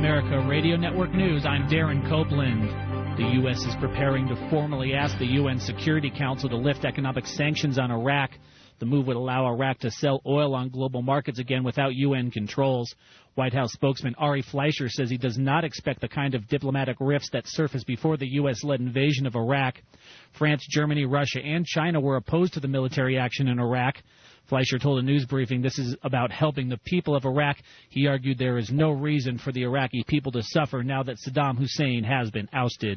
America Radio Network News, I'm Darren Copeland. The U.S. is preparing to formally ask the UN Security Council to lift economic sanctions on Iraq. The move would allow Iraq to sell oil on global markets again without UN controls. White House spokesman Ari Fleischer says he does not expect the kind of diplomatic rifts that surfaced before the U.S.-led invasion of Iraq. France, Germany, Russia, and China were opposed to the military action in Iraq. Fleischer told a news briefing this is about helping the people of Iraq. He argued there is no reason for the Iraqi people to suffer now that Saddam Hussein has been ousted.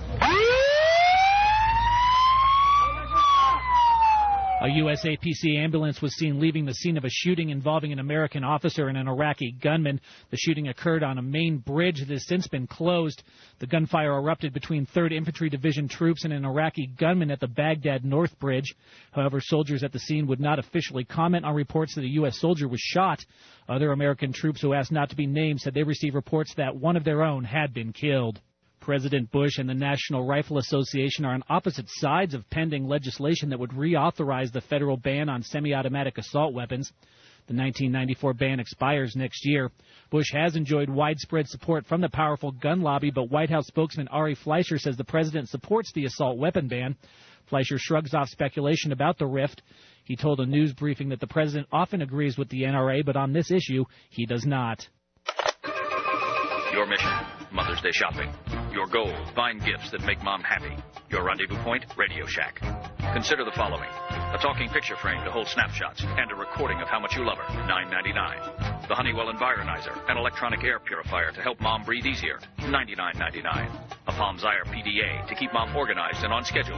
A USAPC ambulance was seen leaving the scene of a shooting involving an American officer and an Iraqi gunman. The shooting occurred on a main bridge that has since been closed. The gunfire erupted between 3rd Infantry Division troops and an Iraqi gunman at the Baghdad North Bridge. However, soldiers at the scene would not officially comment on reports that a U.S. soldier was shot. Other American troops who asked not to be named said they received reports that one of their own had been killed. President Bush and the National Rifle Association are on opposite sides of pending legislation that would reauthorize the federal ban on semi-automatic assault weapons. The 1994 ban expires next year. Bush has enjoyed widespread support from the powerful gun lobby, but White House spokesman Ari Fleischer says the president supports the assault weapon ban. Fleischer shrugs off speculation about the rift. He told a news briefing that the president often agrees with the NRA, but on this issue, he does not. Your mission, Mother's Day shopping. Your goal, find gifts that make Mom happy. Your rendezvous point, Radio Shack. Consider the following: a talking picture frame to hold snapshots and a recording of how much you love her, $9.99. The Honeywell Environizer, an electronic air purifier to help Mom breathe easier, $99.99. A Palms Ire PDA to keep Mom organized and on schedule,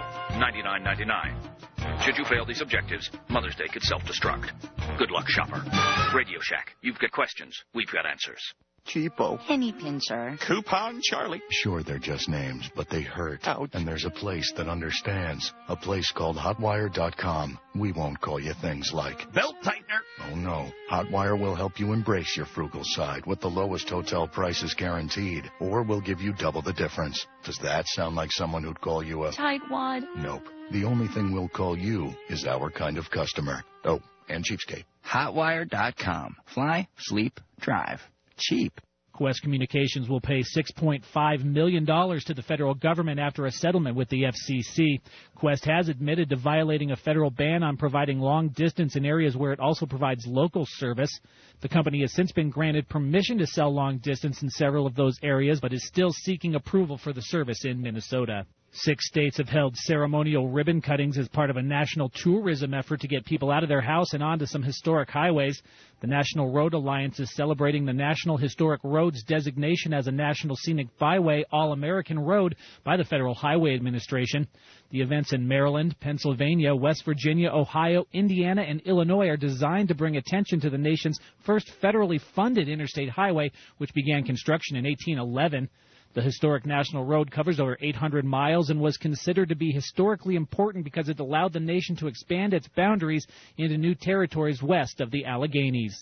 $99.99. Should you fail these objectives, Mother's Day could self-destruct. Good luck, shopper. Radio Shack. You've got questions. We've got answers. Cheapo. Penny Pincher. Coupon Charlie. Sure, they're just names, but they hurt. Ouch. And there's a place that understands. A place called Hotwire.com. We won't call you things like Belt tightener. Oh, no. Hotwire will help you embrace your frugal side with the lowest hotel prices guaranteed. Or we'll give you double the difference. Does that sound like someone who'd call you a tightwad? Nope. The only thing we'll call you is our kind of customer. Oh, and cheapskate. Hotwire.com. Fly, sleep, drive. Cheap. Qwest Communications will pay $6.5 million to the federal government after a settlement with the FCC. Qwest has admitted to violating a federal ban on providing long distance in areas where it also provides local service. The company has since been granted permission to sell long distance in several of those areas, but is still seeking approval for the service in Minnesota. 6 states have held ceremonial ribbon cuttings as part of a national tourism effort to get people out of their house and onto some historic highways. The National Road Alliance is celebrating the National Historic Roads designation as a National Scenic Byway All-American Road by the Federal Highway Administration. The events in Maryland, Pennsylvania, West Virginia, Ohio, Indiana, and Illinois are designed to bring attention to the nation's first federally funded interstate highway, which began construction in 1811. The historic National Road covers over 800 miles and was considered to be historically important because it allowed the nation to expand its boundaries into new territories west of the Alleghenies.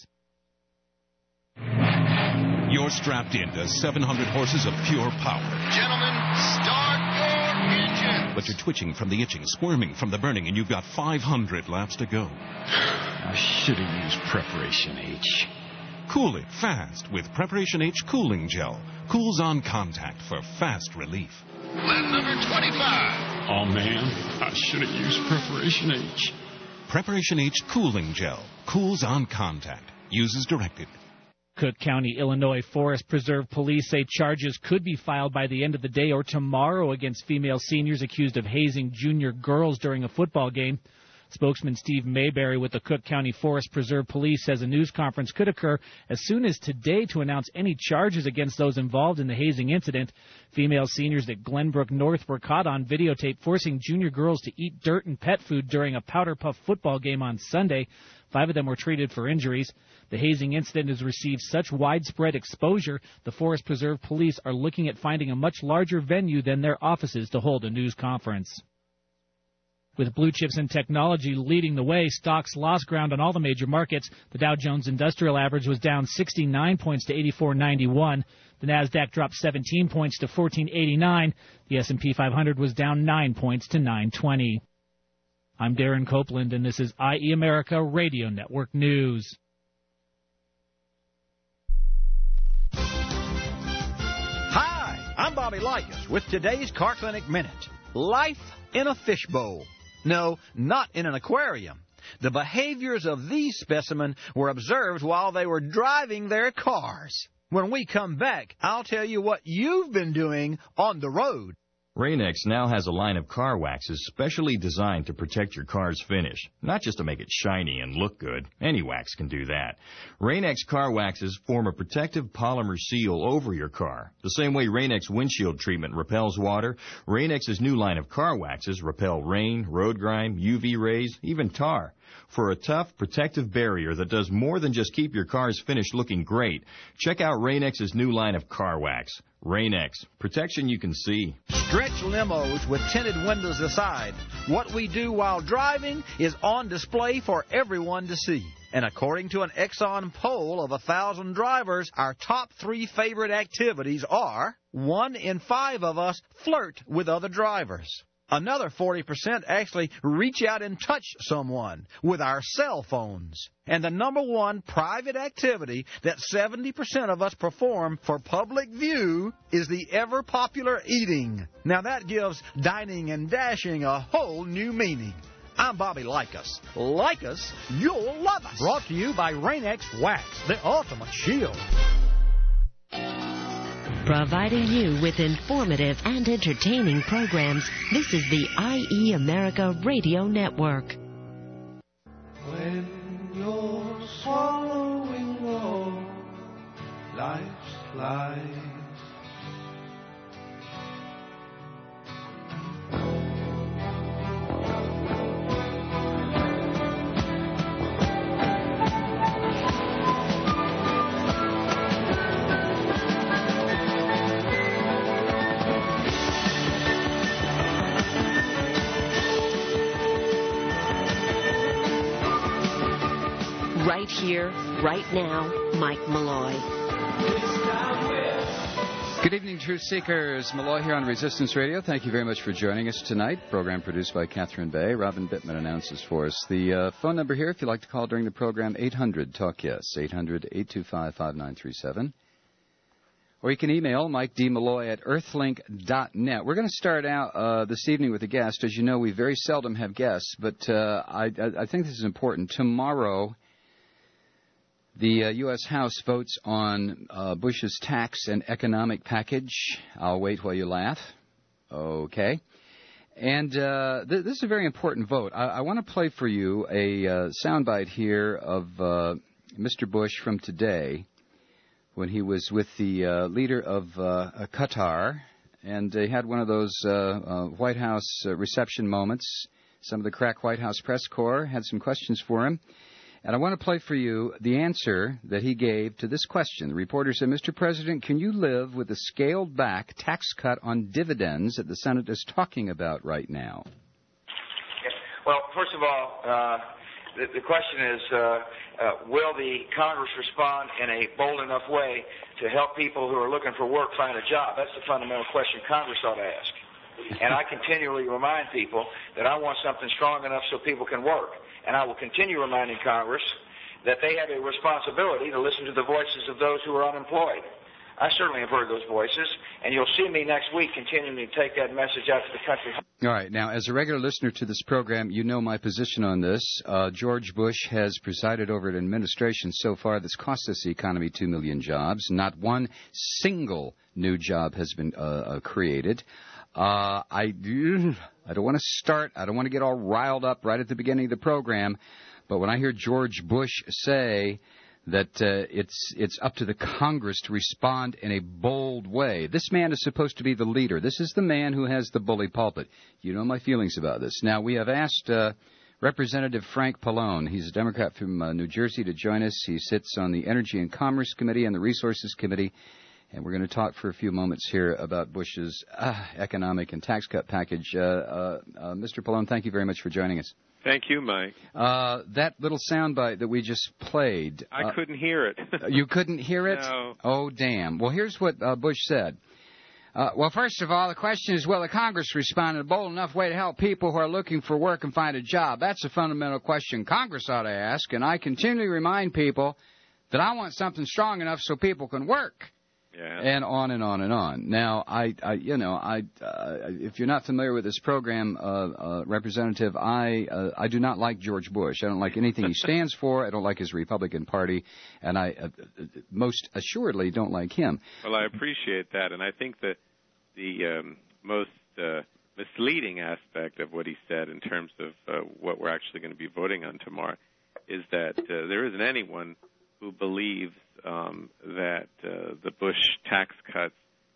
You're strapped into 700 horses of pure power. Gentlemen, start your engines. But you're twitching from the itching, squirming from the burning, and you've got 500 laps to go. I should have used Preparation H. Cool it fast with Preparation H Cooling Gel. Cools on contact for fast relief. Lap number 25. Oh, man, I should have used Preparation H. Preparation H Cooling Gel. Cools on contact. Use as directed. Cook County, Illinois Forest Preserve Police say charges could be filed by the end of the day or tomorrow against female seniors accused of hazing junior girls during a football game. Spokesman Steve Mayberry with the Cook County Forest Preserve Police says a news conference could occur as soon as today to announce any charges against those involved in the hazing incident. Female seniors at Glenbrook North were caught on videotape forcing junior girls to eat dirt and pet food during a Powder Puff football game on Sunday. 5 of them were treated for injuries. The hazing incident has received such widespread exposure, the Forest Preserve Police are looking at finding a much larger venue than their offices to hold a news conference. With blue chips and technology leading the way, stocks lost ground on all the major markets. The Dow Jones Industrial Average was down 69 points to 84.91. The Nasdaq dropped 17 points to 14.89. The S&P 500 was down 9 points to 920. I'm Darren Copeland, and this is IE America Radio Network News. I'm Bobby Likas with today's Car Clinic Minute. Life in a fishbowl. No, not in an aquarium. The behaviors of these specimens were observed while they were driving their cars. When we come back, I'll tell you what you've been doing on the road. Rain-X now has a line of car waxes specially designed to protect your car's finish, not just to make it shiny and look good. Any wax can do that. Rain-X car waxes form a protective polymer seal over your car. The same way Rain-X windshield treatment repels water, Rain-X's new line of car waxes repel rain, road grime, UV rays, even tar. For a tough, protective barrier that does more than just keep your car's finish looking great, check out Rain-X's new line of car wax. Rain-X, protection you can see. Stretch limos with tinted windows aside. What we do while driving is on display for everyone to see. And according to an Exxon poll of 1,000 drivers, our top 3 favorite activities are: 1 in 5 of us flirt with other drivers. Another 40% actually reach out and touch someone with our cell phones. And the number 1 private activity that 70% of us perform for public view is the ever-popular eating. Now that gives dining and dashing a whole new meaning. I'm Bobby Likas. Like us, you'll love us. Brought to you by Rain-X Wax, the ultimate shield. Providing you with informative and entertaining programs, this is the IE America Radio Network. When you're swallowing all life's lies, Right here, right now, Mike Malloy. Good evening, Truth Seekers. Malloy here on Resistance Radio. Thank you very much for joining us tonight. Program produced by Catherine Bay. Robin Bittman announces for us. The phone number here, if you'd like to call during the program, 800-TALK-YES, 800-825-5937. Or you can email Mike D. Malloy at earthlink.net. We're going to start out this evening with a guest. As you know, we very seldom have guests, but I think this is important. Tomorrow, the U.S. House votes on Bush's tax and economic package. I'll wait while you laugh. Okay. And this is a very important vote. I want to play for you a soundbite here of Mr. Bush from today when he was with the leader of Qatar. And he had one of those White House reception moments. Some of the crack White House press corps had some questions for him. And I want to play for you the answer that he gave to this question. The reporter said, Mr. President, can you live with the scaled-back tax cut on dividends that the Senate is talking about right now? Well, first of all, the question is, will the Congress respond in a bold enough way to help people who are looking for work find a job? That's the fundamental question Congress ought to ask. And I continually remind people that I want something strong enough so people can work. And I will continue reminding Congress that they have a responsibility to listen to the voices of those who are unemployed. I certainly have heard those voices, and you'll see me next week continuing to take that message out to the country. All right. Now, as a regular listener to this program, you know my position on this. George Bush has presided over an administration so far that's cost us the economy 2 million jobs. Not one single new job has been created. I don't want to get all riled up right at the beginning of the program, but when I hear George Bush say that it's up to the Congress to respond in a bold way, this man is supposed to be the leader. This is the man who has the bully pulpit. You know my feelings about this. Now, we have asked Representative Frank Pallone, he's a Democrat from New Jersey, to join us. He sits on the Energy and Commerce Committee and the Resources Committee. And we're going to talk for a few moments here about Bush's economic and tax cut package. Mr. Pallone, thank you very much for joining us. Thank you, Mike. That little soundbite that we just played. I couldn't hear it. You couldn't hear it? No. Oh, damn. Well, here's what Bush said. Well, first of all, the question is, will the Congress respond in a bold enough way to help people who are looking for work and find a job? That's a fundamental question Congress ought to ask, and I continually remind people that I want something strong enough so people can work. Yeah. And on and on and on. Now, if you're not familiar with this program, Representative, I do not like George Bush. I don't like anything he stands for. I don't like his Republican Party, and I most assuredly don't like him. Well, I appreciate that, and I think that the most misleading aspect of what he said in terms of what we're actually going to be voting on tomorrow is that there isn't anyone who believes that the Bush tax cuts,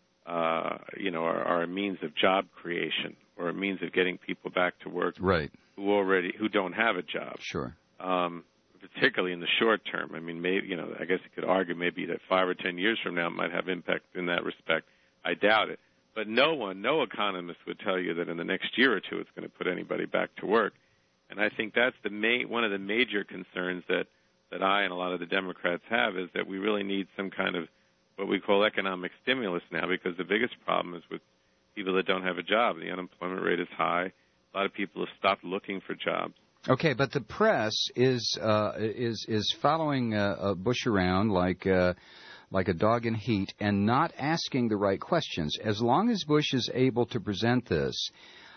are a means of job creation or a means of getting people back to work, right? Who don't have a job. Sure. Particularly in the short term. I mean, maybe I guess you could argue maybe that 5 or 10 years from now it might have impact in that respect. I doubt it. But no economist would tell you that in the next year or two it's going to put anybody back to work. And I think that's one of the major concerns that I and a lot of the Democrats have, is that we really need some kind of what we call economic stimulus now, because the biggest problem is with people that don't have a job. The unemployment rate is high. A lot of people have stopped looking for jobs. Okay, but the press is following Bush around like a dog in heat and not asking the right questions. As long as Bush is able to present this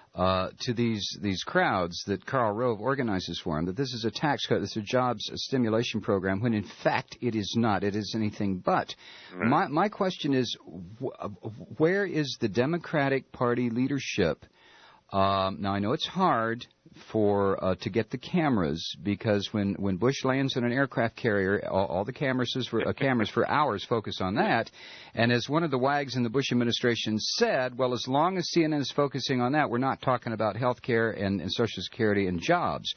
to these crowds that Karl Rove organizes for him, that this is a tax cut, this is a jobs stimulation program, when in fact it is not. It is anything but. Right. My question is, where is the Democratic Party leadership? Now, I know it's hard to get the cameras, because when Bush lands in an aircraft carrier, all the cameras for hours focus on that. And as one of the wags in the Bush administration said, well, as long as CNN is focusing on that, we're not talking about health care and Social Security and jobs.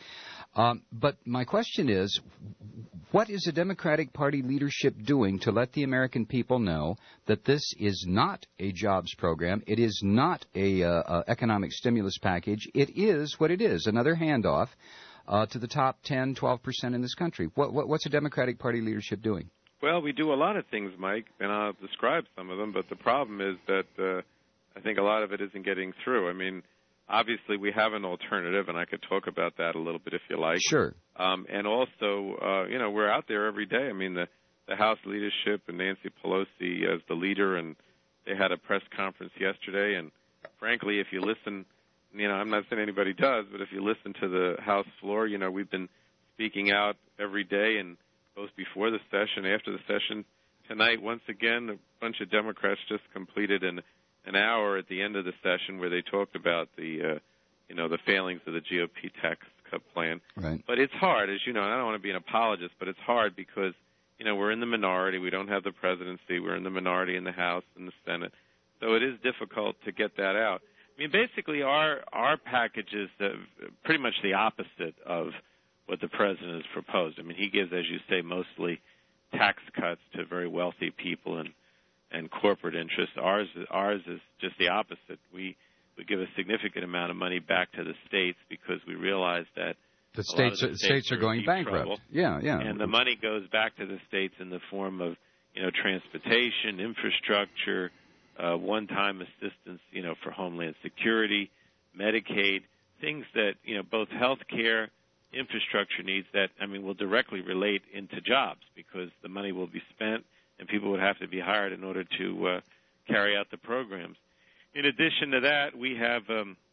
But my question is, what is the Democratic Party leadership doing to let the American people know that this is not a jobs program, it is not a economic stimulus package, it is what it is, another handoff to the top 10, 12% in this country? What's the Democratic Party leadership doing? Well, we do a lot of things, Mike, and I'll describe some of them, but the problem is that I think a lot of it isn't getting through. I mean, obviously, we have an alternative, and I could talk about that a little bit if you like. Sure. And also, we're out there every day. I mean, the House leadership and Nancy Pelosi as the leader, and they had a press conference yesterday. And frankly, if you listen, I'm not saying anybody does, but if you listen to the House floor, we've been speaking out every day, and both before the session, after the session. Tonight, once again, a bunch of Democrats just completed an hour at the end of the session where they talked about the failings of the GOP tax cut plan. Right. But it's hard, as you know, and I don't want to be an apologist, but it's hard because, we're in the minority. We don't have the presidency. We're in the minority in the House and the Senate. So it is difficult to get that out. I mean, basically our package is pretty much the opposite of what the president has proposed. I mean, he gives, as you say, mostly tax cuts to very wealthy people and corporate interests. Ours is just the opposite. We give a significant amount of money back to the states because we realize that the states are going bankrupt. Trouble. Yeah. And the money goes back to the states in the form of, transportation, infrastructure, one-time assistance, for Homeland Security, Medicaid, things that, both health care, infrastructure needs that, will directly relate into jobs because the money will be spent and people would have to be hired in order to carry out the programs. In addition to that, we have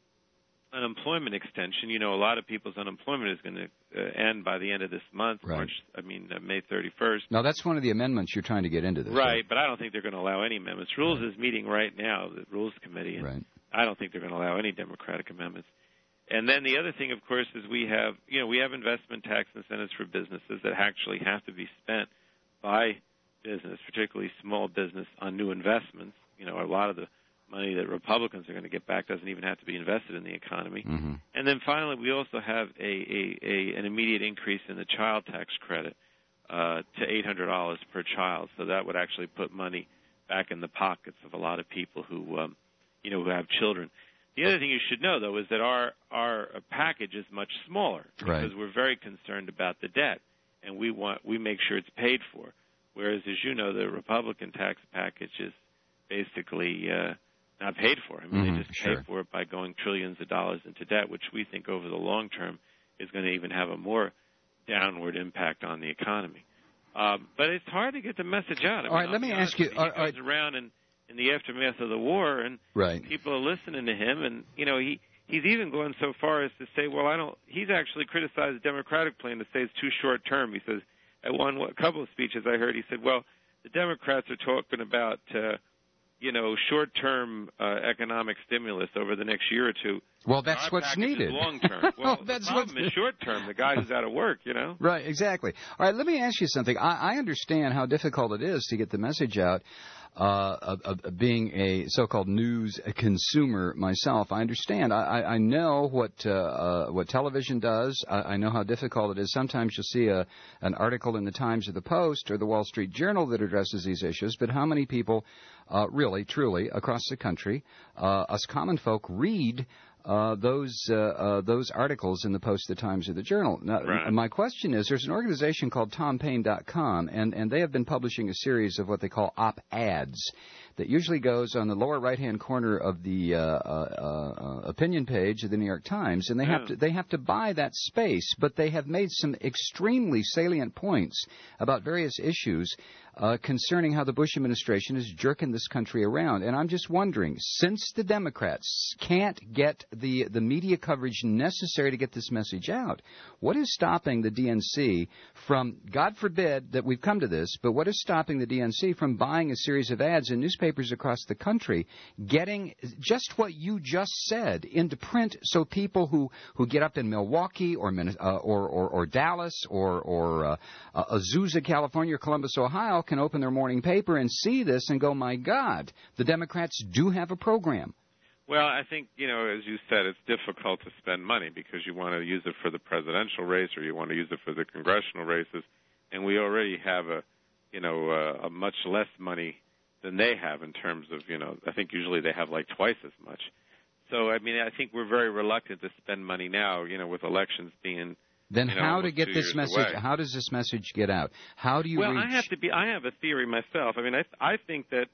unemployment extension. A lot of people's unemployment is going to end by the end of this month, right. May 31st. Now, that's one of the amendments you're trying to get into this. Right, but I don't think they're going to allow any amendments. Rules is meeting right now, the Rules Committee, and right. I don't think they're going to allow any Democratic amendments. And then the other thing, of course, is we have investment tax incentives for businesses that actually have to be spent by business, particularly small business, on new investments. A lot of the money that Republicans are going to get back doesn't even have to be invested in the economy. Mm-hmm. And then finally, we also have an immediate increase in the child tax credit to $800 per child. So that would actually put money back in the pockets of a lot of people who have children. The other thing you should know, though, is that our package is much smaller because we're very concerned about the debt, and we make sure it's paid for. Whereas, as you know, the Republican tax package is basically not paid for. They just pay for it by going trillions of dollars into debt, which we think over the long term is going to even have a more downward impact on the economy. But it's hard to get the message out. All right, let me ask you. He goes around in the aftermath of the war, and people are listening to him, and he's even going so far as to say, he's actually criticized the Democratic plan to say it's too short term. He says at a couple of speeches I heard, he said, well, the Democrats are talking about short-term economic stimulus over the next year or two. Well, that's what's needed. Long-term. Well, the problem is short-term, the guy who's out of work, Right, exactly. All right, let me ask you something. I understand how difficult it is to get the message out. Being a so-called news consumer myself, I understand. I know what television does. I know how difficult it is. Sometimes you'll see an article in the Times or the Post or the Wall Street Journal that addresses these issues, but how many people really, truly, across the country, us common folk, read those articles in the Post, the Times, or the Journal? Now, my question is, there's an organization called TomPaine.com, and they have been publishing a series of what they call op-ads that usually goes on the lower right-hand corner of the opinion page of the New York Times, and they have to buy that space, but they have made some extremely salient points about various issues concerning how the Bush administration is jerking this country around. And I'm just wondering, since the Democrats can't get the media coverage necessary to get this message out, what is stopping the DNC from, God forbid that we've come to this, but what is stopping the DNC from buying a series of ads in newspapers across the country, getting just what you just said into print, so people who get up in Milwaukee or Dallas or Azusa, California, or Columbus, Ohio, can open their morning paper and see this and go, my God, the Democrats do have a program. Well, I think, as you said, it's difficult to spend money because you want to use it for the presidential race or you want to use it for the congressional races, and we already have a much less money than they have in terms of, I think usually they have like twice as much. So, I think we're very reluctant to spend money now, with elections being Then how to get this message? Away. How does this message get out? How do you reach? I have a theory myself. I think that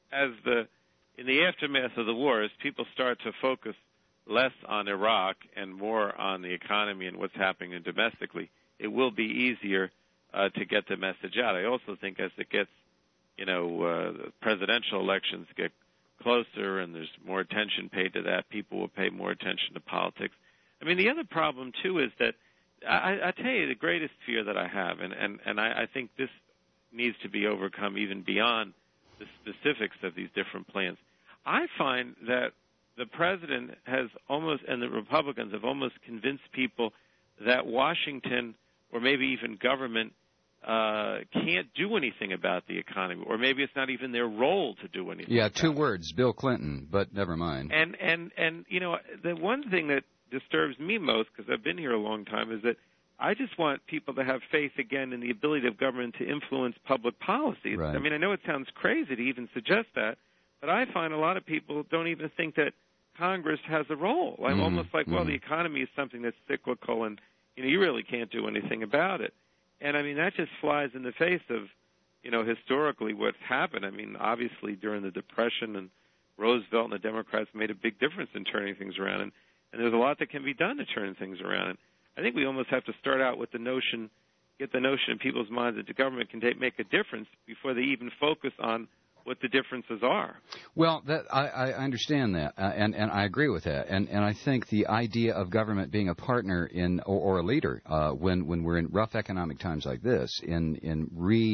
in the aftermath of the war, as people start to focus less on Iraq and more on the economy and what's happening domestically, it will be easier to get the message out. I also think as it gets, the presidential elections get closer and there's more attention paid to that, people will pay more attention to politics. The other problem, too, is that I tell you the greatest fear that I have, and I think this needs to be overcome even beyond the specifics of these different plans. I find that the president has almost, and the Republicans have almost convinced people that Washington or maybe even government can't do anything about the economy, or maybe it's not even their role to do anything. Yeah, two words, Bill Clinton, but never mind. And the one thing that disturbs me most, because I've been here a long time, is that I just want people to have faith again in the ability of government to influence public policy. Right. I know it sounds crazy to even suggest that, but I find a lot of people don't even think that Congress has a role. I'm almost like, well, the economy is something that's cyclical, and you really can't do anything about it. And that just flies in the face of, historically what's happened. Obviously during the Depression, and Roosevelt and the Democrats made a big difference in turning things around, and there's a lot that can be done to turn things around. And I think we almost have to start out with get the notion in people's minds that the government can make a difference before they even focus on what the differences are. Well, I understand that, and I agree with that. And I think the idea of government being a partner or a leader when we're in rough economic times like this, in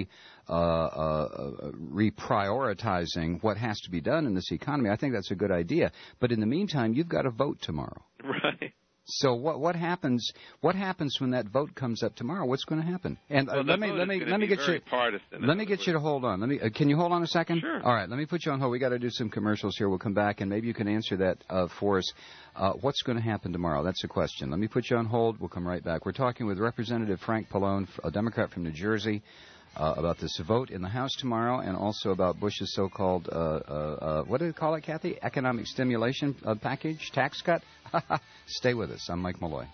reprioritizing what has to be done in this economy, I think that's a good idea. But in the meantime, you've got to vote tomorrow. Right. So what happens? What happens when that vote comes up tomorrow? What's going to happen? And let me get you to hold on. Can you hold on a second? Sure. All right. Let me put you on hold. We got to do some commercials here. We'll come back and maybe you can answer that for us. What's going to happen tomorrow? That's the question. Let me put you on hold. We'll come right back. We're talking with Representative Frank Pallone, a Democrat from New Jersey, about this vote in the House tomorrow, and also about Bush's so-called, what do they call it, Kathy? Economic stimulation package, tax cut? Stay with us. I'm Mike Malloy.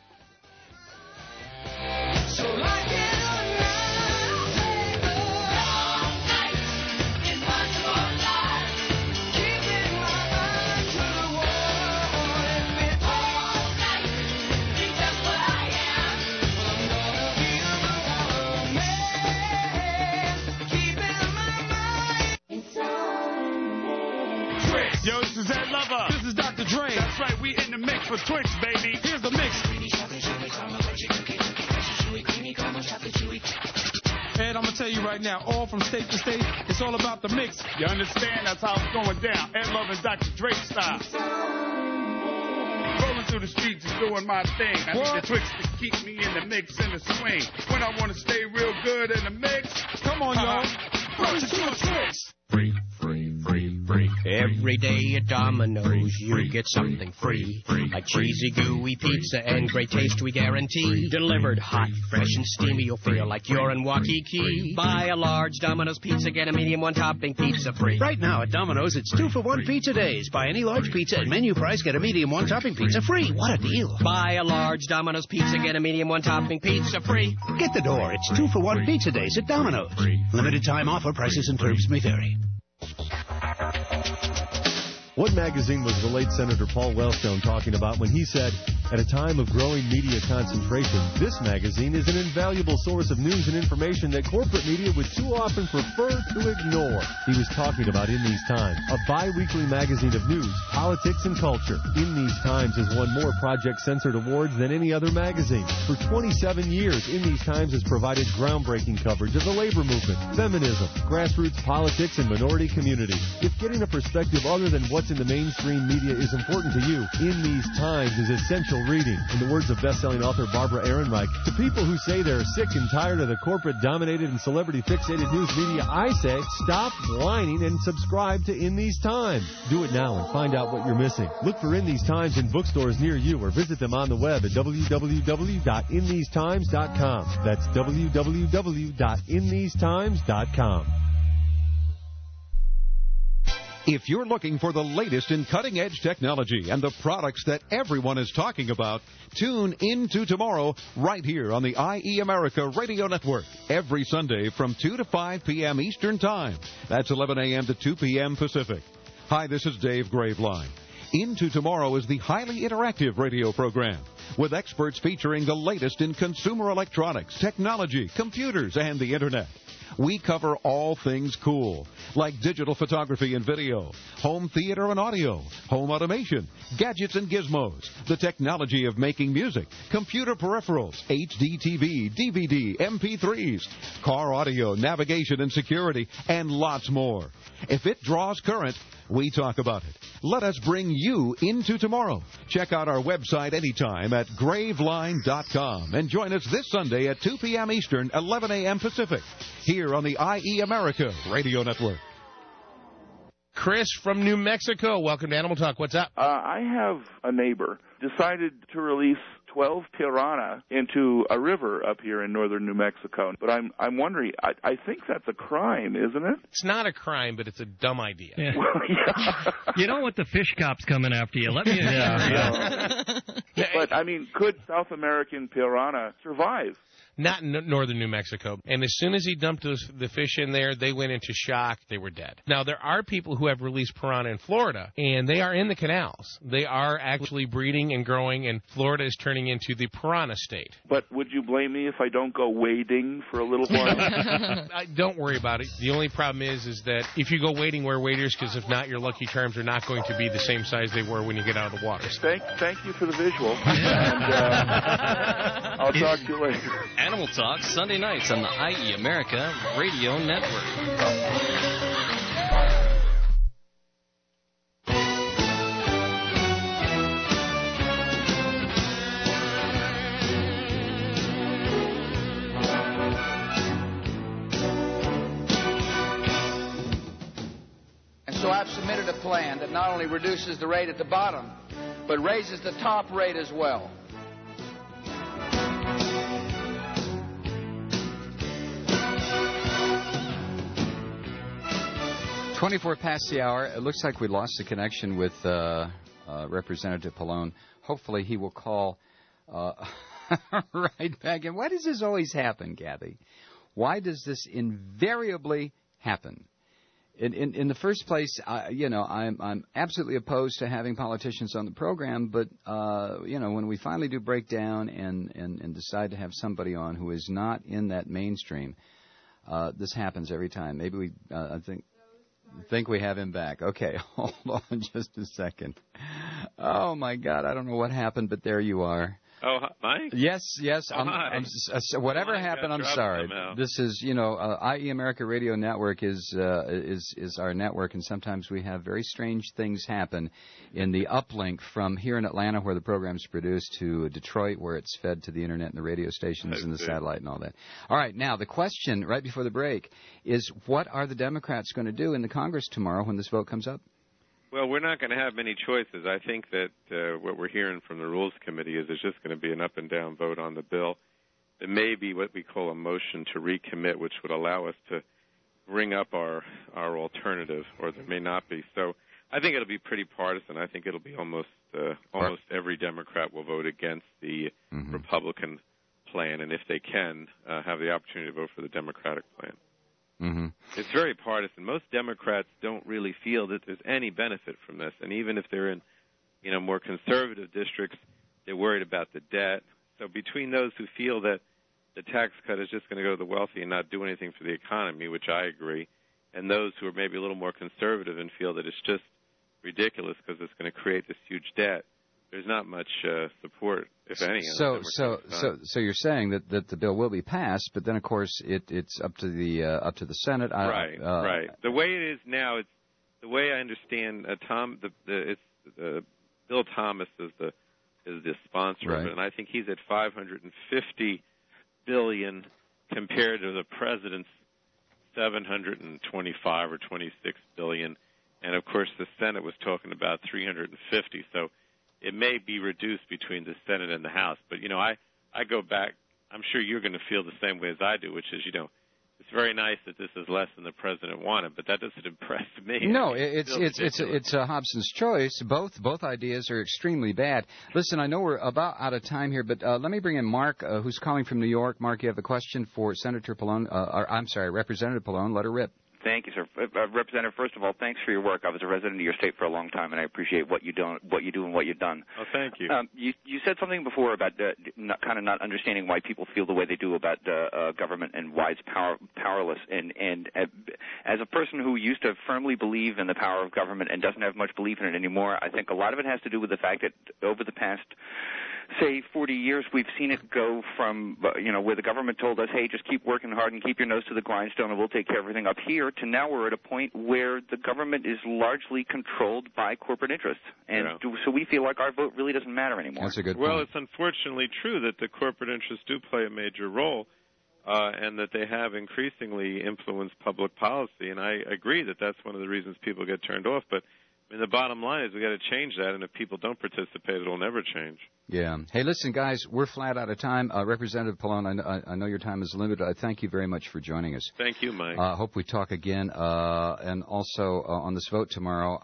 swing. That's right, we in the mix for Twix, baby. Here's the mix. Ed, I'm going to tell you right now, all from state to state, it's all about the mix. You understand? That's how it's going down. Ed Love and Dr. Drake style. Rolling through the streets and doing my thing. I need the Twix to keep me in the mix and the swing. When I want to stay real good in the mix, come on, y'all. Roll to a Twix. Free. Every day at Domino's, you get something free. Like cheesy, gooey pizza and great taste we guarantee. Delivered hot, fresh, and steamy, you'll feel like you're in Waikiki. Buy a large Domino's pizza, get a medium one-topping pizza free. Right now at Domino's, it's 2-for-1 pizza days. Buy any large pizza at menu price, get a medium one-topping pizza free. What a deal. Buy a large Domino's pizza, get a medium one-topping pizza free. Get the door. It's 2-for-1 pizza days at Domino's. Limited time offer. Prices and terms may vary. What magazine was the late Senator Paul Wellstone talking about when he said, at a time of growing media concentration, this magazine is an invaluable source of news and information that corporate media would too often prefer to ignore? He was talking about In These Times, a bi-weekly magazine of news, politics, and culture. In These Times has won more Project Censored awards than any other magazine. For 27 years, In These Times has provided groundbreaking coverage of the labor movement, feminism, grassroots politics, and minority communities. If getting a perspective other than what's in the mainstream media is important to you, In These Times is essential reading. In the words of best-selling author Barbara Ehrenreich, to people who say they're sick and tired of the corporate-dominated and celebrity-fixated news media, I say, stop whining and subscribe to In These Times. Do it now and find out what you're missing. Look for In These Times in bookstores near you or visit them on the web at www.inthesetimes.com. That's www.inthesetimes.com. If you're looking for the latest in cutting-edge technology and the products that everyone is talking about, tune into tomorrow right here on the IE America Radio Network every Sunday from 2 to 5 p.m. Eastern Time. That's 11 a.m. to 2 p.m. Pacific. Hi, this is Dave Graveline. Into Tomorrow is the highly interactive radio program with experts featuring the latest in consumer electronics, technology, computers, and the Internet. We cover all things cool, like digital photography and video, home theater and audio, home automation, gadgets and gizmos, the technology of making music, computer peripherals, HD TV, DVD, MP3s, car audio, navigation and security, and lots more. If it draws current, we talk about it. Let us bring you into tomorrow. Check out our website anytime at graveline.com and join us this Sunday at 2 p.m. Eastern, 11 a.m. Pacific, here on the IE America Radio Network. Chris from New Mexico, welcome to Animal Talk. What's up? I have a neighbor decided to release 12 piranha into a river up here in northern New Mexico. But I'm wondering, I think that's a crime, isn't it? It's not a crime, but it's a dumb idea. Yeah. Well, yeah. You don't want the fish cops coming after you. Let me But, I mean, could South American piranha survive? Not in northern New Mexico. And as soon as he dumped the fish in there, they went into shock. They were dead. Now, there are people who have released piranha in Florida, and they are in the canals. They are actually breeding and growing, and Florida is turning into the piranha state. But would you blame me if I don't go wading for a little while? Don't worry about it. The only problem is that if you go wading, wear waders, because if not, your Lucky Charms are not going to be the same size they were when you get out of the water. Thank you for the visual. And I'll talk to you later. Animal Talk, Sunday nights on the IE America Radio Network. And so I've submitted a plan that not only reduces the rate at the bottom, but raises the top rate as well. 24 past the hour. It looks like we lost the connection with Representative Pallone. Hopefully he will call right back. And why does this always happen, Kathy? Why does this invariably happen? In the first place, I'm absolutely opposed to having politicians on the program, but when we finally do break down and decide to have somebody on who is not in that mainstream, this happens every time. Maybe we I think we have him back. Okay, hold on just a second. Oh, my God. I don't know what happened, but there you are. Oh, Mike? Yes. Whatever Mike happened, I'm got sorry. somehow. This is, IE America Radio Network is our network, and sometimes we have very strange things happen in the uplink from here in Atlanta, where the program's produced, to Detroit, where it's fed to the Internet and the radio stations and the satellite and all that. All right, now, the question right before the break is, what are the Democrats going to do in the Congress tomorrow when this vote comes up? Well, we're not going to have many choices. I think that what we're hearing from the Rules Committee is there's just going to be an up-and-down vote on the bill. There may be what we call a motion to recommit, which would allow us to bring up our alternative, or there may not be. So I think it'll be pretty partisan. I think it'll be almost every Democrat will vote against the Republican plan, and if they can, have the opportunity to vote for the Democratic plan. Mm-hmm. It's very partisan. Most Democrats don't really feel that there's any benefit from this, and even if they're in, more conservative districts, they're worried about the debt. So between those who feel that the tax cut is just going to go to the wealthy and not do anything for the economy, which I agree, and those who are maybe a little more conservative and feel that it's just ridiculous because it's going to create this huge debt, there's not much support, if any. So you're saying that the bill will be passed, but then of course it's up to the Senate. Right. The way it is now, it's the way I understand. Bill Thomas is the sponsor of it, and I think he's at $550 billion compared to the president's $725 or $26 billion, and of course the Senate was talking about $350. So it may be reduced between the Senate and the House. But, I go back. I'm sure you're going to feel the same way as I do, which is, it's very nice that this is less than the president wanted, but that doesn't impress me. No, it's a Hobson's choice. Both ideas are extremely bad. Listen, I know we're about out of time here, but let me bring in Mark, who's calling from New York. Mark, you have a question for Representative Pallone. Let her rip. Thank you, sir. Representative, first of all, thanks for your work. I was a resident of your state for a long time, and I appreciate what you do and what you've done. Oh, thank you. You said something before about not understanding why people feel the way they do about government and why it's powerless. And as a person who used to firmly believe in the power of government and doesn't have much belief in it anymore, I think a lot of it has to do with the fact that over the past, say, 40 years, we've seen it go from, where the government told us, hey, just keep working hard and keep your nose to the grindstone and we'll take care of everything up here, to now we're at a point where the government is largely controlled by corporate interests. And so we feel like our vote really doesn't matter anymore. That's a good point. Well, it's unfortunately true that the corporate interests do play a major role and that they have increasingly influenced public policy. And I agree that that's one of the reasons people get turned off. But the bottom line is we've got to change that, and if people don't participate, it'll never change. Yeah. Hey, listen, guys, we're flat out of time. Representative Pallone, I know your time is limited. I thank you very much for joining us. Thank you, Mike. I hope we talk again. And also, on this vote tomorrow,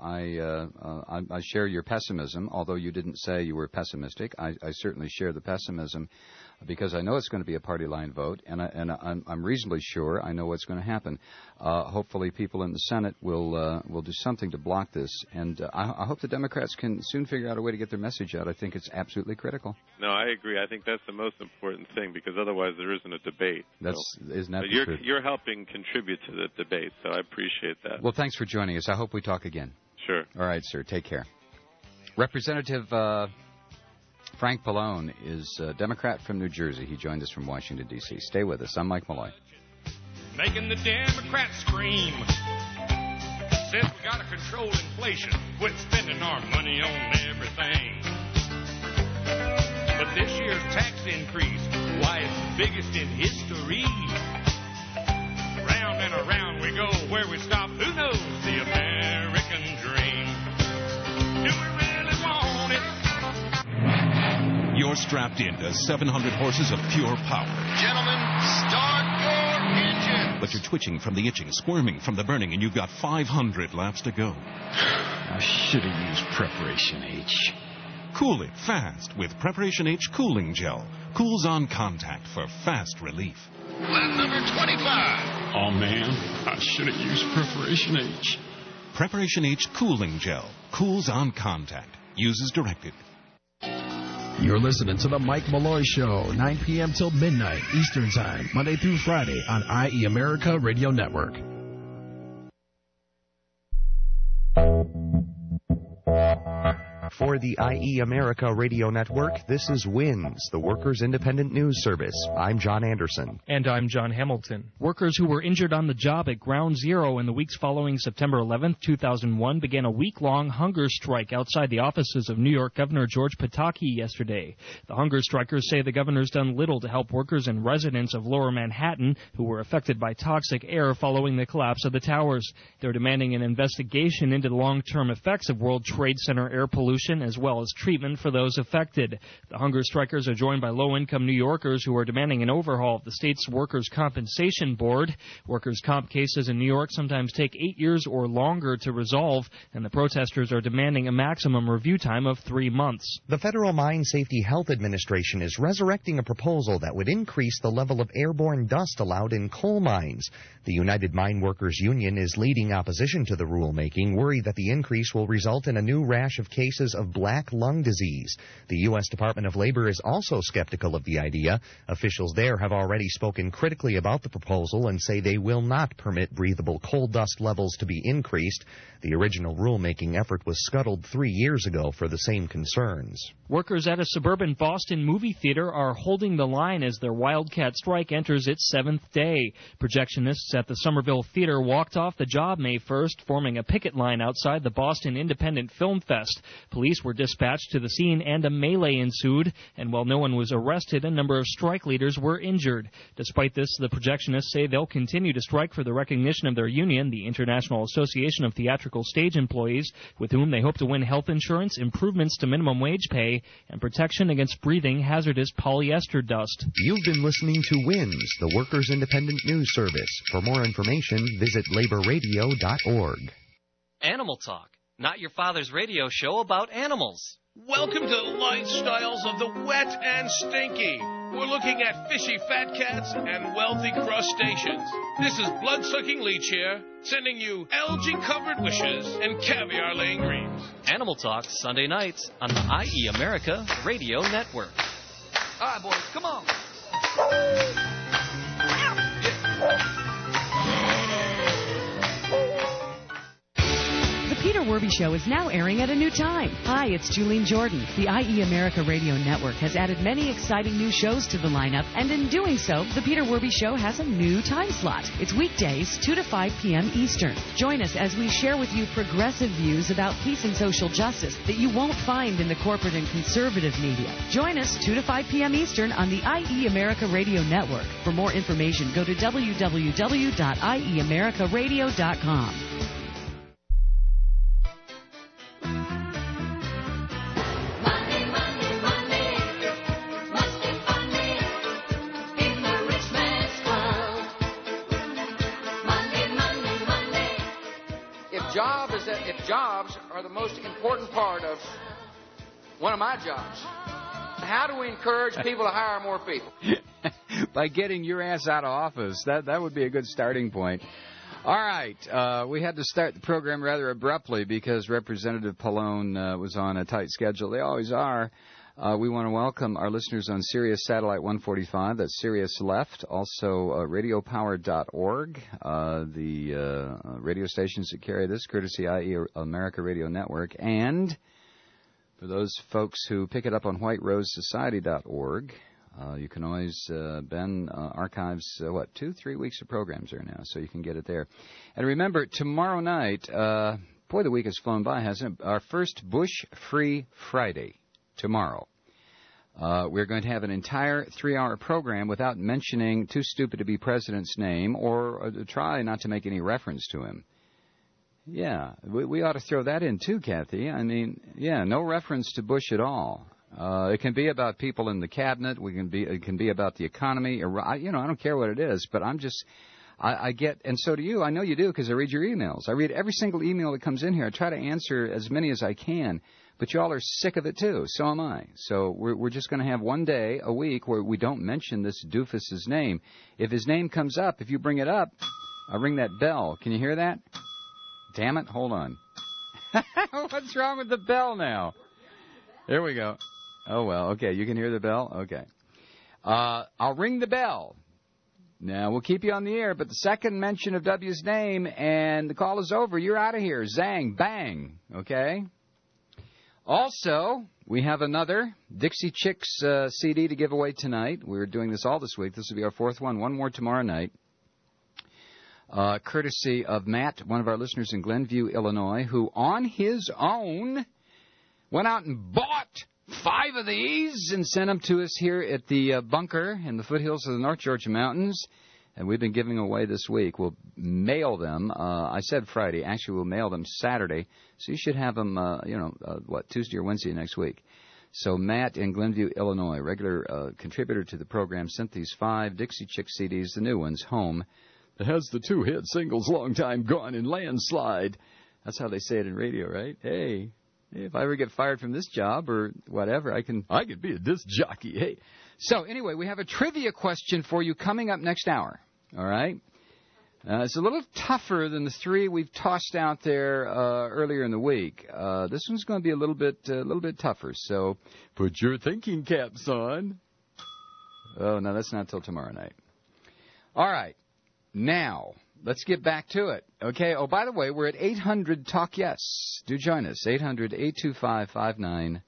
I share your pessimism, although you didn't say you were pessimistic. I certainly share the pessimism, because I know it's going to be a party line vote, and I'm reasonably sure I know what's going to happen. Hopefully, people in the Senate will do something to block this, and I hope the Democrats can soon figure out a way to get their message out. I think it's absolutely critical. No, I agree. I think that's the most important thing, because otherwise there isn't a debate. Isn't that the truth? You're helping contribute to the debate, so I appreciate that. Well, thanks for joining us. I hope we talk again. Sure. All right, sir. Take care. Representative Frank Pallone is a Democrat from New Jersey. He joined us from Washington, D.C. Stay with us. I'm Mike Malloy. Making the Democrats scream. Since we got to control inflation, quit spending our money on everything. But this year's tax increase, why, it's the biggest in history. Round and around we go, where we stop, who knows, the American dream. Do we really want it? You're strapped into 700 horses of pure power. Gentlemen, start your engine. But you're twitching from the itching, squirming from the burning, and you've got 500 laps to go. I should have used Preparation H. Cool it fast with Preparation H Cooling Gel. Cools on contact for fast relief. Lap number 25. Oh, man, I should have used Preparation H. Preparation H Cooling Gel. Cools on contact. Use as directed. You're listening to The Mike Malloy Show, 9 p.m. till midnight Eastern Time, Monday through Friday on IE America Radio Network. For the IE America Radio Network, this is WINS, the Workers' Independent News Service. I'm John Anderson. And I'm John Hamilton. Workers who were injured on the job at Ground Zero in the weeks following September 11, 2001, began a week-long hunger strike outside the offices of New York Governor George Pataki yesterday. The hunger strikers say the governor's done little to help workers and residents of Lower Manhattan who were affected by toxic air following the collapse of the towers. They're demanding an investigation into the long-term effects of World Trade Center air pollution as well as treatment for those affected. The hunger strikers are joined by low-income New Yorkers who are demanding an overhaul of the state's Workers' Compensation Board. Workers' comp cases in New York sometimes take 8 years or longer to resolve, and the protesters are demanding a maximum review time of 3 months. The Federal Mine Safety Health Administration is resurrecting a proposal that would increase the level of airborne dust allowed in coal mines. The United Mine Workers Union is leading opposition to the rulemaking, worried that the increase will result in a new rash of cases of black lung disease. The U.S. Department of Labor is also skeptical of the idea. Officials there have already spoken critically about the proposal and say they will not permit breathable coal dust levels to be increased. The original rulemaking effort was scuttled 3 years ago for the same concerns. Workers at a suburban Boston movie theater are holding the line as their wildcat strike enters its 7th day. Projectionists at the Somerville Theater walked off the job May 1st, forming a picket line outside the Boston Independent Film Fest. Police were dispatched to the scene and a melee ensued, and while no one was arrested, a number of strike leaders were injured. Despite this, the projectionists say they'll continue to strike for the recognition of their union, the International Association of Theatrical Stage Employees, with whom they hope to win health insurance, improvements to minimum wage pay, and protection against breathing hazardous polyester dust. You've been listening to WINS, the Workers' Independent News Service. For more information, visit laborradio.org. Animal Talk, not your father's radio show about animals. Welcome to Lifestyles of the Wet and Stinky. We're looking at fishy fat cats and wealthy crustaceans. This is Blood-Sucking Leech here, sending you algae-covered wishes and caviar-laying dreams. Animal Talk, Sunday nights on the IE America Radio Network. All right, boys, come on. The Peter Werby Show is now airing at a new time. Hi, it's Julene Jordan. The IE America Radio Network has added many exciting new shows to the lineup, and in doing so, The Peter Werby Show has a new time slot. It's weekdays, 2 to 5 p.m. Eastern. Join us as we share with you progressive views about peace and social justice that you won't find in the corporate and conservative media. Join us 2 to 5 p.m. Eastern on the IE America Radio Network. For more information, go to www.ieamericaradio.com. If jobs are the most important part of one of my jobs, how do we encourage people to hire more people? By getting your ass out of office. That would be a good starting point. All right. We had to start the program rather abruptly because Representative Pallone was on a tight schedule. They always are. We want to welcome our listeners on Sirius Satellite 145. That's Sirius Left. Also, radiopower.org, the radio stations that carry this, courtesy IE America Radio Network. And for those folks who pick it up on whiterosesociety.org, you can always, Ben archives, 2-3 weeks of programs there now, so you can get it there. And remember, tomorrow night, boy, the week has flown by, hasn't it? Our first Bush-Free Friday. Tomorrow. We're going to have an entire 3-hour program without mentioning Too Stupid to Be President's name or try not to make any reference to him. Yeah, we ought to throw that in too, Kathy. I mean, yeah, no reference to Bush at all. It can be about people in the cabinet. It can be about the economy. I don't care what it is, but I get, and so do you. I know you do because I read your emails. I read every single email that comes in here. I try to answer as many as I can. But y'all are sick of it, too. So am I. So we're just going to have one day a week where we don't mention this doofus's name. If his name comes up, if you bring it up, I'll ring that bell. Can you hear that? Damn it. Hold on. What's wrong with the bell now? There we go. Oh, well. Okay. You can hear the bell? Okay. I'll ring the bell. Now, we'll keep you on the air, but the second mention of W's name and the call is over, you're out of here. Zang. Bang. Okay? Also, we have another Dixie Chicks CD to give away tonight. We're doing this all this week. This will be our fourth one. One more tomorrow night. Courtesy of Matt, one of our listeners in Glenview, Illinois, who on his own went out and bought 5 of these and sent them to us here at the bunker in the foothills of the North Georgia Mountains. And we've been giving away this week. We'll mail them. I said Friday. Actually, we'll mail them Saturday. So you should have them, Tuesday or Wednesday next week. So Matt in Glenview, Illinois, regular contributor to the program, sent these 5 Dixie Chick CDs, the new ones, home. It has the 2-hit singles, Long Time Gone and Landslide. That's how they say it in radio, right? Hey, if I ever get fired from this job or whatever, I could be a disc jockey. Hey. So anyway, we have a trivia question for you coming up next hour. All right? It's a little tougher than the 3 we've tossed out there earlier in the week. This one's going to be a little bit tougher. So put your thinking caps on. Oh no, that's not till tomorrow night. All right. Now, let's get back to it. Okay. Oh, by the way, we're at 800 Talk Yes. Do join us. 800-825-5937.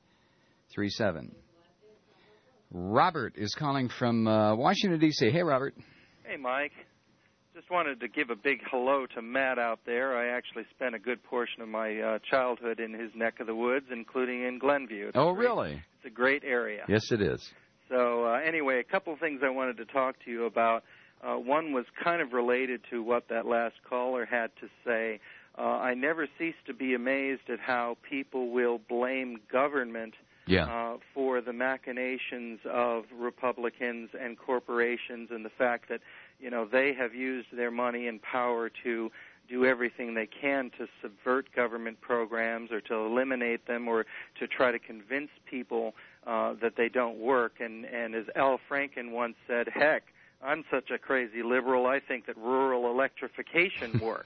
Robert is calling from Washington, D.C. Hey, Robert. Hey, Mike. Just wanted to give a big hello to Matt out there. I actually spent a good portion of my childhood in his neck of the woods, including in Glenview. Really? It's a great area. Yes, it is. So anyway, a couple of things I wanted to talk to you about. One was kind of related to what that last caller had to say. I never cease to be amazed at how people will blame government for the machinations of Republicans and corporations and the fact that, they have used their money and power to do everything they can to subvert government programs or to eliminate them or to try to convince people that they don't work. And as Al Franken once said, heck, I'm such a crazy liberal, I think that rural electrification works.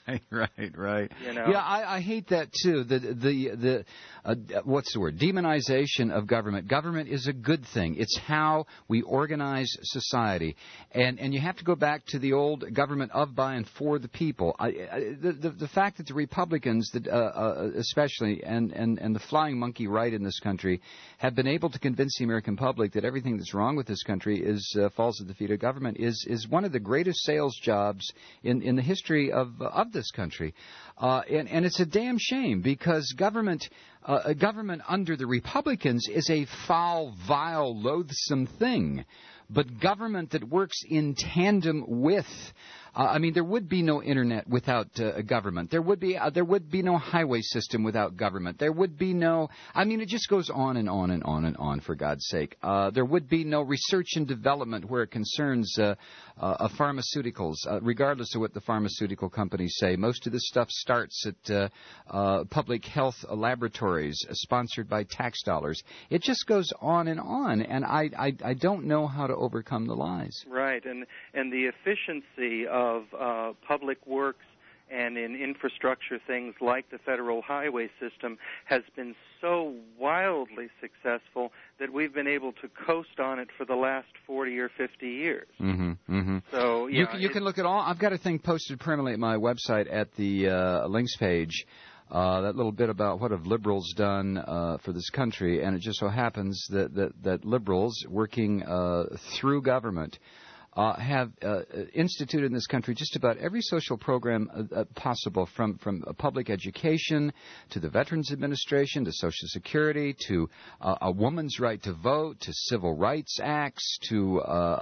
Right. Yeah, I hate that too. The what's the word? Demonization of government. Government is a good thing. It's how we organize society, and you have to go back to the old government of, by, and for the people. The fact that the Republicans, especially, and the flying monkey right in this country, have been able to convince the American public that everything that's wrong with this country falls at the feet of government is one of the greatest sales jobs in the history of this country. And it's a damn shame because government under the Republicans is a foul, vile, loathsome thing. But government that works in tandem with there would be no internet without government. There would be no highway system without government. There would be no. It just goes on and on and on and on. For God's sake, there would be no research and development where it concerns pharmaceuticals, regardless of what the pharmaceutical companies say. Most of this stuff starts at public health laboratories sponsored by tax dollars. It just goes on, and I don't know how to overcome the lies. Right, and the efficiency of public works and in infrastructure things like the federal highway system has been so wildly successful that we've been able to coast on it for the last 40 or 50 years. So you can look at all. I've got a thing posted permanently at my website at the links page. That little bit about what have liberals done for this country, and it just so happens that liberals working through government have instituted in this country just about every social program possible, from public education to the Veterans Administration to Social Security to a woman's right to vote to civil rights acts to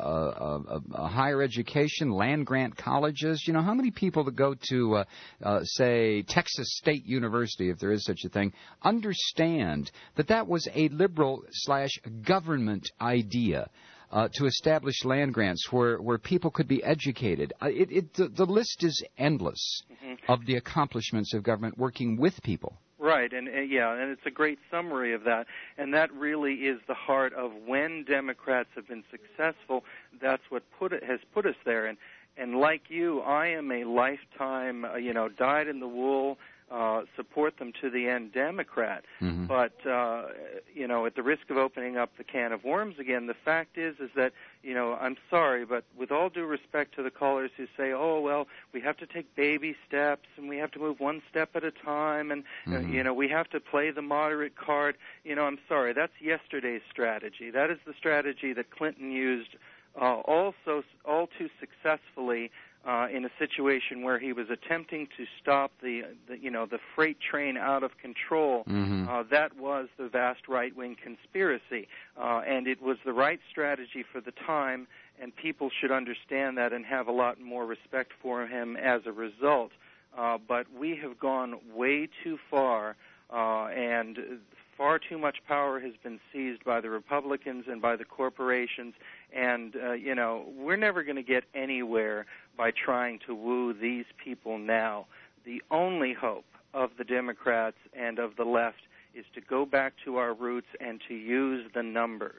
higher education, land-grant colleges. How many people that go to, say, Texas State University, if there is such a thing, understand that was a liberal/government idea? To establish land grants where people could be educated. The list is endless of the accomplishments of government working with people. Right, and it's a great summary of that. And that really is the heart of when Democrats have been successful. That's what has put us there. And like you, I am a lifetime, dyed-in-the-wool support them to the end Democrat. Mm-hmm. But, at the risk of opening up the can of worms again, the fact is that, I'm sorry, but with all due respect to the callers who say, oh, well, we have to take baby steps and we have to move one step at a time and, we have to play the moderate card, I'm sorry, that's yesterday's strategy. That is the strategy that Clinton used all too successfully in a situation where he was attempting to stop the freight train out of control. That was the vast right-wing conspiracy, and it was the right strategy for the time, and people should understand that and have a lot more respect for him as a result. But we have gone way too far, and far too much power has been seized by the Republicans and by the corporations, and, we're never going to get anywhere by trying to woo these people now. The only hope of the Democrats and of the left is to go back to our roots and to use the numbers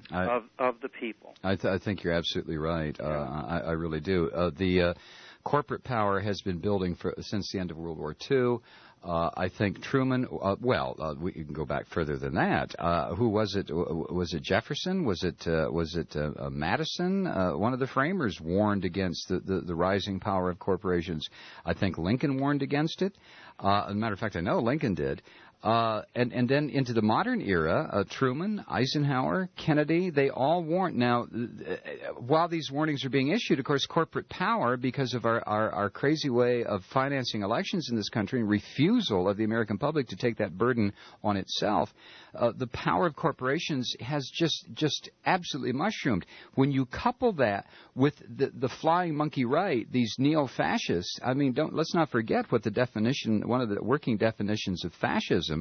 of the people. I think you're absolutely right. Yeah. I really do. The corporate power has been building since the end of World War II. I think Truman, we can go back further than that. Who was it? Was it Jefferson? Was it Madison? One of the framers warned against the rising power of corporations. I think Lincoln warned against it. As a matter of fact, I know Lincoln did. And then into the modern era, Truman, Eisenhower, Kennedy, they all warned. Now, while these warnings are being issued, of course, corporate power, because of our crazy way of financing elections in this country and refusal of the American public to take that burden on itself, the power of corporations has just absolutely mushroomed. When you couple that with the flying monkey right, these neo-fascists, I mean, let's not forget what one of the working definitions of fascism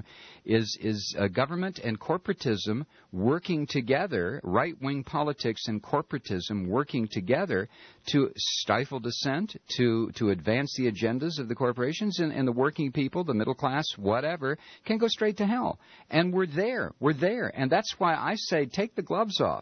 is government and corporatism working together, right-wing politics and corporatism working together to stifle dissent, to advance the agendas of the corporations, and the working people, the middle class, whatever, can go straight to hell. And we're there. And that's why I say take the gloves off.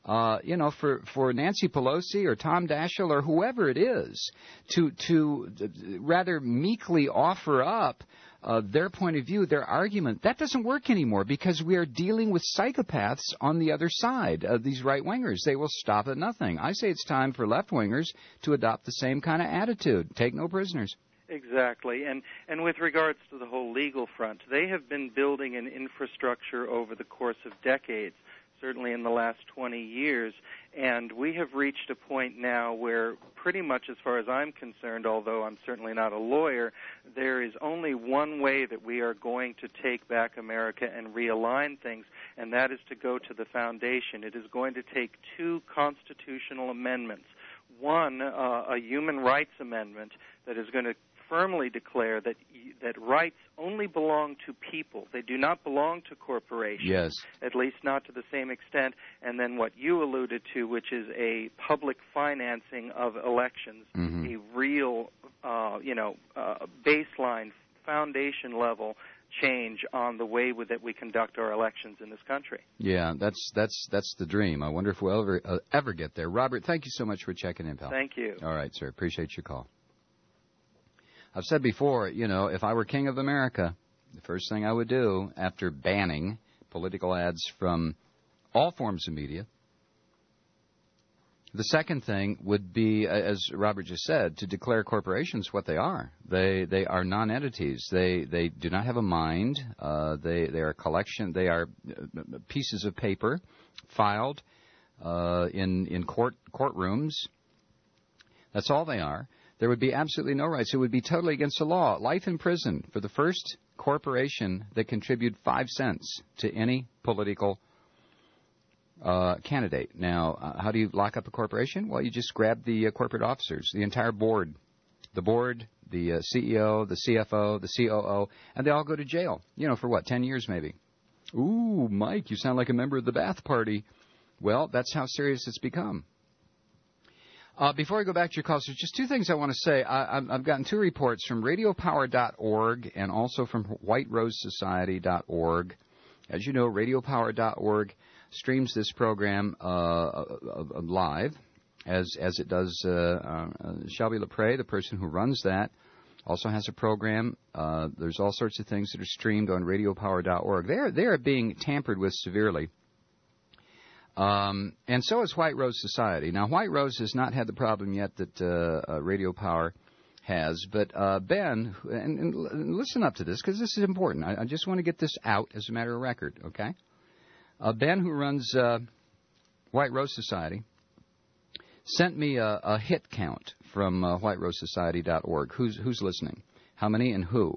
For Nancy Pelosi or Tom Daschle or whoever it is to rather meekly offer up their point of view, their argument, that doesn't work anymore because we are dealing with psychopaths on the other side, these right-wingers. They will stop at nothing. I say it's time for left-wingers to adopt the same kind of attitude. Take no prisoners. Exactly. And with regards to the whole legal front, they have been building an infrastructure over the course of decades, certainly in the last 20 years, and we have reached a point now where pretty much as far as I'm concerned, although I'm certainly not a lawyer, there is only one way that we are going to take back America and realign things, and that is to go to the foundation. It is going to take two constitutional amendments. One, a human rights amendment that is going to firmly declare that rights only belong to people. They do not belong to corporations. Yes. At least not to the same extent. And then what you alluded to, which is a public financing of elections, a real, baseline, foundation level change on the way that we conduct our elections in this country. Yeah, that's the dream. I wonder if we'll ever get there. Robert, thank you so much for checking in, pal. Thank you. All right, sir. Appreciate your call. I've said before, if I were king of America, the first thing I would do after banning political ads from all forms of media, the second thing would be, as Robert just said, to declare corporations what they are. They are non-entities. They do not have a mind. They are a collection. They are pieces of paper filed in courtrooms. That's all they are. There would be absolutely no rights. It would be totally against the law. Life in prison for the first corporation that contributed 5 cents to any political candidate. Now, how do you lock up a corporation? Well, you just grab the corporate officers, the entire board, the CEO, the CFO, the COO, and they all go to jail, for what, 10 years maybe. Ooh, Mike, you sound like a member of the Bath Party. Well, that's how serious it's become. Before I go back to your calls, there's just two things I want to say. I've gotten two reports from radiopower.org and also from whiterosesociety.org. As you know, radiopower.org streams this program live, as it does Shelby LaPrey, the person who runs that, also has a program. There's all sorts of things that are streamed on radiopower.org. They are being tampered with severely. And so is White Rose Society. Now, White Rose has not had the problem yet that Radio Power has, but Ben, and listen up to this because this is important. I just want to get this out as a matter of record, okay? Ben, who runs White Rose Society, sent me a hit count from whiterosesociety.org. Who's listening? How many and who?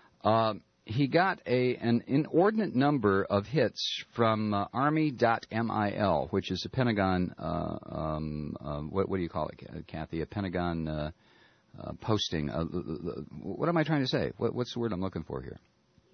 He got an inordinate number of hits from Army.mil, which is a Pentagon, what do you call it, Kathy? A Pentagon posting. What am I trying to say? What's the word I'm looking for here?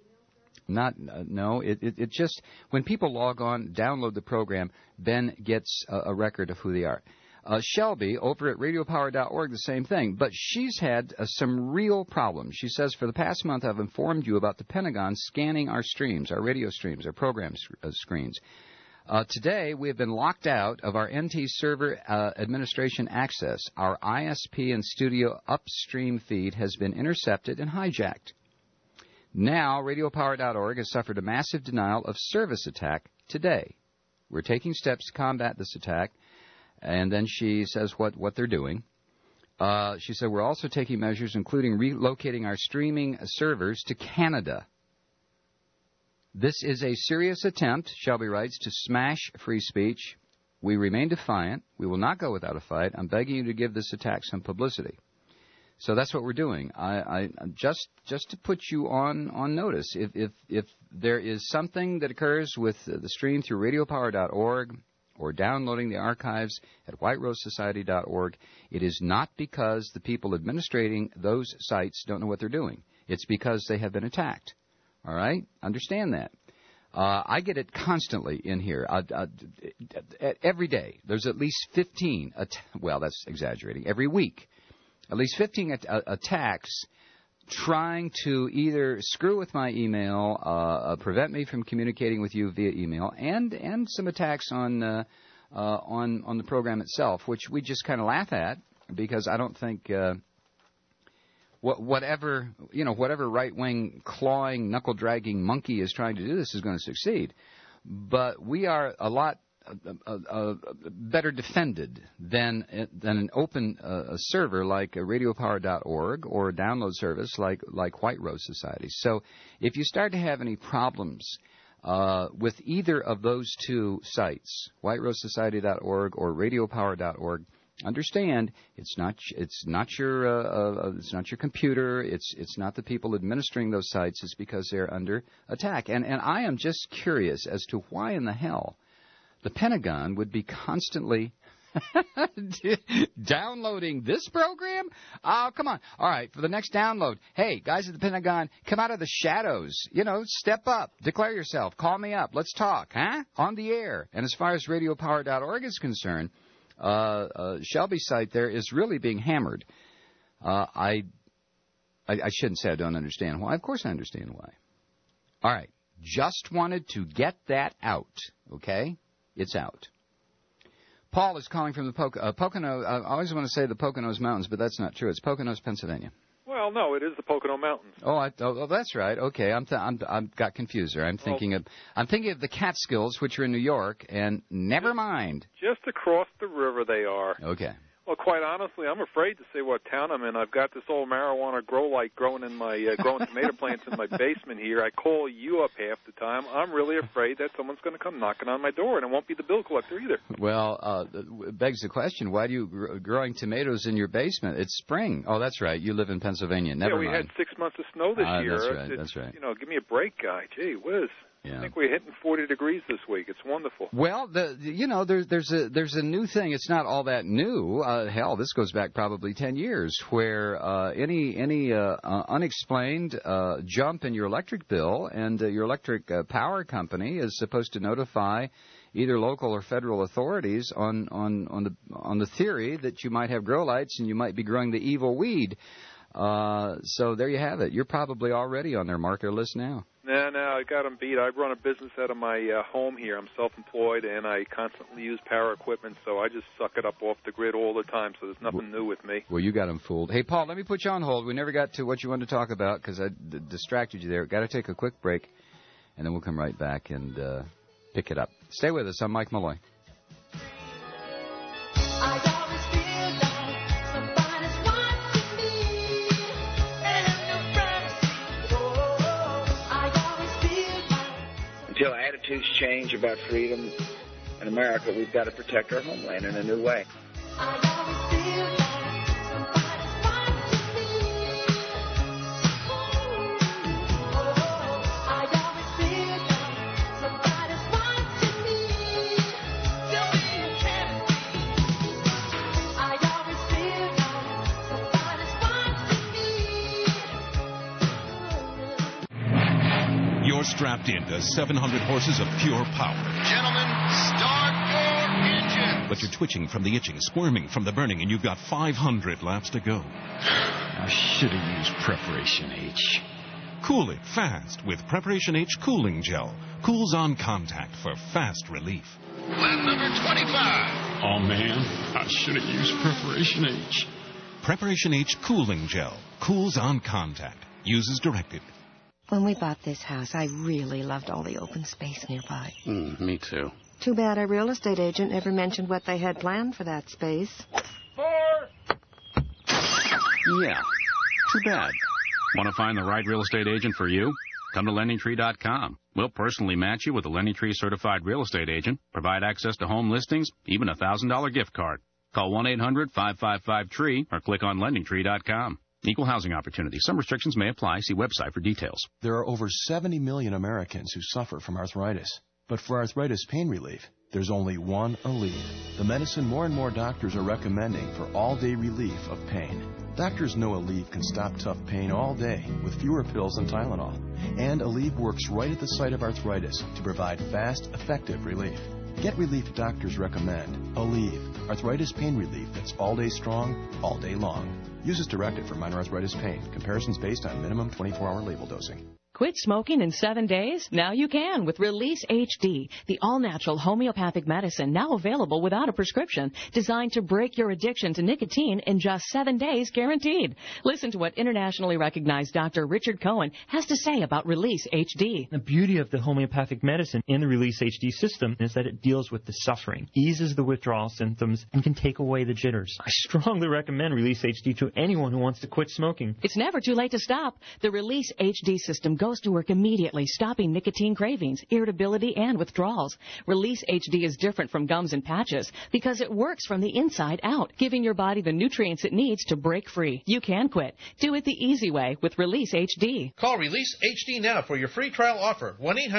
No. It just, when people log on, download the program, Ben gets a record of who they are. Shelby, over at radiopower.org, the same thing. But she's had some real problems. She says, for the past month, I've informed you about the Pentagon scanning our streams, our radio streams, our program screens. Today, we have been locked out of our NT server administration access. Our ISP and studio upstream feed has been intercepted and hijacked. Now, radiopower.org has suffered a massive denial of service attack today. We're taking steps to combat this attack. And then she says what they're doing. She said, we're also taking measures, including relocating our streaming servers to Canada. This is a serious attempt, Shelby writes, to smash free speech. We remain defiant. We will not go without a fight. I'm begging you to give this attack some publicity. So that's what we're doing. I just to put you on notice. If there is something that occurs with the stream through radiopower.org, or downloading the archives at whiterosesociety.org, it is not because the people administrating those sites don't know what they're doing. It's because they have been attacked. All right? Understand that. I get it constantly in here. Every day, there's at least 15, well, that's exaggerating, every week, at least 15 attacks trying to either screw with my email, prevent me from communicating with you via email, and some attacks on the program itself, which we just kind of laugh at because I don't think whatever right-wing clawing, knuckle-dragging monkey is trying to do this is going to succeed. But we are a lot better defended than an open server like radiopower.org or a download service like White Rose Society. So if you start to have any problems with either of those two sites, whiterosesociety.org or radiopower.org, understand it's not your computer, it's not the people administering those sites, it's because they're under attack. And I am just curious as to why in the hell the Pentagon would be constantly downloading this program? Oh, come on. All right, for the next download, hey, guys at the Pentagon, come out of the shadows. Step up. Declare yourself. Call me up. Let's talk, huh? On the air. And as far as radiopower.org is concerned, Shelby's site there is really being hammered. I shouldn't say I don't understand why. Of course I understand why. All right. Just wanted to get that out, okay? It's out. Paul is calling from the Pocono. I always want to say the Poconos Mountains, but that's not true. It's Poconos, Pennsylvania. Well, no, it is the Pocono Mountains. Oh, that's right. Okay, I'm got confused there. I'm thinking of the Catskills, which are in New York, and never mind. Just across the river they are. Okay. Well, quite honestly, I'm afraid to say what town I'm in. I've got this old marijuana grow light growing in my growing tomato plants in my basement here. I call you up half the time. I'm really afraid that someone's going to come knocking on my door, and it won't be the bill collector either. Well, it begs the question: why do you growing tomatoes in your basement? It's spring. Oh, that's right. You live in Pennsylvania. Never mind. Yeah, we had 6 months of snow this year. That's right. That's right. Give me a break, guy. Gee whiz. Yeah. I think we're hitting 40 degrees this week. It's wonderful. Well, there's a new thing. It's not all that new. Hell, this goes back probably 10 years, where any unexplained jump in your electric bill, and your electric power company is supposed to notify either local or federal authorities on the theory that you might have grow lights and you might be growing the evil weed. So there you have it. You're probably already on their marker list now. No, I got them beat. I run a business out of my home here. I'm self-employed, and I constantly use power equipment, so I just suck it up off the grid all the time, so there's nothing new with me. Well, you got them fooled. Hey, Paul, let me put you on hold. We never got to what you wanted to talk about because I distracted you there. Got to take a quick break, and then we'll come right back and pick it up. Stay with us. I'm Mike Malloy. Until attitudes change about freedom in America, we've got to protect our homeland in a new way. Strapped into 700 horses of pure power. Gentlemen, start your engine. But you're twitching from the itching, squirming from the burning, and you've got 500 laps to go. I should have used Preparation H. Cool it fast with Preparation H Cooling Gel. Cools on contact for fast relief. Lap number 25. Oh, man, I should have used Preparation H. Preparation H Cooling Gel. Cools on contact. Use as directed. When we bought this house, I really loved all the open space nearby. Me too. Too bad our real estate agent never mentioned what they had planned for that space. 4. Yeah, too bad. Want to find the right real estate agent for you? Come to LendingTree.com. We'll personally match you with a LendingTree certified real estate agent, provide access to home listings, even a $1,000 gift card. Call 1-800-555-TREE or click on LendingTree.com. Equal housing opportunity. Some restrictions may apply. See website for details. There are over 70 million Americans who suffer from arthritis. But for arthritis pain relief, there's only one Aleve, the medicine more and more doctors are recommending for all-day relief of pain. Doctors know Aleve can stop tough pain all day with fewer pills than Tylenol. And Aleve works right at the site of arthritis to provide fast, effective relief. Get relief doctors recommend. Aleve, arthritis pain relief that's all day strong, all day long. Use as directed for minor arthritis pain. Comparisons based on minimum 24-hour label dosing. Quit smoking in 7 days? Now you can with Release HD, the all-natural homeopathic medicine now available without a prescription, designed to break your addiction to nicotine in just 7 days, guaranteed. Listen to what internationally recognized Dr. Richard Cohen has to say about Release HD. The beauty of the homeopathic medicine in the Release HD system is that it deals with the suffering, eases the withdrawal symptoms, and can take away the jitters. I strongly recommend Release HD to anyone who wants to quit smoking. It's never too late to stop. The Release HD system goes to work immediately, stopping nicotine cravings, irritability, and withdrawals. Release HD is different from gums and patches because it works from the inside out, giving your body the nutrients it needs to break free. You can quit. Do it the easy way with Release HD. Call Release HD now for your free trial offer.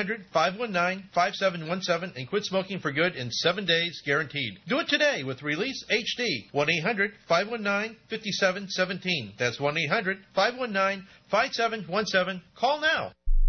1-800-519-5717 and quit smoking for good in 7 days, guaranteed. Do it today with Release HD. 1-800-519-5717. That's 1-800-519-5717. Call now.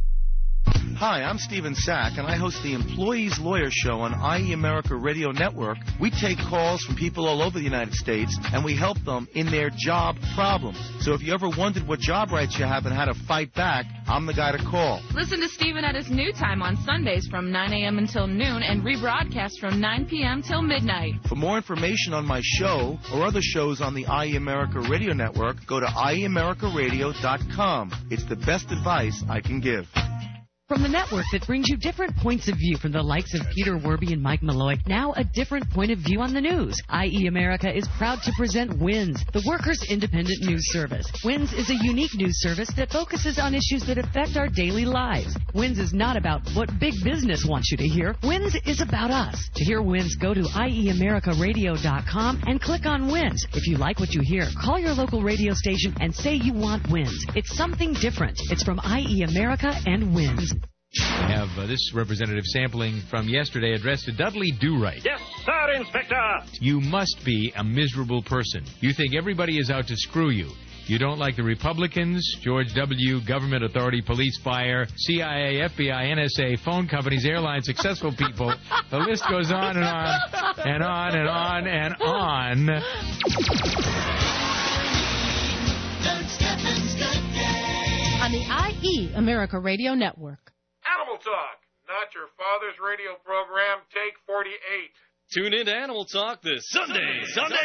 Hi, I'm Stephen Sack, and I host the Employees Lawyer Show on IE America Radio Network. We take calls from people all over the United States, and we help them in their job problems. So if you ever wondered what job rights you have and how to fight back, I'm the guy to call. Listen to Stephen at his new time on Sundays from 9 a.m. until noon and rebroadcast from 9 p.m. till midnight. For more information on my show or other shows on the IE America Radio Network, go to IEAmericaRadio.com. It's the best advice I can give. From the network that brings you different points of view from the likes of Peter Werby and Mike Malloy, now a different point of view on the news. IE America is proud to present WINS, the Workers' Independent News Service. WINS is a unique news service that focuses on issues that affect our daily lives. WINS is not about what big business wants you to hear. WINS is about us. To hear WINS, go to IEAmericaRadio.com and click on WINS. If you like what you hear, call your local radio station and say you want WINS. It's something different. It's from IE America and WINS. We have this representative sampling from yesterday addressed to Dudley Do-Right. Yes, sir, Inspector. You must be a miserable person. You think everybody is out to screw you. You don't like the Republicans, George W., government authority, police, fire, CIA, FBI, NSA, phone companies, airlines, successful people. The list goes on and on and on and on and on. On the IE America Radio Network. Animal Talk, not your father's radio program. Take 48. Tune in to Animal Talk this Sunday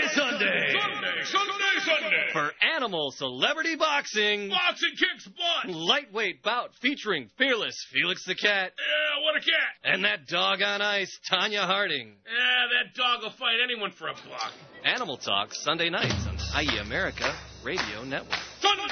for Animal Celebrity Boxing. Boxing kicks butt. Lightweight bout featuring fearless Felix the Cat. Yeah, what a cat. And that dog on ice, Tanya Harding. Yeah, that dog will fight anyone for a buck. Animal Talk, Sunday nights on IE America Radio Network. Sunday.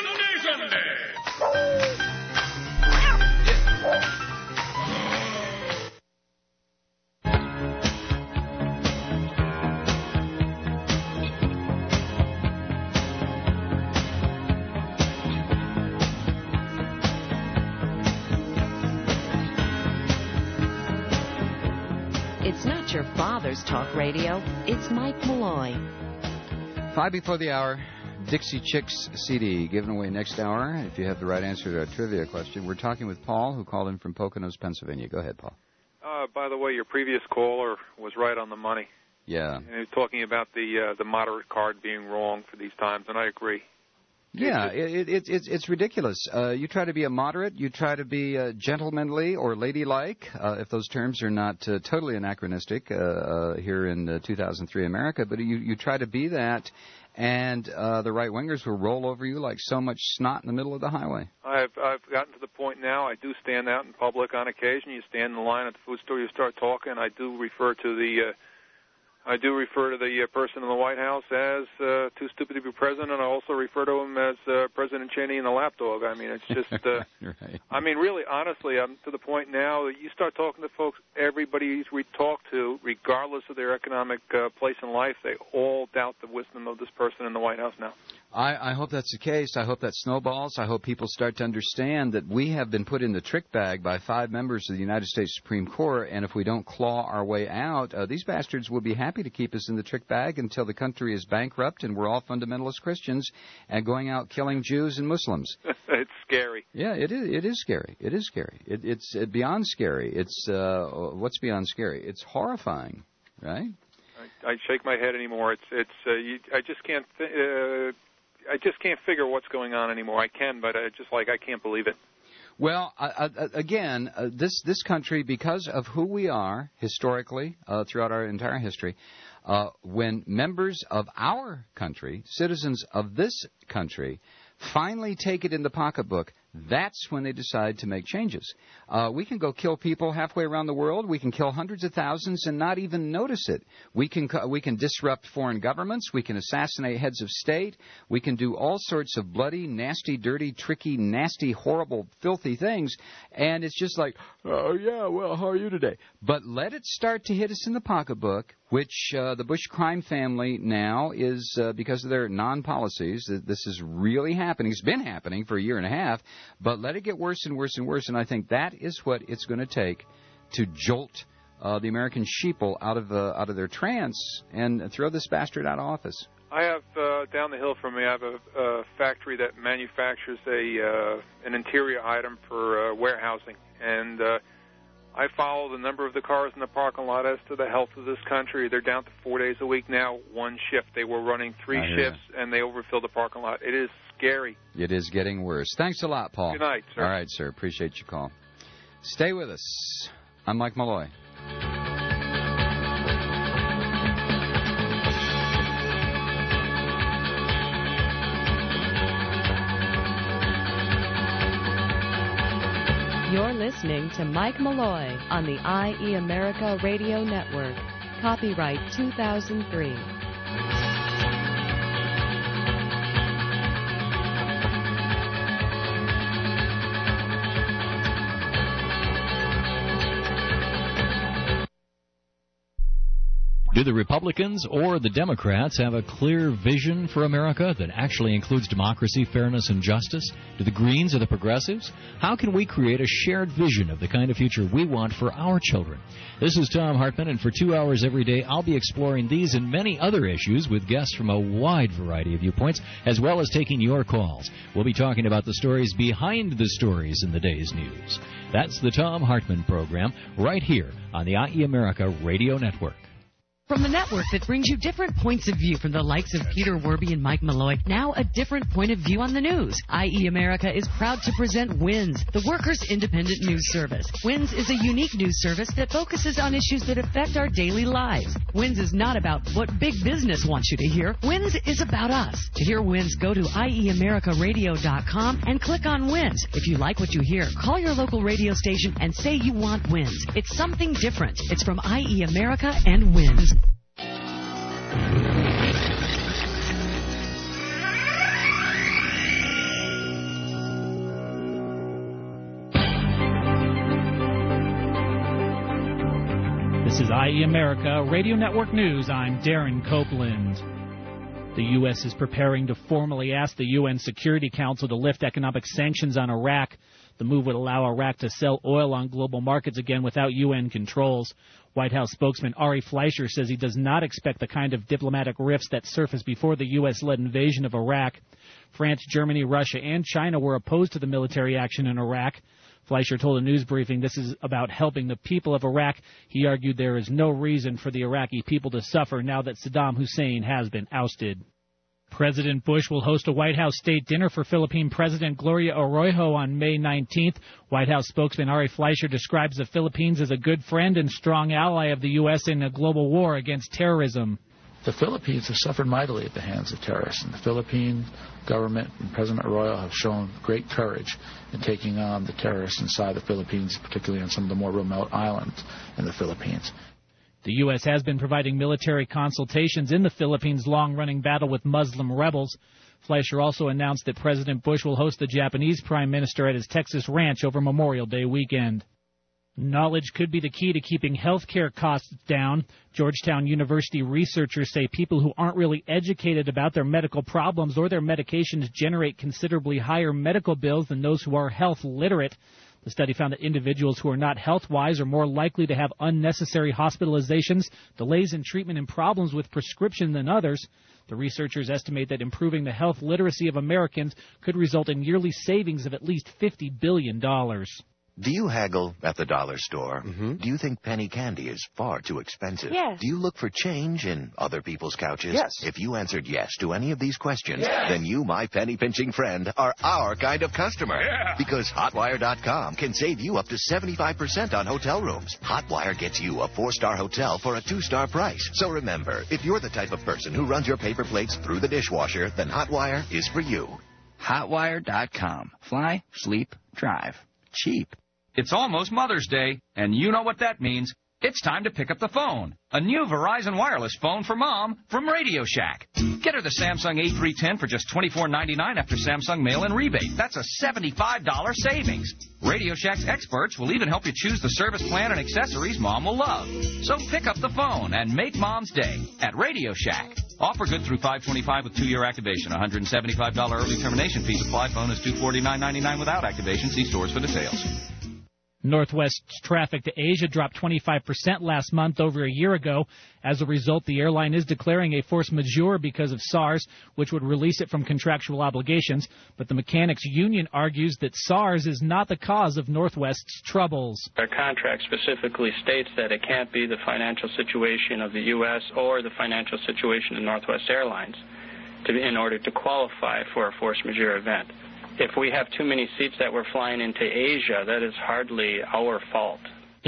It's not your father's talk radio. It's Mike Malloy. 5 before the hour. Dixie Chicks CD given away next hour. If you have the right answer to our trivia question, we're talking with Paul, who called in from Poconos, Pennsylvania. Go ahead, Paul. By the way, your previous caller was right on the money. Yeah. And he was talking about the moderate card being wrong for these times, and I agree. Yeah, it's ridiculous. You try to be a moderate, you try to be gentlemanly or ladylike, if those terms are not totally anachronistic here in 2003 America, but you try to be that, and the right-wingers will roll over you like so much snot in the middle of the highway. I've gotten to the point now, I do stand out in public on occasion. You stand in the line at the food store, you start talking. I do refer to the person in the White House as too stupid to be president, and I also refer to him as President Cheney and the lapdog. I mean, it's just, right. I mean, really, honestly, I'm to the point now that you start talking to folks, everybody we talk to, regardless of their economic place in life, they all doubt the wisdom of this person in the White House now. I hope that's the case. I hope that snowballs. I hope people start to understand that we have been put in the trick bag by 5 members of the United States Supreme Court, and if we don't claw our way out, these bastards will be happy to keep us in the trick bag until the country is bankrupt and we're all fundamentalist Christians and going out killing Jews and Muslims. It's scary. Yeah, it is scary. It is scary. It's beyond scary. It's what's beyond scary? It's horrifying, right? I shake my head anymore. I just can't. I just can't figure what's going on anymore. I can, but I can't believe it. Well, again, this country, because of who we are historically throughout our entire history, when members of our country, citizens of this country, finally take it in the pocketbook, that's when they decide to make changes. We can go kill people halfway around the world. We can kill hundreds of thousands and not even notice it. We can disrupt foreign governments. We can assassinate heads of state. We can do all sorts of bloody, nasty, dirty, tricky, nasty, horrible, filthy things. And it's just like, oh, yeah, well, how are you today? But let it start to hit us in the pocketbook, which the Bush crime family now is, because of their non-policies, this is really happening. It's been happening for a year and a half. But let it get worse and worse and worse, and I think that is what it's going to take to jolt the American sheeple out of their trance and throw this bastard out of office. I have down the hill from me. I have a factory that manufactures an interior item for warehousing, and I follow the number of the cars in the parking lot as to the health of this country. They're down to 4 days a week now, 1 shift. They were running 3 shifts, and they overfill the parking lot. It is scary. It is getting worse. Thanks a lot, Paul. Good night, sir. All right, sir. Appreciate your call. Stay with us. I'm Mike Malloy. You're listening to Mike Malloy on the IE America Radio Network. Copyright 2003. Do the Republicans or the Democrats have a clear vision for America that actually includes democracy, fairness, and justice? Do the Greens or the Progressives? How can we create a shared vision of the kind of future we want for our children? This is Tom Hartman, and for 2 hours every day, I'll be exploring these and many other issues with guests from a wide variety of viewpoints, as well as taking your calls. We'll be talking about the stories behind the stories in the day's news. That's the Tom Hartman Program, right here on the IE America Radio Network. From the network that brings you different points of view from the likes of Peter Werby and Mike Malloy, now a different point of view on the news. IE America is proud to present WINS, the Workers' Independent News Service. WINS is a unique news service that focuses on issues that affect our daily lives. WINS is not about what big business wants you to hear. WINS is about us. To hear WINS, go to IEAmericaRadio.com and click on WINS. If you like what you hear, call your local radio station and say you want WINS. It's something different. It's from IE America and WINS. This is IE America Radio Network News. I'm Darren Copeland. The U.S. is preparing to formally ask the UN Security Council to lift economic sanctions on Iraq. The move would allow Iraq to sell oil on global markets again without UN controls. White House spokesman Ari Fleischer says he does not expect the kind of diplomatic rifts that surfaced before the U.S.-led invasion of Iraq. France, Germany, Russia, and China were opposed to the military action in Iraq. Fleischer told a news briefing this is about helping the people of Iraq. He argued there is no reason for the Iraqi people to suffer now that Saddam Hussein has been ousted. President Bush will host a White House state dinner for Philippine President Gloria Arroyo on May 19th. White House spokesman Ari Fleischer describes the Philippines as a good friend and strong ally of the U.S. in a global war against terrorism. The Philippines have suffered mightily at the hands of terrorists, and the Philippine government and President Arroyo have shown great courage in taking on the terrorists inside the Philippines, particularly on some of the more remote islands in the Philippines. The U.S. has been providing military consultations in the Philippines' long-running battle with Muslim rebels. Fleischer also announced that President Bush will host the Japanese Prime Minister at his Texas ranch over Memorial Day weekend. Knowledge could be the key to keeping health care costs down. Georgetown University researchers say people who aren't really educated about their medical problems or their medications generate considerably higher medical bills than those who are health literate. The study found that individuals who are not health-wise are more likely to have unnecessary hospitalizations, delays in treatment, and problems with prescription than others. The researchers estimate that improving the health literacy of Americans could result in yearly savings of at least $50 billion. Do you haggle at the dollar store? Mm-hmm. Do you think penny candy is far too expensive? Yes. Do you look for change in other people's couches? Yes. If you answered yes to any of these questions, yes, then you, my penny-pinching friend, are our kind of customer. Yeah. Because Hotwire.com can save you up to 75% on hotel rooms. Hotwire gets you a 4-star hotel for a 2-star price. So remember, if you're the type of person who runs your paper plates through the dishwasher, then Hotwire is for you. Hotwire.com. Fly, sleep, drive. Cheap. It's almost Mother's Day, and you know what that means. It's time to pick up the phone. A new Verizon Wireless phone for Mom from Radio Shack. Get her the Samsung A310 for just $24.99 after Samsung mail-in rebate. That's a $75 savings. Radio Shack's experts will even help you choose the service plan and accessories Mom will love. So pick up the phone and make Mom's day at Radio Shack. Offer good through 5/25 with 2-year activation. $175 early termination fees apply. Phone is $249.99 without activation. See stores for details. Northwest's traffic to Asia dropped 25% last month over a year ago. As a result, the airline is declaring a force majeure because of SARS, which would release it from contractual obligations. But the mechanics union argues that SARS is not the cause of Northwest's troubles. Our contract specifically states that it can't be the financial situation of the U.S. or the financial situation of Northwest Airlines in order to qualify for a force majeure event. If we have too many seats that we're flying into Asia, that is hardly our fault.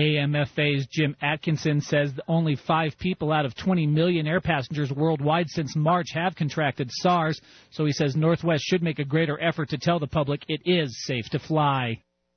AMFA's Jim Atkinson says that only 5 people out of 20 million air passengers worldwide since March have contracted SARS, so he says Northwest should make a greater effort to tell the public it is safe to fly.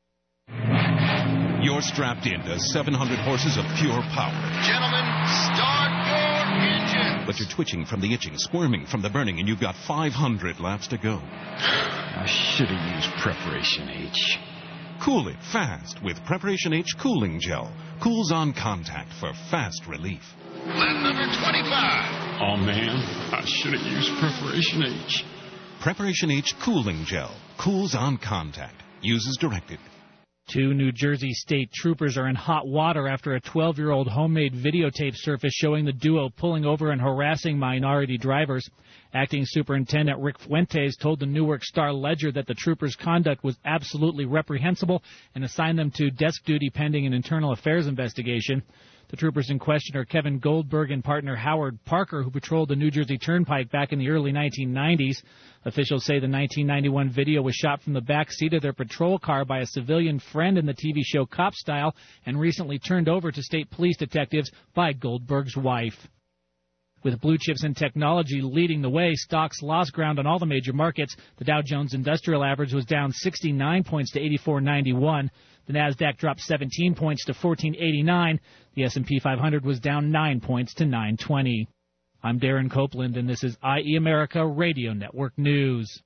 You're strapped into 700 horses of pure power. Gentlemen, start your engine. But you're twitching from the itching, squirming from the burning, and you've got 500 laps to go. I should have used Preparation H. Cool it fast with Preparation H Cooling Gel. Cools on contact for fast relief. Lap number 25. Oh, man, I should have used Preparation H. Preparation H Cooling Gel. Cools on contact. Use as directed. 2 New Jersey state troopers are in hot water after a 12-year-old homemade videotape surfaced showing the duo pulling over and harassing minority drivers. Acting Superintendent Rick Fuentes told the Newark Star-Ledger that the troopers' conduct was absolutely reprehensible and assigned them to desk duty pending an internal affairs investigation. The troopers in question are Kevin Goldberg and partner Howard Parker, who patrolled the New Jersey Turnpike back in the early 1990s. Officials say the 1991 video was shot from the back seat of their patrol car by a civilian friend in the TV show Cop Style and recently turned over to state police detectives by Goldberg's wife. With blue chips and technology leading the way, stocks lost ground on all the major markets. The Dow Jones Industrial Average was down 69 points to 84.91. The Nasdaq dropped 17 points to 14.89. The S&P 500 was down 9 points to 920. I'm Darren Copeland, and this is IE America Radio Network News.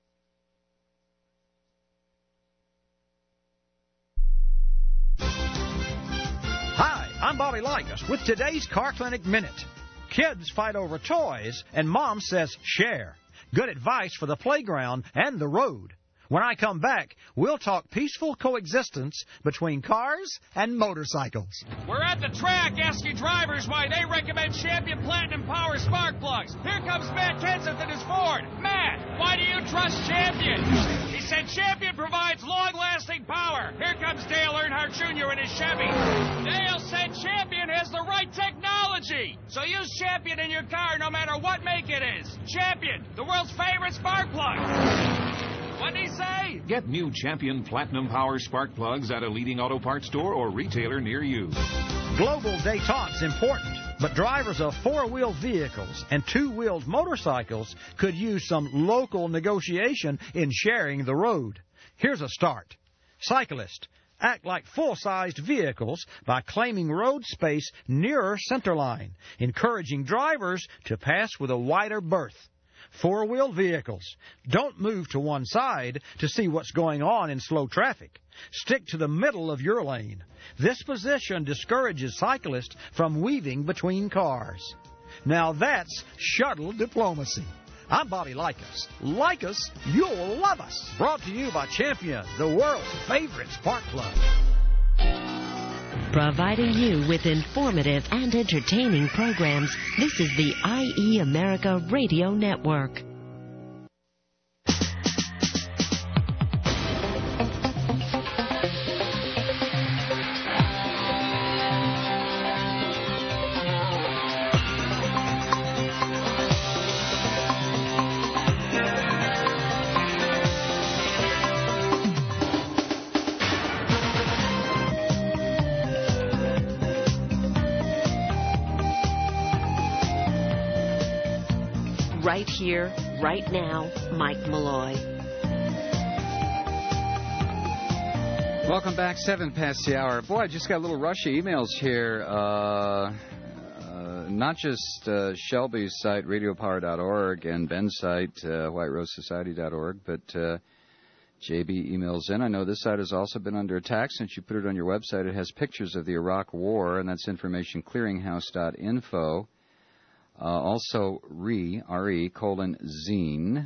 Hi, I'm Bobby Likas with today's Car Clinic Minute. Kids fight over toys, and Mom says share. Good advice for the playground and the road. When I come back, we'll talk peaceful coexistence between cars and motorcycles. We're at the track asking drivers why they recommend Champion Platinum Power Spark Plugs. Here comes Matt Kenseth in his Ford. Matt, why do you trust Champion? He said Champion provides long-lasting power. Here comes Dale Earnhardt Jr. in his Chevy. Dale said Champion has the right technology. So use Champion in your car no matter what make it is. Champion, the world's favorite spark plug. What'd he say? Get new Champion Platinum Power Spark Plugs at a leading auto parts store or retailer near you. Global détente's important, but drivers of four-wheeled vehicles and two-wheeled motorcycles could use some local negotiation in sharing the road. Here's a start. Cyclists, act like full-sized vehicles by claiming road space nearer centerline, encouraging drivers to pass with a wider berth. Four-wheeled vehicles, don't move to one side to see what's going on in slow traffic. Stick to the middle of your lane. This position discourages cyclists from weaving between cars. Now that's shuttle diplomacy. I'm Bobby Likas. Like us, you'll love us. Brought to you by Champion, the world's favorite spark plug. Providing you with informative and entertaining programs, this is the IE America Radio Network. Right here, right now, Mike Malloy. Welcome back, 7 past the hour. Boy, I just got a little rush of emails here. Not just Shelby's site, radiopower.org, and Ben's site, whiterosesociety.org, but JB emails in. I know this site has also been under attack since you put it on your website. It has pictures of the Iraq War, and that's informationclearinghouse.info. Also, re::zine.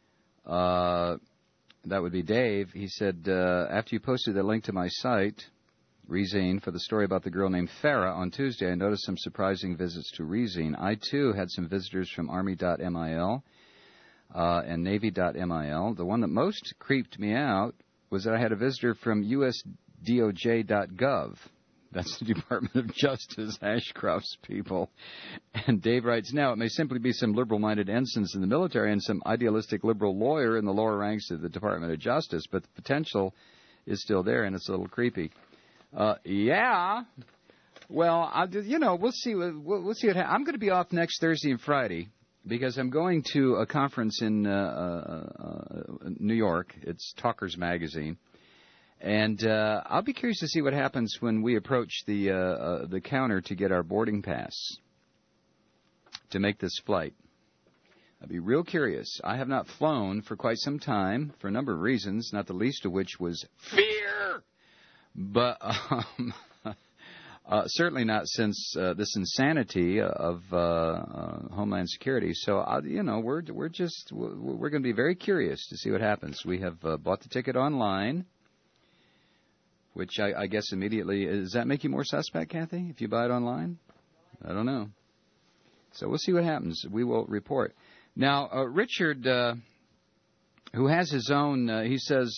That would be Dave. He said, after you posted the link to my site, Rezine, for the story about the girl named Farah on Tuesday, I noticed some surprising visits to Rezine. I, too, had some visitors from Army.mil and Navy.mil. The one that most creeped me out was that I had a visitor from USDOJ.gov. That's the Department of Justice, Ashcroft's people. And Dave writes, now, it may simply be some liberal-minded ensigns in the military and some idealistic liberal lawyer in the lower ranks of the Department of Justice, but the potential is still there, and it's a little creepy. Yeah. Well, we'll see. We'll see what happens. I'm going to be off next Thursday and Friday because I'm going to a conference in New York. It's Talkers Magazine. And I'll be curious to see what happens when we approach the counter to get our boarding pass to make this flight. I'll be real curious. I have not flown for quite some time for a number of reasons, not the least of which was fear. But certainly not since this insanity of Homeland Security. So, we're going to be very curious to see what happens. We have bought the ticket online. Which I guess immediately, does that make you more suspect, Kathy, if you buy it online? I don't know. So we'll see what happens. We will report. Now, Richard, who has his own, he says,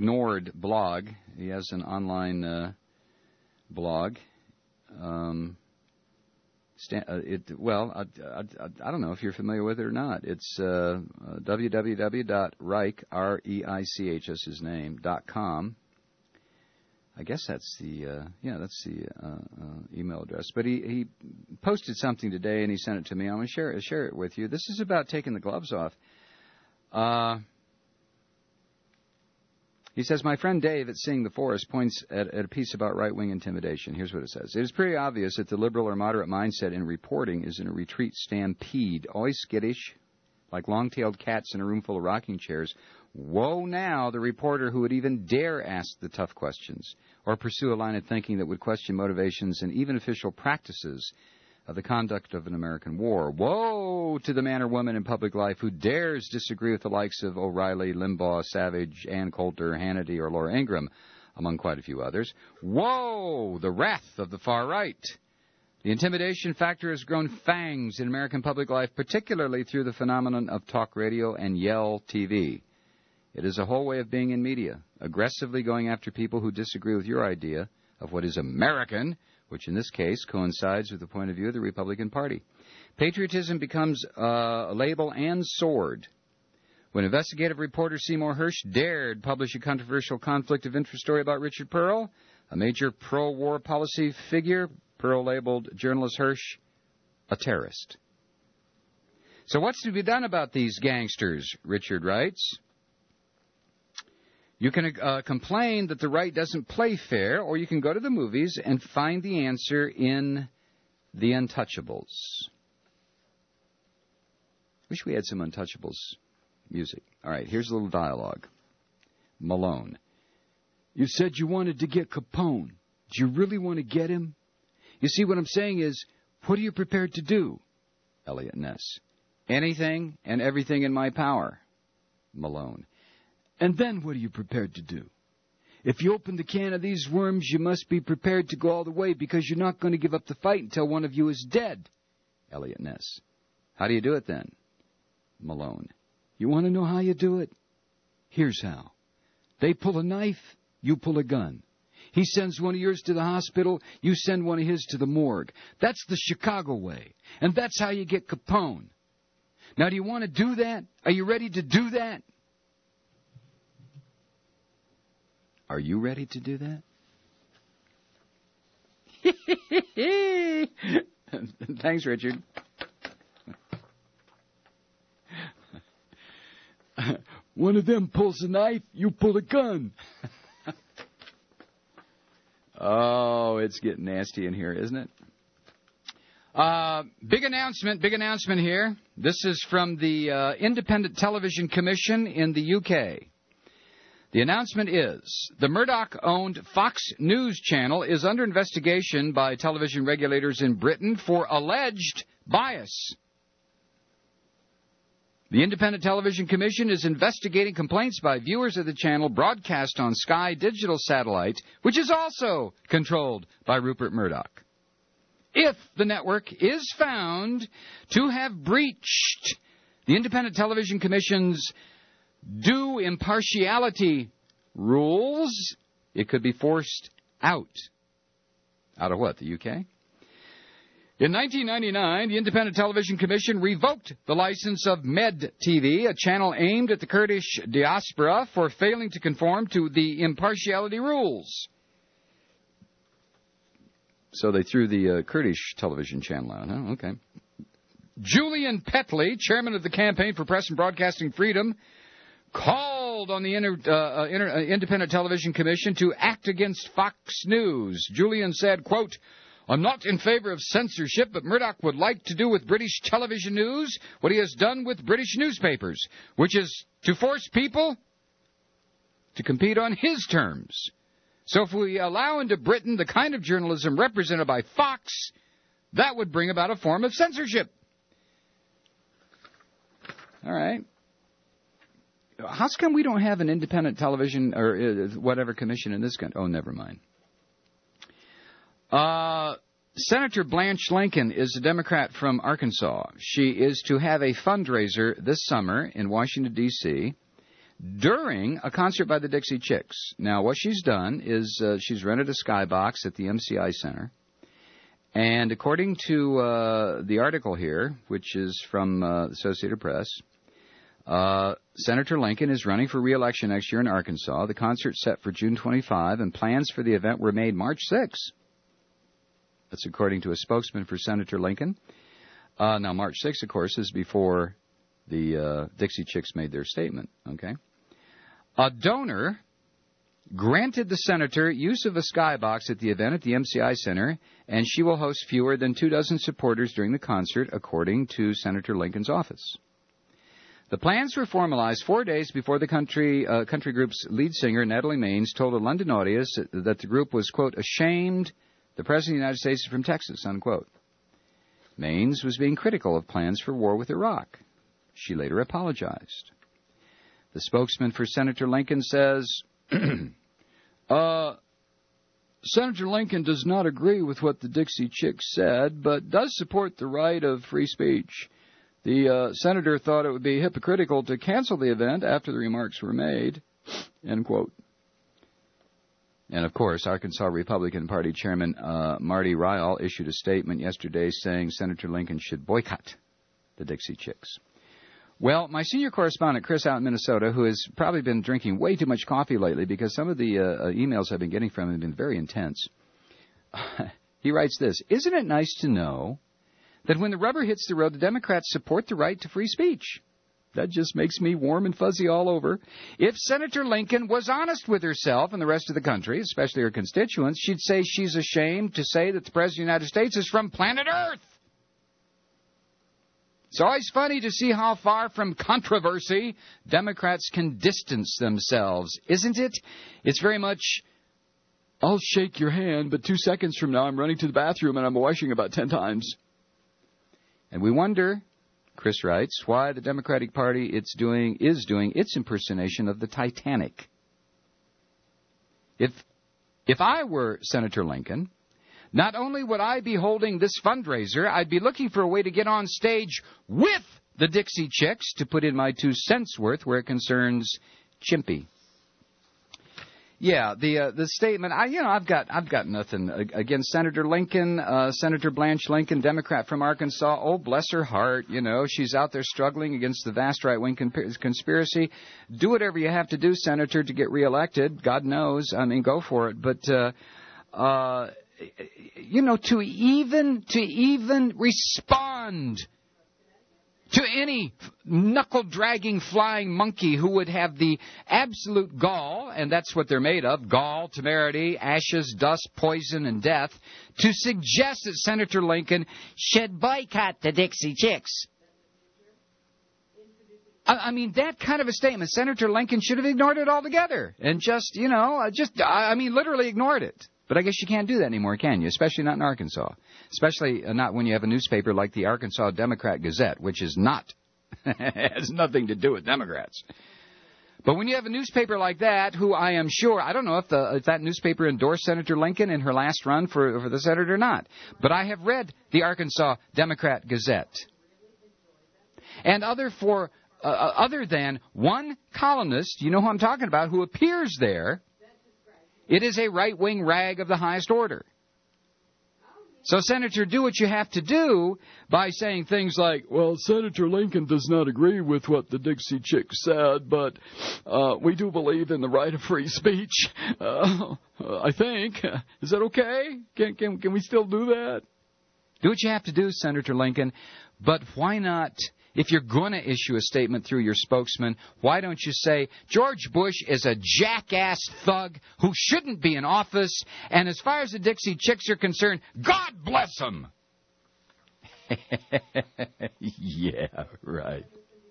ignored blog. He has an online blog. Well, I don't know if you're familiar with it or not. It's www.reich, R-E-I-C-H is his name, .com. I guess that's the email address. But he posted something today and he sent it to me. I'm going to share it with you. This is about taking the gloves off. He says, my friend Dave at Seeing the Forest points at a piece about right-wing intimidation. Here's what it says. It is pretty obvious that the liberal or moderate mindset in reporting is in a retreat stampede, always skittish, like long-tailed cats in a room full of rocking chairs. Woe now the reporter who would even dare ask the tough questions or pursue a line of thinking that would question motivations and even official practices of the conduct of an American war. Woe to the man or woman in public life who dares disagree with the likes of O'Reilly, Limbaugh, Savage, Ann Coulter, Hannity, or Laura Ingraham, among quite a few others. Woe, the wrath of the far right. The intimidation factor has grown fangs in American public life, particularly through the phenomenon of talk radio and Yell TV. It is a whole way of being in media, aggressively going after people who disagree with your idea of what is American, which in this case coincides with the point of view of the Republican Party. Patriotism becomes a label and sword. When investigative reporter Seymour Hersh dared publish a controversial conflict of interest story about Richard Pearl, a major pro-war policy figure, Pearl labeled journalist Hersh a terrorist. So what's to be done about these gangsters, Richard writes. You can complain that the right doesn't play fair, or you can go to the movies and find the answer in The Untouchables. Wish we had some Untouchables music. All right, here's a little dialogue. Malone. You said you wanted to get Capone. Do you really want to get him? You see, what I'm saying is, what are you prepared to do? Elliot Ness. Anything and everything in my power. Malone. And then what are you prepared to do? If you open the can of these worms, you must be prepared to go all the way because you're not going to give up the fight until one of you is dead. Elliot Ness. How do you do it then? Malone. You want to know how you do it? Here's how. They pull a knife, you pull a gun. He sends one of yours to the hospital, you send one of his to the morgue. That's the Chicago way. And that's how you get Capone. Now, do you want to do that? Are you ready to do that? Are you ready to do that? Thanks, Richard. One of them pulls a knife, you pull a gun. Oh, it's getting nasty in here, isn't it? Big announcement here. This is from the Independent Television Commission in the UK. The announcement is, the Murdoch-owned Fox News channel is under investigation by television regulators in Britain for alleged bias. The Independent Television Commission is investigating complaints by viewers of the channel broadcast on Sky Digital Satellite, which is also controlled by Rupert Murdoch. If the network is found to have breached the Independent Television Commission's due impartiality rules, it could be forced out. Out of what, the UK? In 1999, the Independent Television Commission revoked the license of Med TV, a channel aimed at the Kurdish diaspora, for failing to conform to the impartiality rules. So they threw the Kurdish television channel out, huh? Okay. Julian Petley, chairman of the Campaign for Press and Broadcasting Freedom, called on the Independent Television Commission to act against Fox News. Julian said, quote, I'm not in favor of censorship, but Murdoch would like to do with British television news what he has done with British newspapers, which is to force people to compete on his terms. So if we allow into Britain the kind of journalism represented by Fox, that would bring about a form of censorship. All right. How come we don't have an independent television or whatever commission in this country? Oh, never mind. Senator Blanche Lincoln is a Democrat from Arkansas. She is to have a fundraiser this summer in Washington, D.C., during a concert by the Dixie Chicks. Now, what she's done is she's rented a skybox at the MCI Center, And according to the article here, which is from the Associated Press, Senator Lincoln is running for re-election next year in Arkansas. The concert's set for June 25, and plans for the event were made March 6. That's according to a spokesman for Senator Lincoln. Now, March 6, of course, is before the Dixie Chicks made their statement, okay? A donor granted the senator use of a skybox at the event at the MCI Center, and she will host fewer than 24 supporters during the concert, according to Senator Lincoln's office. The plans were formalized 4 days before the country group's lead singer, Natalie Maines, told a London audience that the group was, quote, ashamed the President of the United States is from Texas, unquote. Maines was being critical of plans for war with Iraq. She later apologized. The spokesman for Senator Lincoln says, Senator Lincoln does not agree with what the Dixie Chicks said, but does support the right of free speech. The senator thought it would be hypocritical to cancel the event after the remarks were made, end quote. And, of course, Arkansas Republican Party Chairman Marty Ryle issued a statement yesterday saying Senator Lincoln should boycott the Dixie Chicks. Well, my senior correspondent, Chris, out in Minnesota, who has probably been drinking way too much coffee lately because some of the emails I've been getting from him have been very intense, he writes this, isn't it nice to know that when the rubber hits the road, the Democrats support the right to free speech? That just makes me warm and fuzzy all over. If Senator Lincoln was honest with herself and the rest of the country, especially her constituents, she'd say she's ashamed to say that the President of the United States is from planet Earth. It's always funny to see how far from controversy Democrats can distance themselves, isn't it? It's very much, I'll shake your hand, but 2 seconds from now I'm running to the bathroom and I'm washing about 10 times. And we wonder, Chris writes, why the Democratic Party is doing its impersonation of the Titanic. If I were Senator Lincoln, not only would I be holding this fundraiser, I'd be looking for a way to get on stage with the Dixie Chicks to put in my 2 cents worth where it concerns Chimpy. Yeah, the statement. I've got nothing against Senator Lincoln, Senator Blanche Lincoln, Democrat from Arkansas. Oh, bless her heart. She's out there struggling against the vast right-wing conspiracy. Do whatever you have to do, Senator, to get reelected. God knows. I mean, go for it. But to even respond to any knuckle-dragging flying monkey who would have the absolute gall, and that's what they're made of, gall, temerity, ashes, dust, poison, and death, to suggest that Senator Lincoln should boycott the Dixie Chicks. I mean, that kind of a statement, Senator Lincoln should have ignored it altogether and literally ignored it. But I guess you can't do that anymore, can you? Especially not in Arkansas. Especially not when you have a newspaper like the Arkansas Democrat Gazette, which is not, has nothing to do with Democrats. But when you have a newspaper like that, who I am sure, I don't know if that newspaper endorsed Senator Lincoln in her last run for the Senate or not. But I have read the Arkansas Democrat Gazette. And other than one columnist, you know who I'm talking about, who appears there, it is a right-wing rag of the highest order. So, Senator, do what you have to do by saying things like, well, Senator Lincoln does not agree with what the Dixie Chicks said, but we do believe in the right of free speech, I think. Is that okay? Can we still do that? Do what you have to do, Senator Lincoln, but why not... If you're going to issue a statement through your spokesman, why don't you say, George Bush is a jackass thug who shouldn't be in office, and as far as the Dixie Chicks are concerned, God bless them! Yeah, right.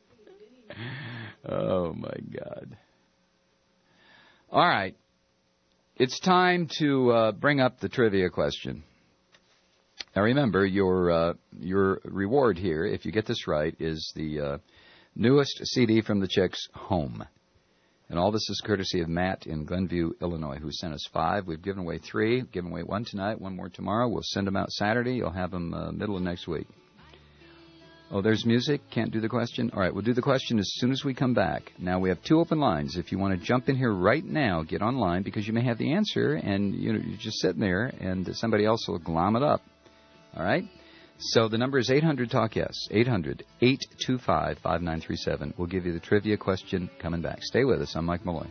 Oh, my God. All right. It's time to bring up the trivia question. Now, remember, your reward here, if you get this right, is the newest CD from the Chicks, Home. And all this is courtesy of Matt in Glenview, Illinois, who sent us 5. We've given away 3. Given away 1 tonight, 1 more tomorrow. We'll send them out Saturday. You'll have them middle of next week. Oh, there's music. Can't do the question? All right, we'll do the question as soon as we come back. Now, we have 2 open lines. If you want to jump in here right now, get online, because you may have the answer, and you're just sitting there, and somebody else will glom it up. All right? So the number is 800-TALK-YES, 800-825-5937. We'll give you the trivia question coming back. Stay with us. I'm Mike Malloy.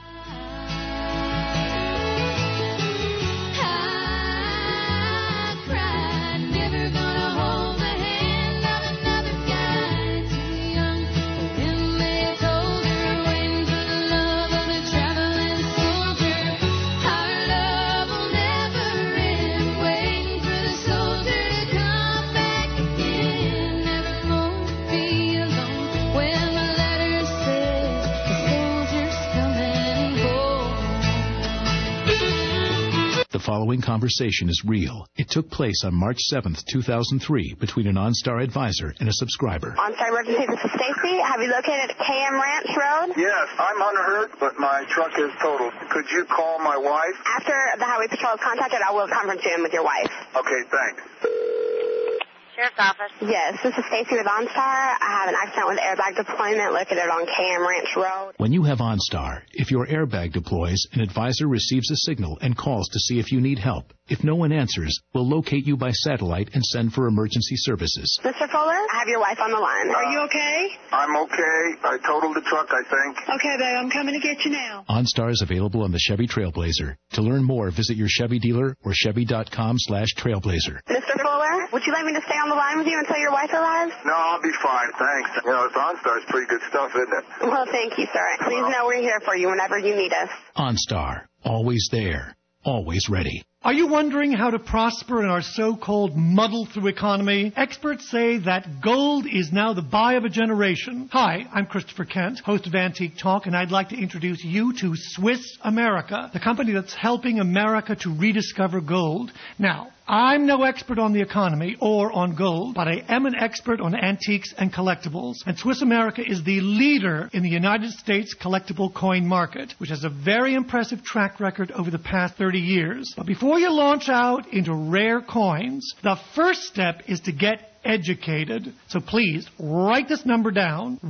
The following conversation is real. It took place on March 7th, 2003, between an OnStar advisor and a subscriber. OnStar Emergency, this is Stacy. Have you located KM Ranch Road? Yes, I'm unhurt, but my truck is totaled. Could you call my wife? After the Highway Patrol is contacted, I will conference you in with your wife. Okay, thanks. Sheriff's Office. Yes, this is Stacy with OnStar. I have an accident with airbag deployment located on KM Ranch Road. When you have OnStar, if your airbag deploys, an advisor receives a signal and calls to see if you need help. If no one answers, we'll locate you by satellite and send for emergency services. Mr. Fuller, I have your wife on the line. Are you okay? I'm okay. I totaled the truck, I think. Okay, babe, I'm coming to get you now. OnStar is available on the Chevy Trailblazer. To learn more, visit your Chevy dealer or Chevy.com/Trailblazer. Mr. Fuller, would you like me to stay on the line with you until your wife arrives? No, I'll be fine, thanks. You know, this OnStar's pretty good stuff, isn't it? Well, thank you, sir. Please know we're here for you whenever you need us. OnStar, always there, always ready. Are you wondering how to prosper in our so-called muddle-through economy? Experts say that gold is now the buy of a generation. Hi, I'm Christopher Kent, host of Antique Talk, and I'd like to introduce you to Swiss America, the company that's helping America to rediscover gold. Now, I'm no expert on the economy or on gold, but I am an expert on antiques and collectibles. And Swiss America is the leader in the United States collectible coin market, which has a very impressive track record over the past 30 years. But before you launch out into rare coins, the first step is to get educated. So please, write this number down,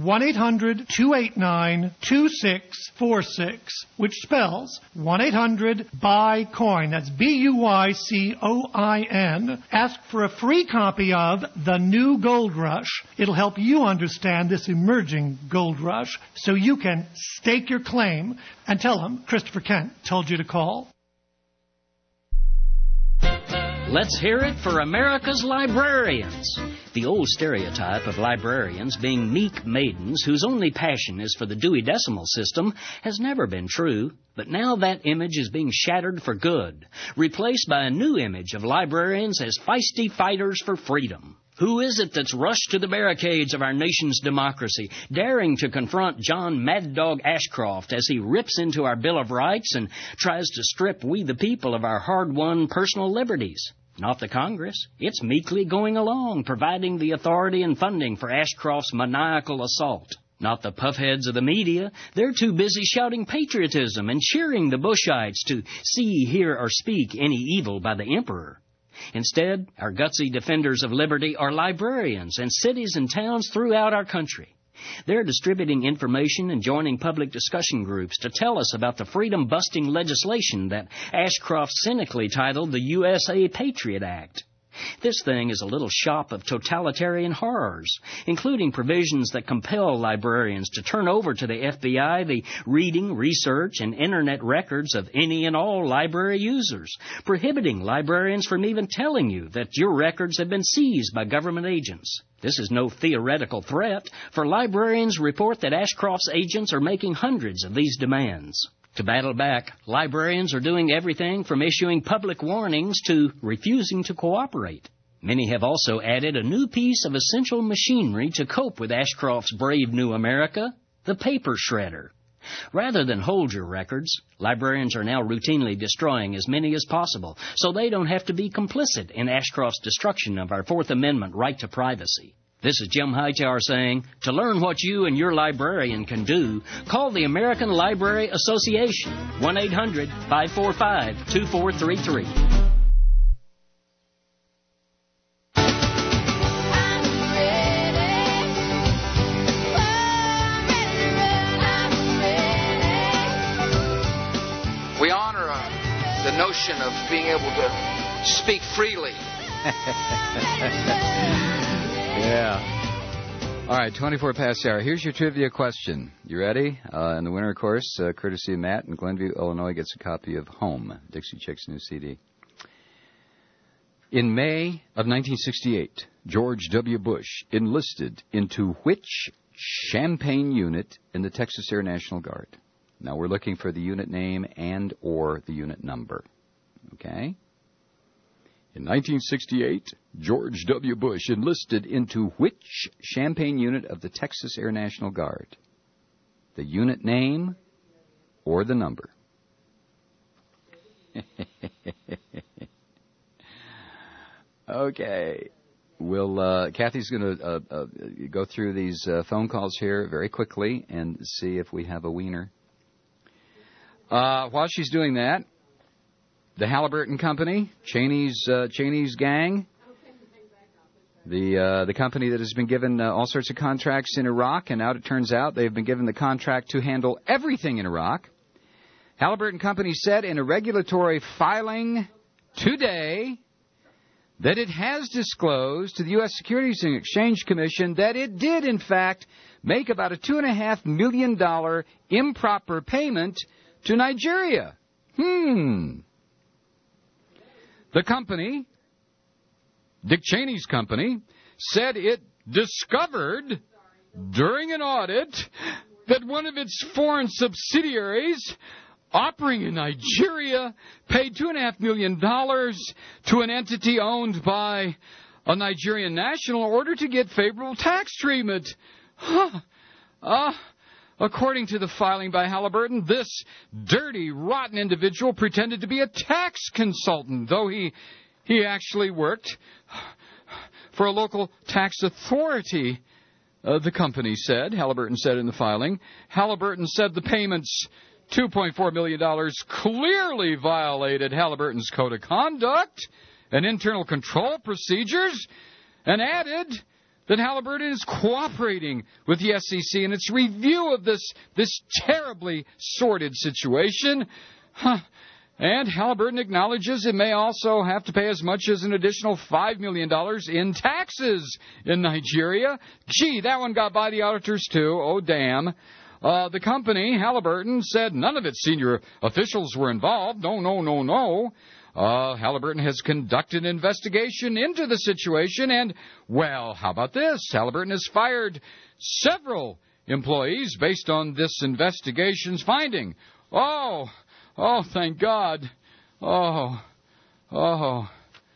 1-800-289-2646, which spells 1-800-BUY-COIN. That's BUYCOIN. Ask for a free copy of The New Gold Rush. It'll help you understand this emerging gold rush so you can stake your claim and tell them Christopher Kent told you to call. Let's hear it for America's librarians. The old stereotype of librarians being meek maidens whose only passion is for the Dewey Decimal System has never been true. But now that image is being shattered for good, replaced by a new image of librarians as feisty fighters for freedom. Who is it that's rushed to the barricades of our nation's democracy, daring to confront John Mad Dog Ashcroft as he rips into our Bill of Rights and tries to strip we the people of our hard-won personal liberties? Not the Congress. It's meekly going along, providing the authority and funding for Ashcroft's maniacal assault. Not the puffheads of the media. They're too busy shouting patriotism and cheering the Bushites to see, hear, or speak any evil by the emperor. Instead, our gutsy defenders of liberty are librarians in cities and towns throughout our country. They're distributing information and joining public discussion groups to tell us about the freedom-busting legislation that Ashcroft cynically titled the USA Patriot Act. This thing is a little shop of totalitarian horrors, including provisions that compel librarians to turn over to the FBI the reading, research, and Internet records of any and all library users, prohibiting librarians from even telling you that your records have been seized by government agents. This is no theoretical threat, for librarians report that Ashcroft's agents are making hundreds of these demands. To battle back, librarians are doing everything from issuing public warnings to refusing to cooperate. Many have also added a new piece of essential machinery to cope with Ashcroft's brave new America, the paper shredder. Rather than hold your records, librarians are now routinely destroying as many as possible so they don't have to be complicit in Ashcroft's destruction of our Fourth Amendment right to privacy. This is Jim Hightower saying, to learn what you and your librarian can do, call the American Library Association, 1-800-545-2433. We honor the notion of being able to speak freely Yeah. All right, 24 past the hour. Here's your trivia question. You ready? And the winner, of course, courtesy of Matt in Glenview, Illinois, gets a copy of Home, Dixie Chicks' new CD. In May of 1968, George W. Bush enlisted into which Champaign unit in the Texas Air National Guard? Now, we're looking for the unit name and or the unit number. Okay? In 1968, George W. Bush enlisted into which Champaign unit of the Texas Air National Guard? The unit name or the number? Okay. Kathy's going to go through these phone calls here very quickly and see if we have a wiener. While she's doing that, the Halliburton Company, Cheney's gang, the company that has been given all sorts of contracts in Iraq, and now it turns out they've been given the contract to handle everything in Iraq. Halliburton Company said in a regulatory filing today that it has disclosed to the U.S. Securities and Exchange Commission that it did, in fact, make about a $2.5 million improper payment to Nigeria. The company, Dick Cheney's company, said it discovered during an audit that one of its foreign subsidiaries operating in Nigeria paid $2.5 million to an entity owned by a Nigerian national in order to get favorable tax treatment. According to the filing by Halliburton, this dirty, rotten individual pretended to be a tax consultant, though he actually worked for a local tax authority, the company said. Halliburton said in the filing. Halliburton said the payments, $2.4 million, clearly violated Halliburton's code of conduct and internal control procedures, and added that Halliburton is cooperating with the SEC in its review of this terribly sordid situation. And Halliburton acknowledges it may also have to pay as much as an additional $5 million in taxes in Nigeria. Gee, that one got by the auditors, too. Oh, damn. The company, Halliburton, said none of its senior officials were involved. No. Halliburton has conducted an investigation into the situation, and, well, how about this? Halliburton has fired several employees based on this investigation's finding. Oh, thank God. Oh. Well,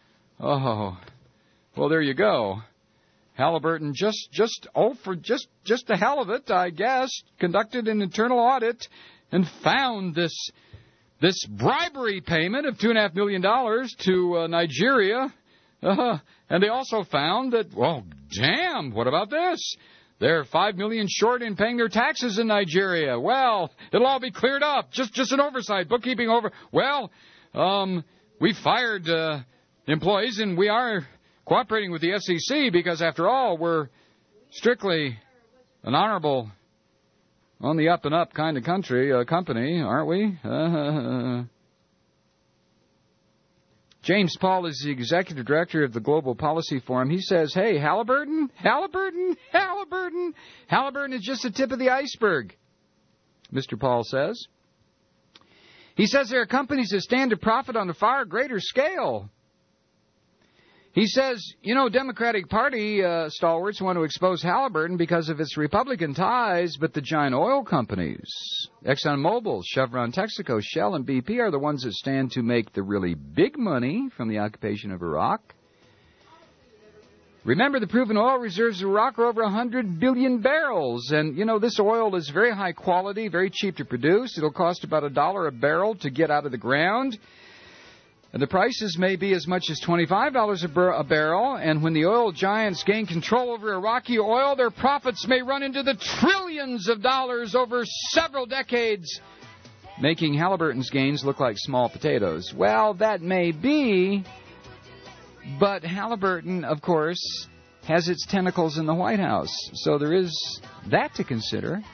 there you go. Halliburton just the hell of it, I guess, conducted an internal audit and found this bribery payment of $2.5 million to Nigeria. And they also found that, well, damn, what about this? They're $5 million short in paying their taxes in Nigeria. Well, it'll all be cleared up. Just an oversight, bookkeeping over. Well, we fired employees, and we are cooperating with the SEC because, after all, we're strictly an honorable, on the up-and-up kind of company, aren't we? James Paul is the executive director of the Global Policy Forum. He says, hey, Halliburton is just the tip of the iceberg, Mr. Paul says. He says there are companies that stand to profit on a far greater scale. He says, Democratic Party stalwarts want to expose Halliburton because of its Republican ties, but the giant oil companies, ExxonMobil, Chevron, Texaco, Shell, and BP, are the ones that stand to make the really big money from the occupation of Iraq. Remember, the proven oil reserves of Iraq are over 100 billion barrels, and, this oil is very high quality, very cheap to produce. It'll cost about $1 a barrel to get out of the ground. And the prices may be as much as $25 a barrel, and when the oil giants gain control over Iraqi oil, their profits may run into the trillions of dollars over several decades, making Halliburton's gains look like small potatoes. Well, that may be, but Halliburton, of course, has its tentacles in the White House, so there is that to consider.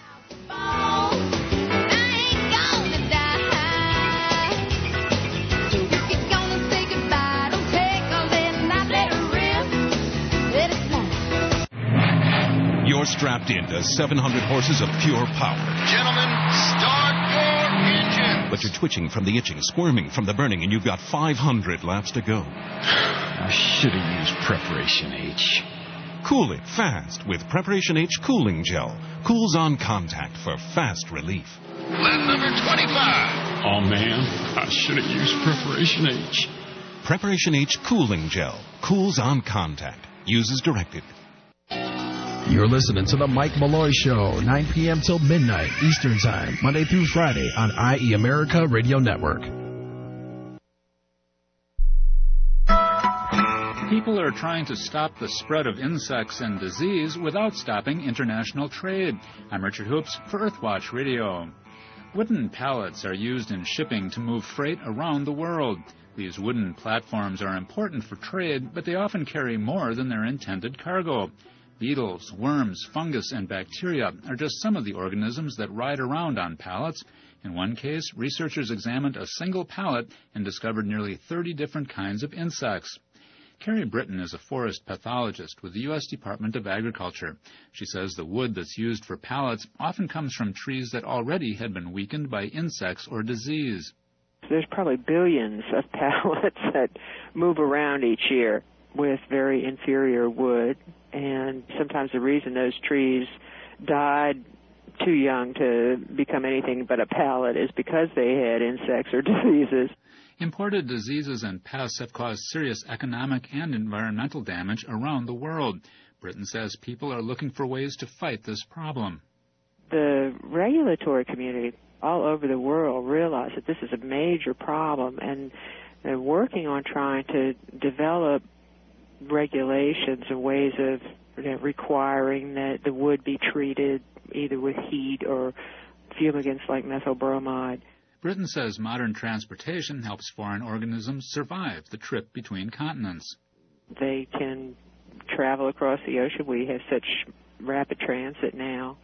strapped into 700 horses of pure power. Gentlemen, start your engine. But you're twitching from the itching, squirming from the burning, and you've got 500 laps to go. I should have used Preparation H. Cool it fast with Preparation H Cooling Gel. Cools on contact for fast relief. Lap number 25. Oh, man, I should have used Preparation H. Preparation H Cooling Gel. Cools on contact. Use as directed. You're listening to the Mike Malloy Show, 9 p.m. till midnight Eastern Time, Monday through Friday on IE America Radio Network. People are trying to stop the spread of insects and disease without stopping international trade. I'm Richard Hoops for Earthwatch Radio. Wooden pallets are used in shipping to move freight around the world. These wooden platforms are important for trade, but they often carry more than their intended cargo. Beetles, worms, fungus, and bacteria are just some of the organisms that ride around on pallets. In one case, researchers examined a single pallet and discovered nearly 30 different kinds of insects. Carrie Britton is a forest pathologist with the U.S. Department of Agriculture. She says the wood that's used for pallets often comes from trees that already had been weakened by insects or disease. There's probably billions of pallets that move around each year with very inferior wood, and sometimes the reason those trees died too young to become anything but a pallet is because they had insects or diseases. Imported diseases and pests have caused serious economic and environmental damage around the world. Britton says people are looking for ways to fight this problem. The regulatory community all over the world realize that this is a major problem, and they're working on trying to develop regulations and ways of requiring that the wood be treated either with heat or fumigants like methylbromide. Britton says modern transportation helps foreign organisms survive the trip between continents. They can travel across the ocean. We have such rapid transit now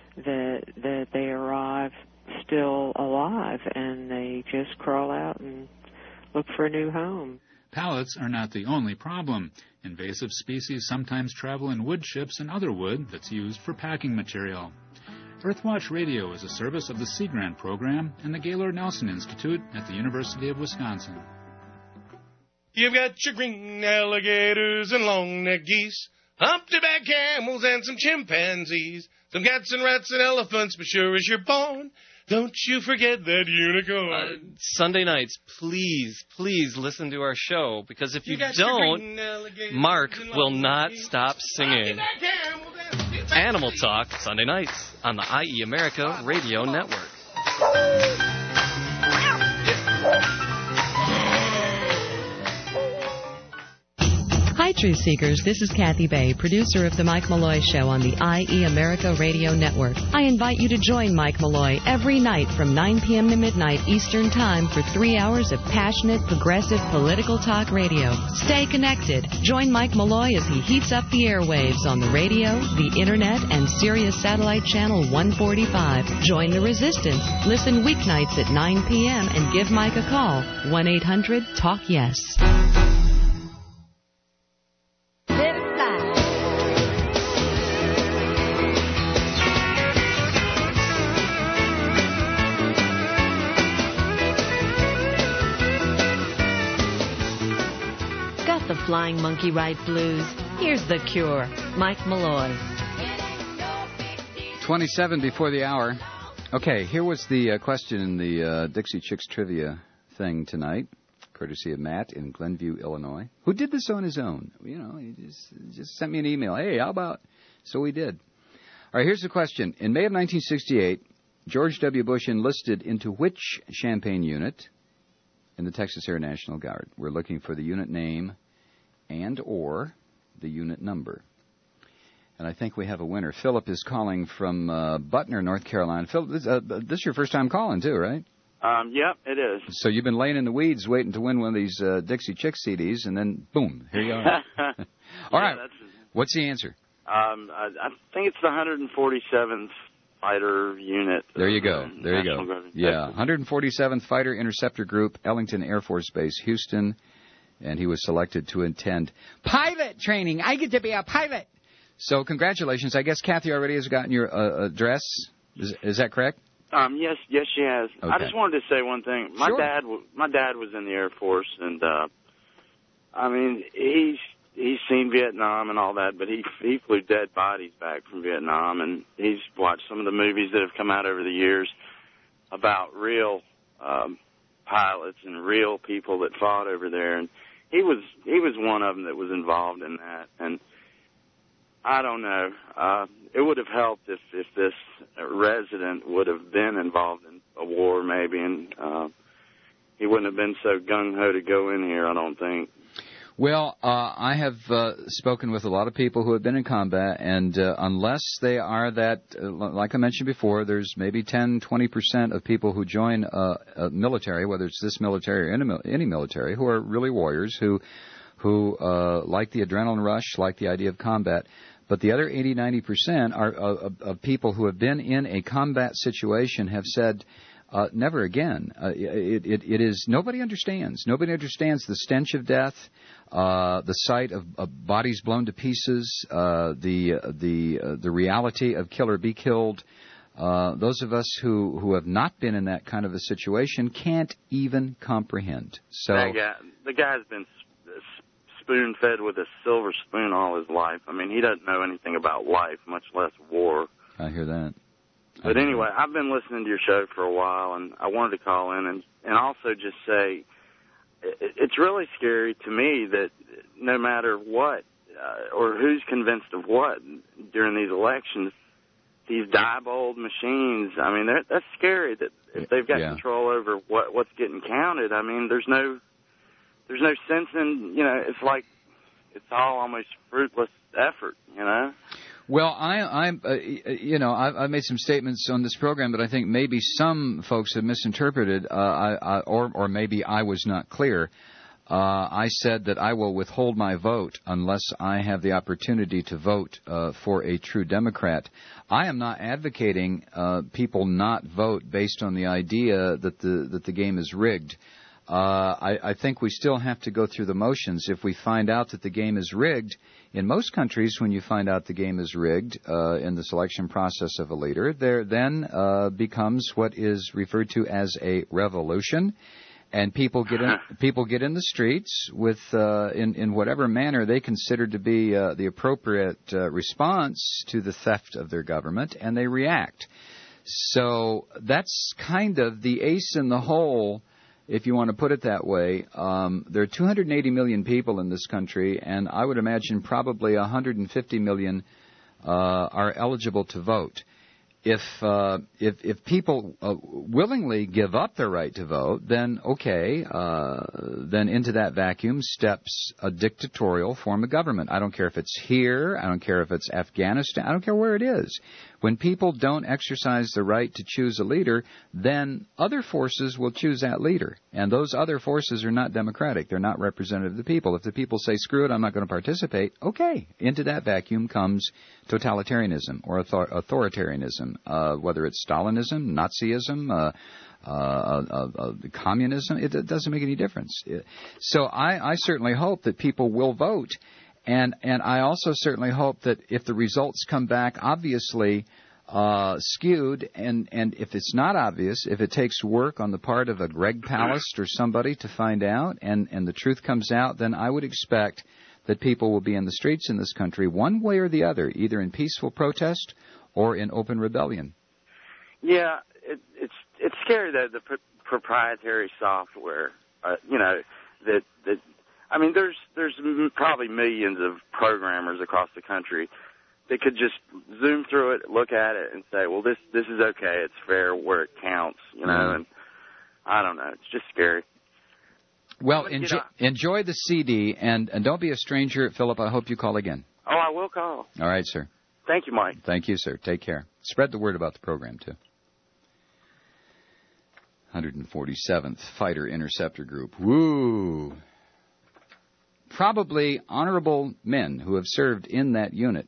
that they arrive still alive, and they just crawl out and look for a new home. Pallets are not the only problem. Invasive species sometimes travel in wood chips and other wood that's used for packing material. Earthwatch Radio is a service of the Sea Grant Program and the Gaylord Nelson Institute at the University of Wisconsin. You've got your green alligators and long-necked geese, humpty-back camels and some chimpanzees, some cats and rats and elephants, but sure as you're born, don't you forget that unicorn. Sunday nights, please listen to our show, because if you don't, Mark will not stop singing. Animal Talk, Sunday nights on the IE America Radio Network. Hi, Truth Seekers. This is Kathy Bay, producer of The Mike Malloy Show on the IE America Radio Network. I invite you to join Mike Malloy every night from 9 p.m. to midnight Eastern Time for 3 hours of passionate, progressive, political talk radio. Stay connected. Join Mike Malloy as he heats up the airwaves on the radio, the Internet, and Sirius Satellite Channel 145. Join the resistance. Listen weeknights at 9 p.m. and give Mike a call. 1-800-TALK-YES. Flying Monkey Ride Blues. Here's the cure. Mike Malloy. 27 before the hour. Okay, here was the question in the Dixie Chicks trivia thing tonight, courtesy of Matt in Glenview, Illinois, who did this on his own. You know, he just sent me an email. Hey, how about? So we did. All right, here's the question. In May of 1968, George W. Bush enlisted into which Champaign unit in the Texas Air National Guard? We're looking for the unit name and or the unit number. And I think we have a winner. Philip is calling from Butner, North Carolina. Philip, this is your first time calling, too, right? Yep, it is. So you've been laying in the weeds waiting to win one of these Dixie Chicks CDs, and then, boom, here you are. All right. What's the answer? I think it's the 147th Fighter Unit. There you go. There you go. Yeah, 147th Fighter Interceptor Group, Ellington Air Force Base, Houston. And he was selected to attend pilot training. I get to be a pilot. So congratulations. I guess Kathy already has gotten your address. Is that correct? Yes, she has. Okay. I just wanted to say one thing. My Sure. dad was in the Air Force, and I mean, he's seen Vietnam and all that, but he flew dead bodies back from Vietnam, and he's watched some of the movies that have come out over the years about real pilots and real people that fought over there, and he was one of them that was involved in that. And I don't know. It would have helped if this resident would have been involved in a war, maybe, and he wouldn't have been so gung-ho to go in here, I don't think. Well, I have spoken with a lot of people who have been in combat, and unless they are that, like I mentioned before, there's maybe 10, 20% of people who join a military, whether it's this military or any military, who are really warriors, who like the adrenaline rush, like the idea of combat. But the other 80, 90% are of people who have been in a combat situation have said, never again. It is, nobody understands. Nobody understands the stench of death, the sight of bodies blown to pieces, the reality of kill or be killed. Those of us who have not been in that kind of a situation can't even comprehend. So the guy's been spoon-fed with a silver spoon all his life. I mean, he doesn't know anything about life, much less war. I hear that. But anyway, I've been listening to your show for a while, and I wanted to call in and also just say it's really scary to me that no matter what or who's convinced of what during these elections, these Diebold machines, I mean, that's scary that if they've got control over what's getting counted, I mean, there's no sense in, it's like it's all almost fruitless effort, Well, I've made some statements on this program that I think maybe some folks have misinterpreted, or maybe I was not clear. I said that I will withhold my vote unless I have the opportunity to vote for a true Democrat. I am not advocating people not vote based on the idea that the game is rigged. I think we still have to go through the motions. If we find out that the game is rigged, in most countries, when you find out the game is rigged in the selection process of a leader, there then becomes what is referred to as a revolution, and people get in the streets with in whatever manner they consider to be the appropriate response to the theft of their government, and they react. So that's kind of the ace in the hole, if you want to put it that way. There are 280 million people in this country, and I would imagine probably 150 million are eligible to vote. If people willingly give up their right to vote, then okay, then into that vacuum steps a dictatorial form of government. I don't care if it's here, I don't care if it's Afghanistan, I don't care where it is. When people don't exercise the right to choose a leader, then other forces will choose that leader. And those other forces are not democratic. They're not representative of the people. If the people say, screw it, I'm not going to participate, okay. Into that vacuum comes totalitarianism or authoritarianism, whether it's Stalinism, Nazism, communism. It doesn't make any difference. So I certainly hope that people will vote. And I also certainly hope that if the results come back obviously skewed, and if it's not obvious, if it takes work on the part of a Greg Palast or somebody to find out, and the truth comes out, then I would expect that people will be in the streets in this country one way or the other, either in peaceful protest or in open rebellion. Yeah, it's scary that the proprietary software, that I mean, there's probably millions of programmers across the country that could just zoom through it, look at it, and say, well, this is okay, it's fair where it counts, and I don't know, it's just scary. Well, enjoy the CD, and don't be a stranger, Philip. I hope you call again. Oh, I will call. All right, sir. Thank you, Mike. Thank you, sir. Take care. Spread the word about the program, too. 147th Fighter Interceptor Group. Woo! Probably honorable men who have served in that unit.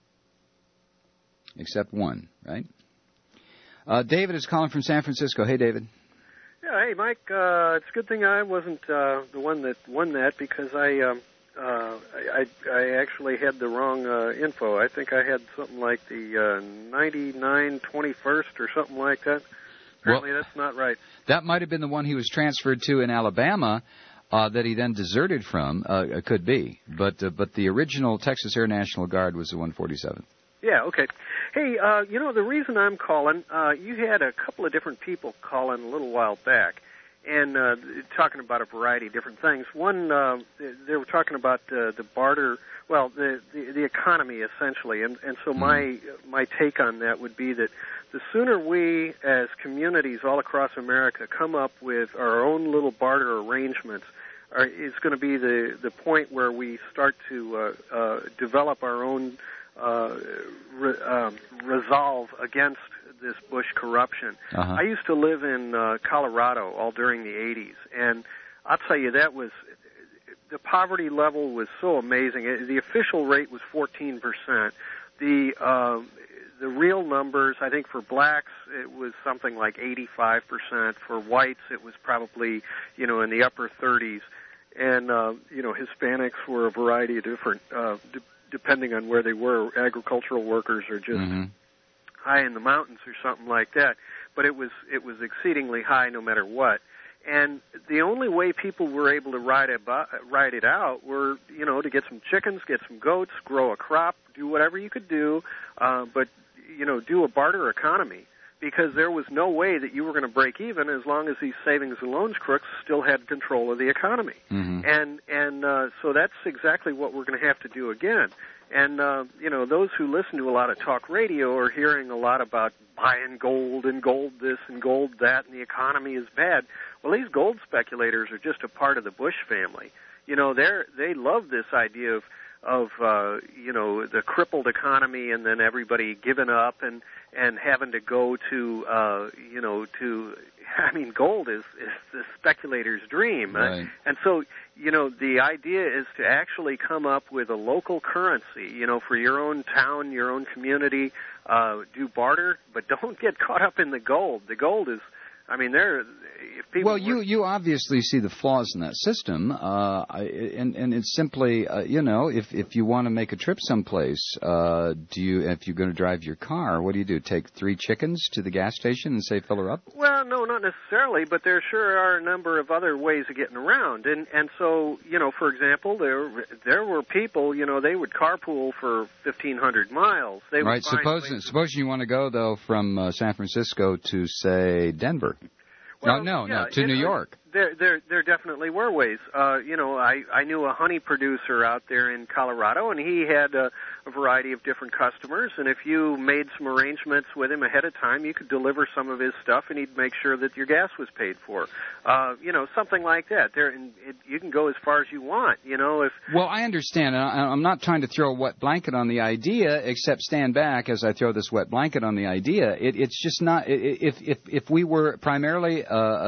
Except one, right? David is calling from San Francisco. Hey, David. Yeah, hey, Mike. It's a good thing I wasn't the one that won that, because I I actually had the wrong info. I think I had something like the 99-21st or something like that. Apparently that's not right. That might have been the one he was transferred to in Alabama that he then deserted from. Could be. But the original Texas Air National Guard was the 147th. Yeah, okay. Hey, the reason I'm calling, you had a couple of different people call in a little while back and talking about a variety of different things. One, they were talking about the barter, well, the economy essentially, and so my take on that would be that the sooner we as communities all across America come up with our own little barter arrangements, is going to be the point where we start to develop our own resolve against this Bush corruption. Uh-huh. I used to live in Colorado all during the 80s, and I'll tell you, the poverty level was so amazing. The official rate was 14%. The real numbers, I think for blacks, it was something like 85%. For whites, it was probably, in the upper 30s. And, Hispanics were a variety of different, depending on where they were, agricultural workers or just high in the mountains or something like that. But it was exceedingly high no matter what. And the only way people were able to ride it out were, to get some chickens, get some goats, grow a crop, do whatever you could do, but do a barter economy, because there was no way that you were going to break even as long as these savings and loans crooks still had control of the economy. And so that's exactly what we're going to have to do again. And, those who listen to a lot of talk radio are hearing a lot about buying gold and gold this and gold that, and the economy is bad. Well, these gold speculators are just a part of the Bush family. They love this idea of the crippled economy, and then everybody giving up and having to go to gold is the speculator's dream. Right. And so, the idea is to actually come up with a local currency, for your own town, your own community, do barter, but don't get caught up in the gold. The gold is, you obviously see the flaws in that system, and it's simply, if you want to make a trip someplace, if you're going to drive your car, what do? Take 3 chickens to the gas station and say fill her up? Well, no, not necessarily, but there sure are a number of other ways of getting around, and so, for example, there were people, they would carpool for 1,500 miles. They right. Suppose you want to go though from San Francisco to say Denver. Well, no, to New York. There definitely were ways. I knew a honey producer out there in Colorado, and he had a variety of different customers, and if you made some arrangements with him ahead of time, you could deliver some of his stuff, and he'd make sure that your gas was paid for. Something like that. You can go as far as you want, Well, I understand, and I'm not trying to throw a wet blanket on the idea, except stand back as I throw this wet blanket on the idea. It's just not, if we were primarily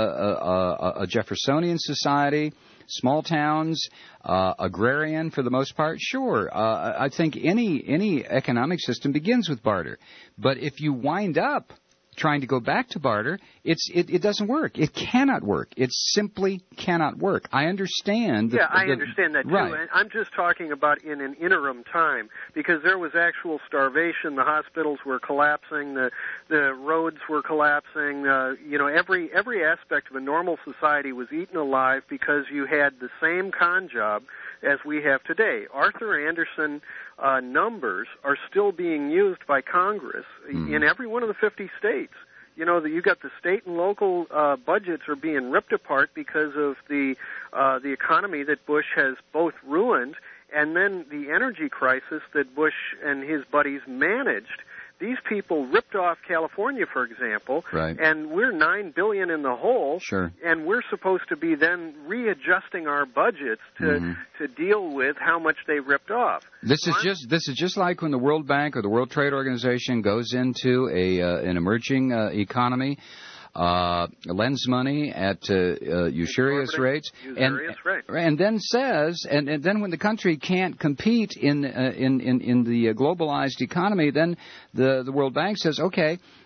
a Jeffersonian society, small towns, agrarian for the most part, sure. I think any economic system begins with barter. But if you wind up trying to go back to barter, it doesn't work. It cannot work. It simply cannot work. I understand. I understand that too. Right. And I'm just talking about in an interim time, because there was actual starvation. The hospitals were collapsing. The roads were collapsing. Every aspect of a normal society was eaten alive because you had the same con job as we have today. Arthur Anderson numbers are still being used by Congress in every one of the 50 states. You got the state and local budgets are being ripped apart because of the economy that Bush has both ruined, and then the energy crisis that Bush and his buddies managed. These people ripped off California, for example, right. And we're $9 billion in the hole, sure. And we're supposed to be then readjusting our budgets to deal with how much they ripped off. This is just like when the World Bank or the World Trade Organization goes into an emerging economy. Lends money at usurious rates, and then says, and then when the country can't compete in the globalized economy, then the World Bank says, okay,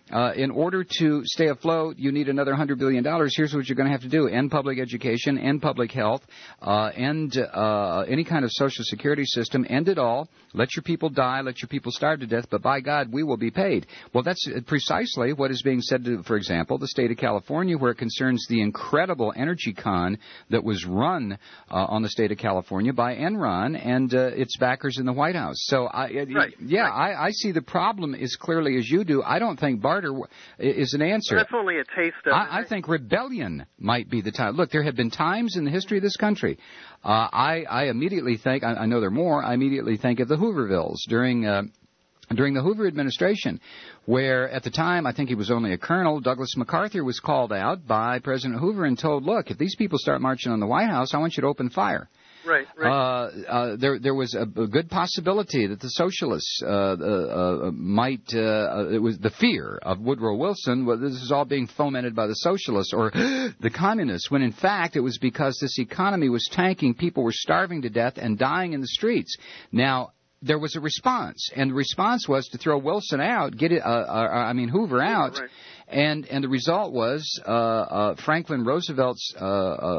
In order to stay afloat, you need another $100 billion. Here's what you're going to have to do. End public education, end public health, end any kind of social security system, end it all. Let your people die, let your people starve to death, but by God, we will be paid. Well, that's precisely what is being said to, for example, the state of California, where it concerns the incredible energy con that was run on the state of California by Enron and its backers in the White House. So, I see the problem as clearly as you do. I don't think barter is an answer. Well, that's only a taste of it. I think rebellion might be the time. Look, there have been times in the history of this country. I immediately think, I know there are more, I immediately think of the Hoovervilles during the Hoover administration, where at the time, I think he was only a colonel, Douglas MacArthur was called out by President Hoover and told, look, if these people start marching on the White House, I want you to open fire. Right. There was a good possibility that the socialists might. It was the fear of Woodrow Wilson. Well, this is all being fomented by the socialists or the communists. When in fact it was because this economy was tanking. People were starving to death and dying in the streets. Now, there was a response, and the response was to throw Wilson out, Hoover out. Right. And the result was Franklin Roosevelt's I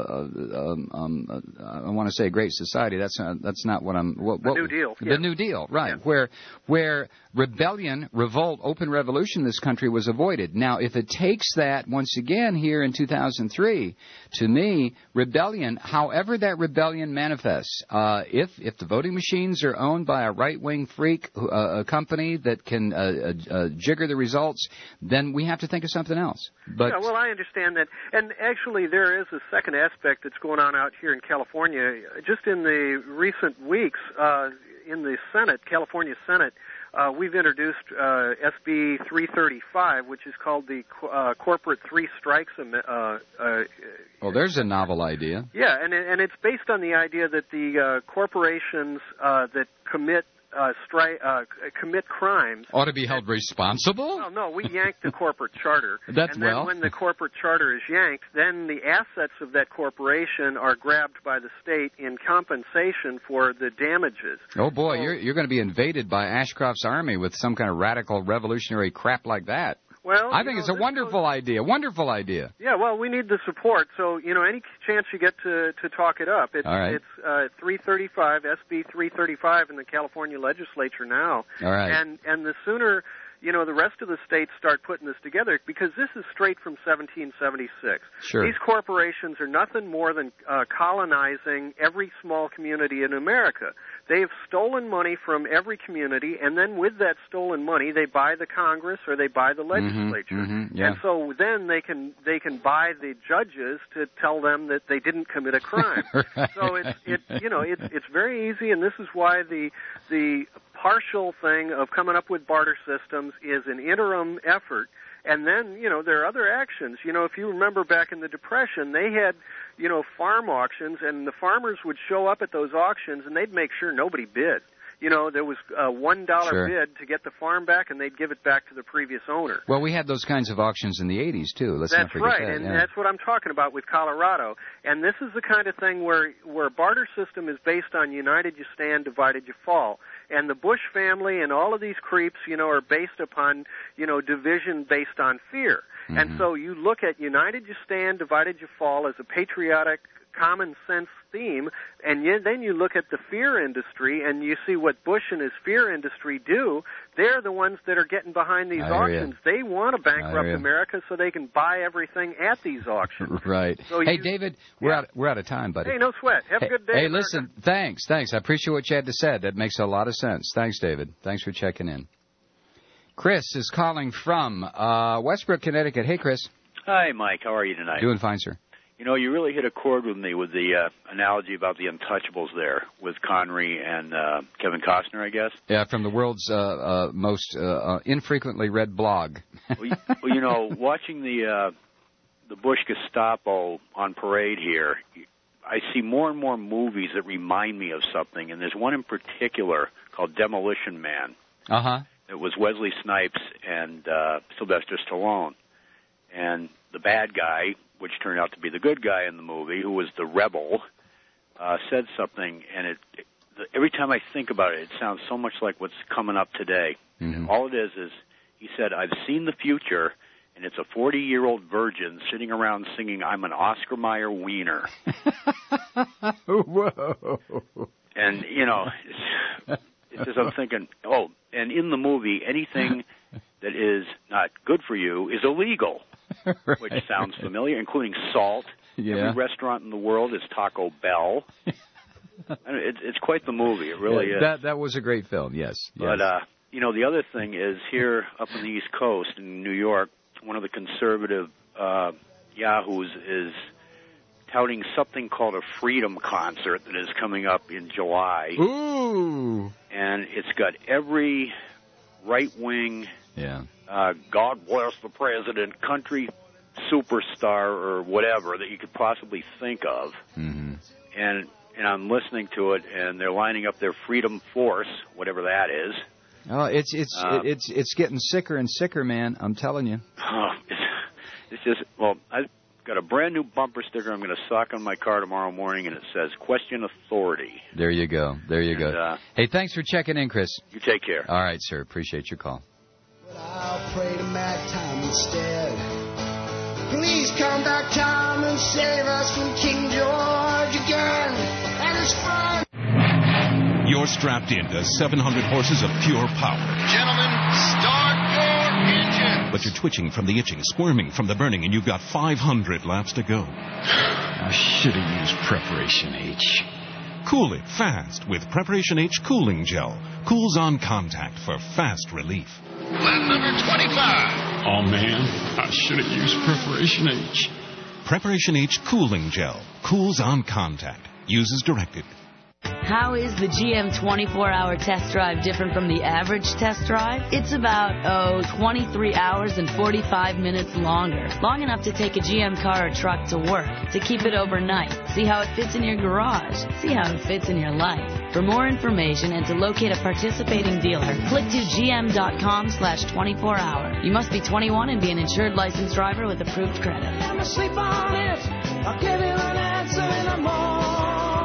want to say Great Society. That's not what I'm. The New Deal. The New Deal, right? Yeah. Where rebellion, revolt, open revolution in this country was avoided. Now, if it takes that once again here in 2003, to me, rebellion, however that rebellion manifests, if the voting machines are owned by a right-wing freak a company that can jigger the results, then we have to think of something else. But yeah, well, I understand that. And actually, there is a second aspect that's going on out here in California. Just in the recent weeks, in the Senate, California Senate, we've introduced SB 335, which is called the Corporate Three Strikes Amendment. Well, there's a novel idea. Yeah, and it's based on the idea that the corporations that commit crimes ought to be held responsible? Well, no, we yanked the corporate charter. And then when the corporate charter is yanked, then the assets of that corporation are grabbed by the state in compensation for the damages. Oh, boy, you're going to be invaded by Ashcroft's army with some kind of radical revolutionary crap like that. Well, I think it's a wonderful idea. Wonderful idea. Yeah, well, we need the support. So, any chance you get to talk it up. It's 335, SB 335 in the California legislature now. All right. And the sooner, the rest of the states start putting this together, because this is straight from 1776. Sure. These corporations are nothing more than colonizing every small community in America. They have stolen money from every community, and then with that stolen money, they buy the Congress or they buy the legislature. Yeah. And so then they can buy the judges to tell them that they didn't commit a crime. Right. So it's very easy, and this is why the partial thing of coming up with barter systems is an interim effort. And then, there are other actions. If you remember back in the Depression, they had, farm auctions, and the farmers would show up at those auctions, and they'd make sure nobody bid. There was a $1 bid to get the farm back, and they'd give it back to the previous owner. Well, we had those kinds of auctions in the 80s, too. Let's not forget that. That's right, and that's what I'm talking about with Colorado. And this is the kind of thing where barter system is based on united you stand, divided you fall. And the Bush family and all of these creeps, are based upon, division based on fear. Mm-hmm. And so you look at united you stand, divided you fall as a patriotic, common sense theme, and then you look at the fear industry and you see what Bush and his fear industry do. They're the ones that are getting behind these auctions. They want to bankrupt America so they can buy everything at these auctions. Right. So hey, David, we're out of time, buddy. Hey, no sweat. Have a good day. Hey, America. Listen, thanks. I appreciate what you had to say. That makes a lot of sense. Thanks, David. Thanks for checking in. Chris is calling from Westbrook, Connecticut. Hey, Chris. Hi, Mike. How are you tonight? Doing fine, sir. You really hit a chord with me with the analogy about the Untouchables there with Connery and Kevin Costner, I guess. Yeah, from the world's most infrequently read blog. Well, watching the Bush Gestapo on parade here, I see more and more movies that remind me of something, and there's one in particular called Demolition Man. Uh-huh. It was Wesley Snipes and Sylvester Stallone. And the bad guy, which turned out to be the good guy in the movie, who was the rebel, said something, and every time I think about it, it sounds so much like what's coming up today. Mm-hmm. All it is He said, I've seen the future, and it's a 40-year-old virgin sitting around singing, I'm an Oscar Mayer wiener. Whoa. And, you know, it's just I'm thinking, oh, and in the movie, anything that is not good for you is illegal, right. Which sounds familiar, including salt. Yeah. Every restaurant in the world is Taco Bell. It's quite the movie. It really is. That was a great film, yes. But, you know, the other thing is here up on the East Coast in New York, one of the conservative yahoos is touting something called a Freedom Concert that is coming up in July. Ooh! And it's got every right-wing, God bless the president, country superstar or whatever that you could possibly think of. Mm-hmm. And I'm listening to it, and they're lining up their Freedom Force, whatever that is. Oh, it's getting sicker and sicker, man. I'm telling you. It's just, well, I've got a brand new bumper sticker I'm going to sock on my car tomorrow morning, and it says, Question Authority. There you go. There you go. Hey, thanks for checking in, Chris. You take care. All right, sir. Appreciate your call. But I'll pray to Mad Time instead. Please come back, Tom, and save us from King George again and his friend. You're strapped into 700 horses of pure power. Gentlemen, start your engine. But you're twitching from the itching, squirming from the burning, and you've got 500 laps to go. I should have used Preparation H. Cool it fast with Preparation H Cooling Gel. Cools on contact for fast relief. Lap number 25. Oh, man, I should have used Preparation H. Preparation H Cooling Gel. Cools on contact. Use as directed. How is the GM 24-hour test drive different from the average test drive? It's about, 23 hours and 45 minutes longer. Long enough to take a GM car or truck to work, to keep it overnight, see how it fits in your garage, see how it fits in your life. For more information and to locate a participating dealer, click to gm.com/24hour. You must be 21 and be an insured licensed driver with approved credit. I'm asleep on it. I'll give you an answer in the morning.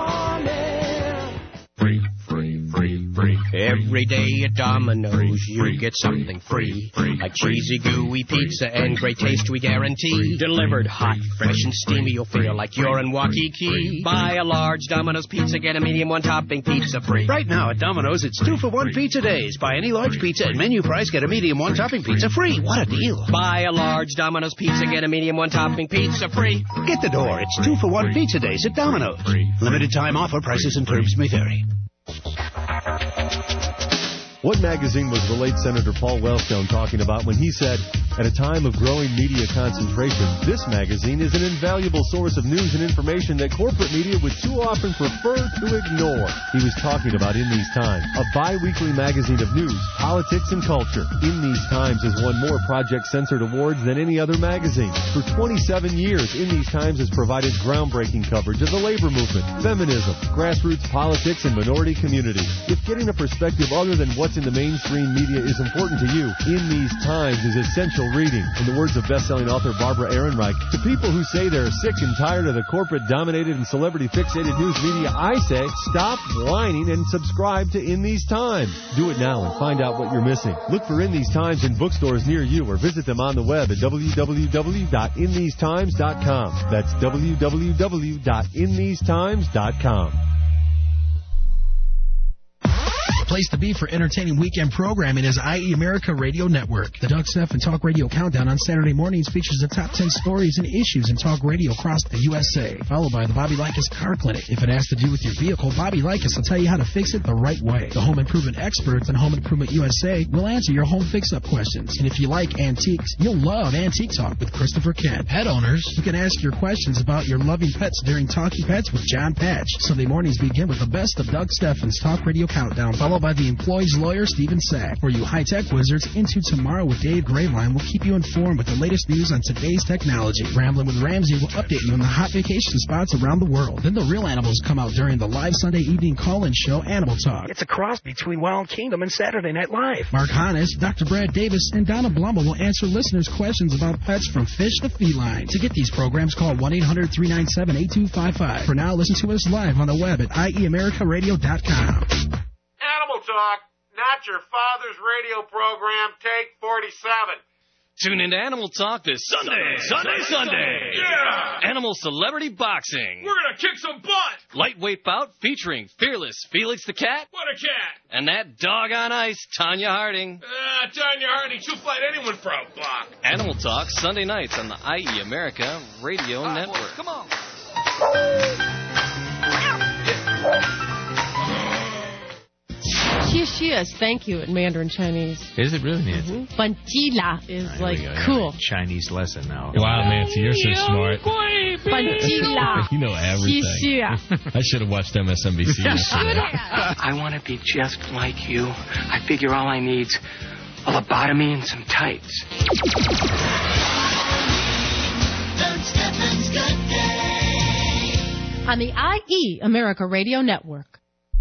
Every day at Domino's, you get something free. A cheesy, gooey pizza and great taste we guarantee. Delivered hot, fresh, and steamy, you'll feel like you're in Waikiki. Buy a large Domino's pizza, get a medium one-topping pizza free. Right now at Domino's, it's 2-for-1 pizza days. Buy any large pizza at menu price, get a medium one-topping pizza free. What a deal. Buy a large Domino's pizza, get a medium one-topping pizza free. Get the door. It's 2-for-1 pizza days at Domino's. Limited time offer. Prices and terms may vary. What magazine was the late Senator Paul Wellstone talking about when he said, at a time of growing media concentration, this magazine is an invaluable source of news and information that corporate media would too often prefer to ignore? He was talking about In These Times, a bi-weekly magazine of news, politics, and culture. In These Times has won more Project Censored awards than any other magazine. For 27 years, In These Times has provided groundbreaking coverage of the labor movement, feminism, grassroots politics, and minority communities. If getting a perspective other than what's in the mainstream media is important to you, In These Times is essential reading. In the words of best-selling author Barbara Ehrenreich, to people who say they're sick and tired of the corporate-dominated and celebrity-fixated news media, I say, stop whining and subscribe to In These Times. Do it now and find out what you're missing. Look for In These Times in bookstores near you or visit them on the web at www.inthesetimes.com. That's www.inthesetimes.com. The place to be for entertaining weekend programming is IE America Radio Network. The Doug Stephan Talk Radio Countdown on Saturday mornings features the top 10 stories and issues in talk radio across the USA, followed by the Bobby Likas Car Clinic. If it has to do with your vehicle, Bobby Likas will tell you how to fix it the right way. The home improvement experts on Home Improvement USA will answer your home fix-up questions. And if you like antiques, you'll love Antique Talk with Christopher Kent. Pet owners, you can ask your questions about your loving pets during Talking Pets with John Patch. Sunday mornings begin with the best of Doug Stephan's Talk Radio Countdown, followed by the employee's lawyer, Stephen Sack. For you high-tech wizards, Into Tomorrow with Dave Graveline will keep you informed with the latest news on today's technology. Ramblin' with Ramsey will update you on the hot vacation spots around the world. Then the real animals come out during the live Sunday evening call-in show, Animal Talk. It's a cross between Wild Kingdom and Saturday Night Live. Mark Hannes, Dr. Brad Davis, and Donna Blumel will answer listeners' questions about pets from fish to feline. To get these programs, call 1-800-397-8255. For now, listen to us live on the web at IEAmericaRadio.com. Animal Talk, not your father's radio program, Take 47. Tune into Animal Talk this Sunday. Yeah! Animal Celebrity Boxing. We're going to kick some butt. Lightweight bout featuring fearless Felix the Cat. What a cat. And that dog on ice, Tanya Harding. Tanya Harding, she'll fight anyone for a buck. Animal Talk Sunday nights on the IE America Radio Network. Come on. Xie is thank you in Mandarin Chinese. Is it really, Nancy? Bantila is cool. Chinese lesson now. Wow, Nancy, you're so smart. Bantila. You know everything. I should have watched MSNBC yesterday. I want to be just like you. I figure all I need's a lobotomy and some tights. On the IE America Radio Network.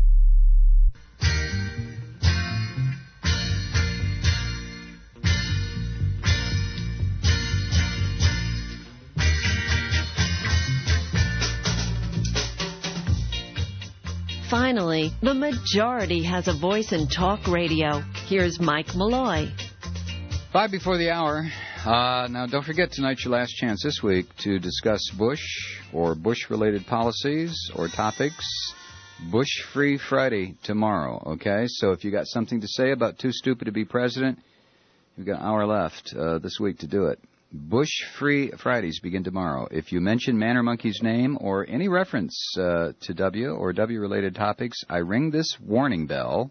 Finally, the majority has a voice in talk radio. Here's Mike Malloy. 5 before the hour. Now, don't forget, tonight's your last chance this week to discuss Bush or Bush-related policies or topics. Bush-Free Friday tomorrow, okay? So if you got something to say about too stupid to be president, you've got an hour left this week to do it. Bush-Free Fridays begin tomorrow. If you mention Man or Monkey's name or any reference to W or W-related topics, I ring this warning bell.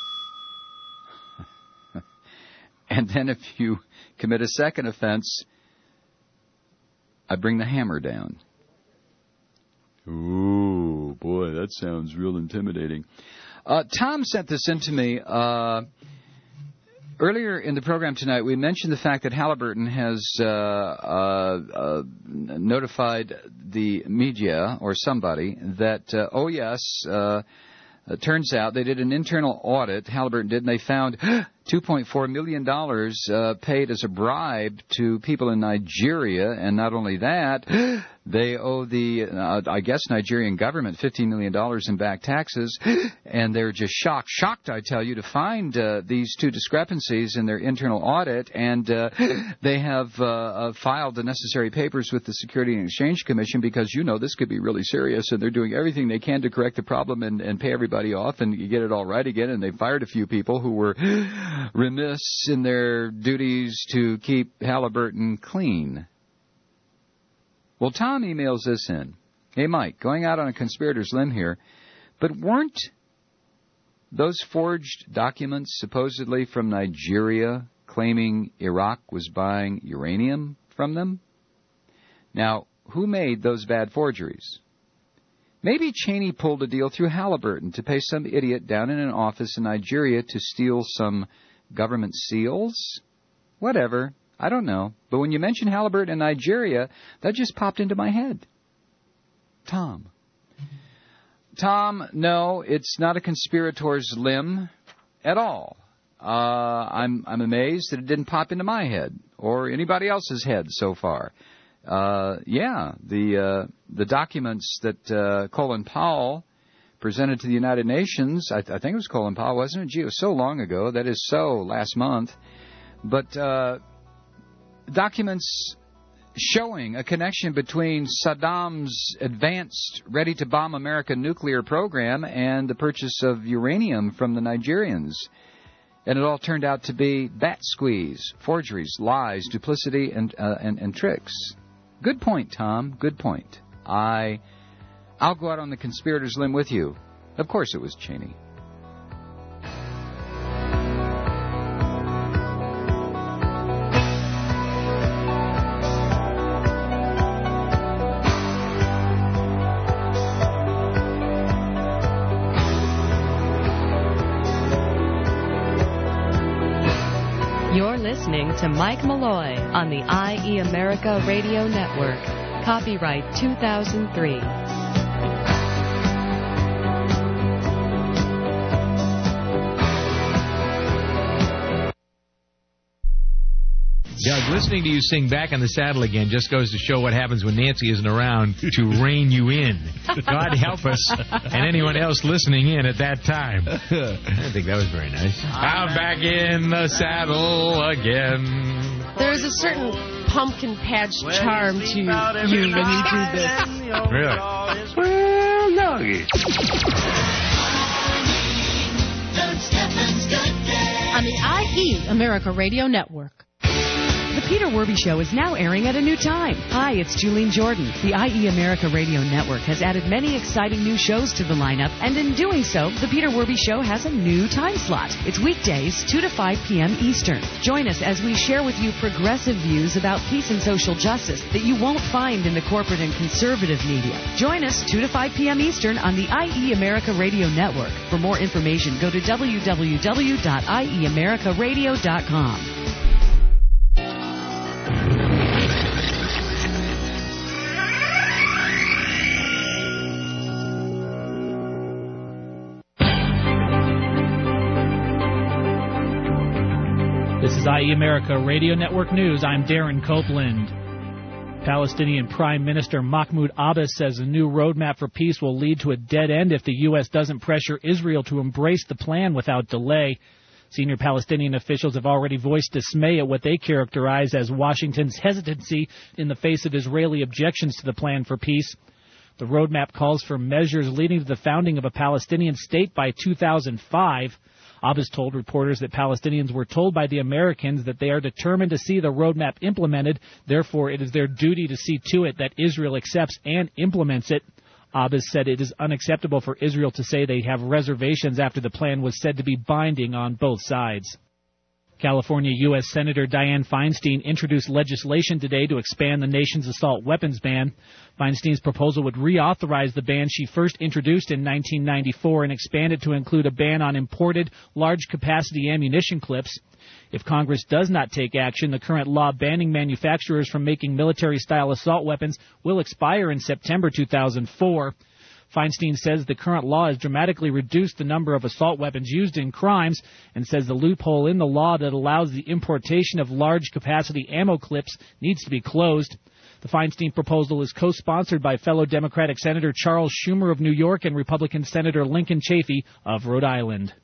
And then if you commit a second offense, I bring the hammer down. Ooh, boy, that sounds real intimidating. Tom sent this in to me. Earlier in the program tonight, we mentioned the fact that Halliburton has notified the media or somebody that, it turns out they did an internal audit, Halliburton did, and they found $2.4 million paid as a bribe to people in Nigeria. And not only that, they owe the, Nigerian government $15 million in back taxes. And they're just shocked, I tell you, to find these two discrepancies in their internal audit. And they have filed the necessary papers with the Security and Exchange Commission because, this could be really serious. And they're doing everything they can to correct the problem and pay everybody off and get it all right again. And they fired a few people who were remiss in their duties to keep Halliburton clean. Well, Tom emails this in. Hey, Mike, going out on a conspirator's limb here, but weren't those forged documents supposedly from Nigeria claiming Iraq was buying uranium from them? Now, who made those bad forgeries? Maybe Cheney pulled a deal through Halliburton to pay some idiot down in an office in Nigeria to steal some government seals? Whatever. I don't know. But when you mention Halliburton and Nigeria, that just popped into my head. Tom, no, it's not a conspirator's limb at all. I'm amazed that it didn't pop into my head or anybody else's head so far. The documents that Colin Powell presented to the United Nations, I think it was Colin Powell, wasn't it? Gee, it was so long ago. That is so last month. But documents showing a connection between Saddam's advanced, ready-to-bomb America nuclear program and the purchase of uranium from the Nigerians. And it all turned out to be bat squeeze, forgeries, lies, duplicity, and tricks. Good point, Tom. Good point. I'll go out on the conspirator's limb with you. Of course it was Cheney. You're listening to Mike Malloy on the IE America Radio Network. Copyright 2003. Doug, listening to you sing Back on the Saddle Again just goes to show what happens when Nancy isn't around to rein you in. God help us and anyone else listening in at that time. I didn't think that was very nice. I'm back in the saddle again. There's a certain pumpkin patch charm to you when you do this. Really? Well, Doggy. On the IE America Radio Network. The Peter Werby Show is now airing at a new time. Hi, it's Julene Jordan. The IE America Radio Network has added many exciting new shows to the lineup, and in doing so, The Peter Werby Show has a new time slot. It's weekdays, 2 to 5 p.m. Eastern. Join us as we share with you progressive views about peace and social justice that you won't find in the corporate and conservative media. Join us 2 to 5 p.m. Eastern on the IE America Radio Network. For more information, go to www.ieamericaradio.com. This is IE America Radio Network News. I'm Darren Copeland. Palestinian Prime Minister Mahmoud Abbas says a new roadmap for peace will lead to a dead end if the U.S. doesn't pressure Israel to embrace the plan without delay. Senior Palestinian officials have already voiced dismay at what they characterize as Washington's hesitancy in the face of Israeli objections to the plan for peace. The roadmap calls for measures leading to the founding of a Palestinian state by 2005. Abbas told reporters that Palestinians were told by the Americans that they are determined to see the roadmap implemented. Therefore, it is their duty to see to it that Israel accepts and implements it. Abbas said it is unacceptable for Israel to say they have reservations after the plan was said to be binding on both sides. California U.S. Senator Dianne Feinstein introduced legislation today to expand the nation's assault weapons ban. Feinstein's proposal would reauthorize the ban she first introduced in 1994 and expand it to include a ban on imported large-capacity ammunition clips. If Congress does not take action, the current law banning manufacturers from making military-style assault weapons will expire in September 2004. Feinstein says the current law has dramatically reduced the number of assault weapons used in crimes and says the loophole in the law that allows the importation of large-capacity ammo clips needs to be closed. The Feinstein proposal is co-sponsored by fellow Democratic Senator Charles Schumer of New York and Republican Senator Lincoln Chafee of Rhode Island.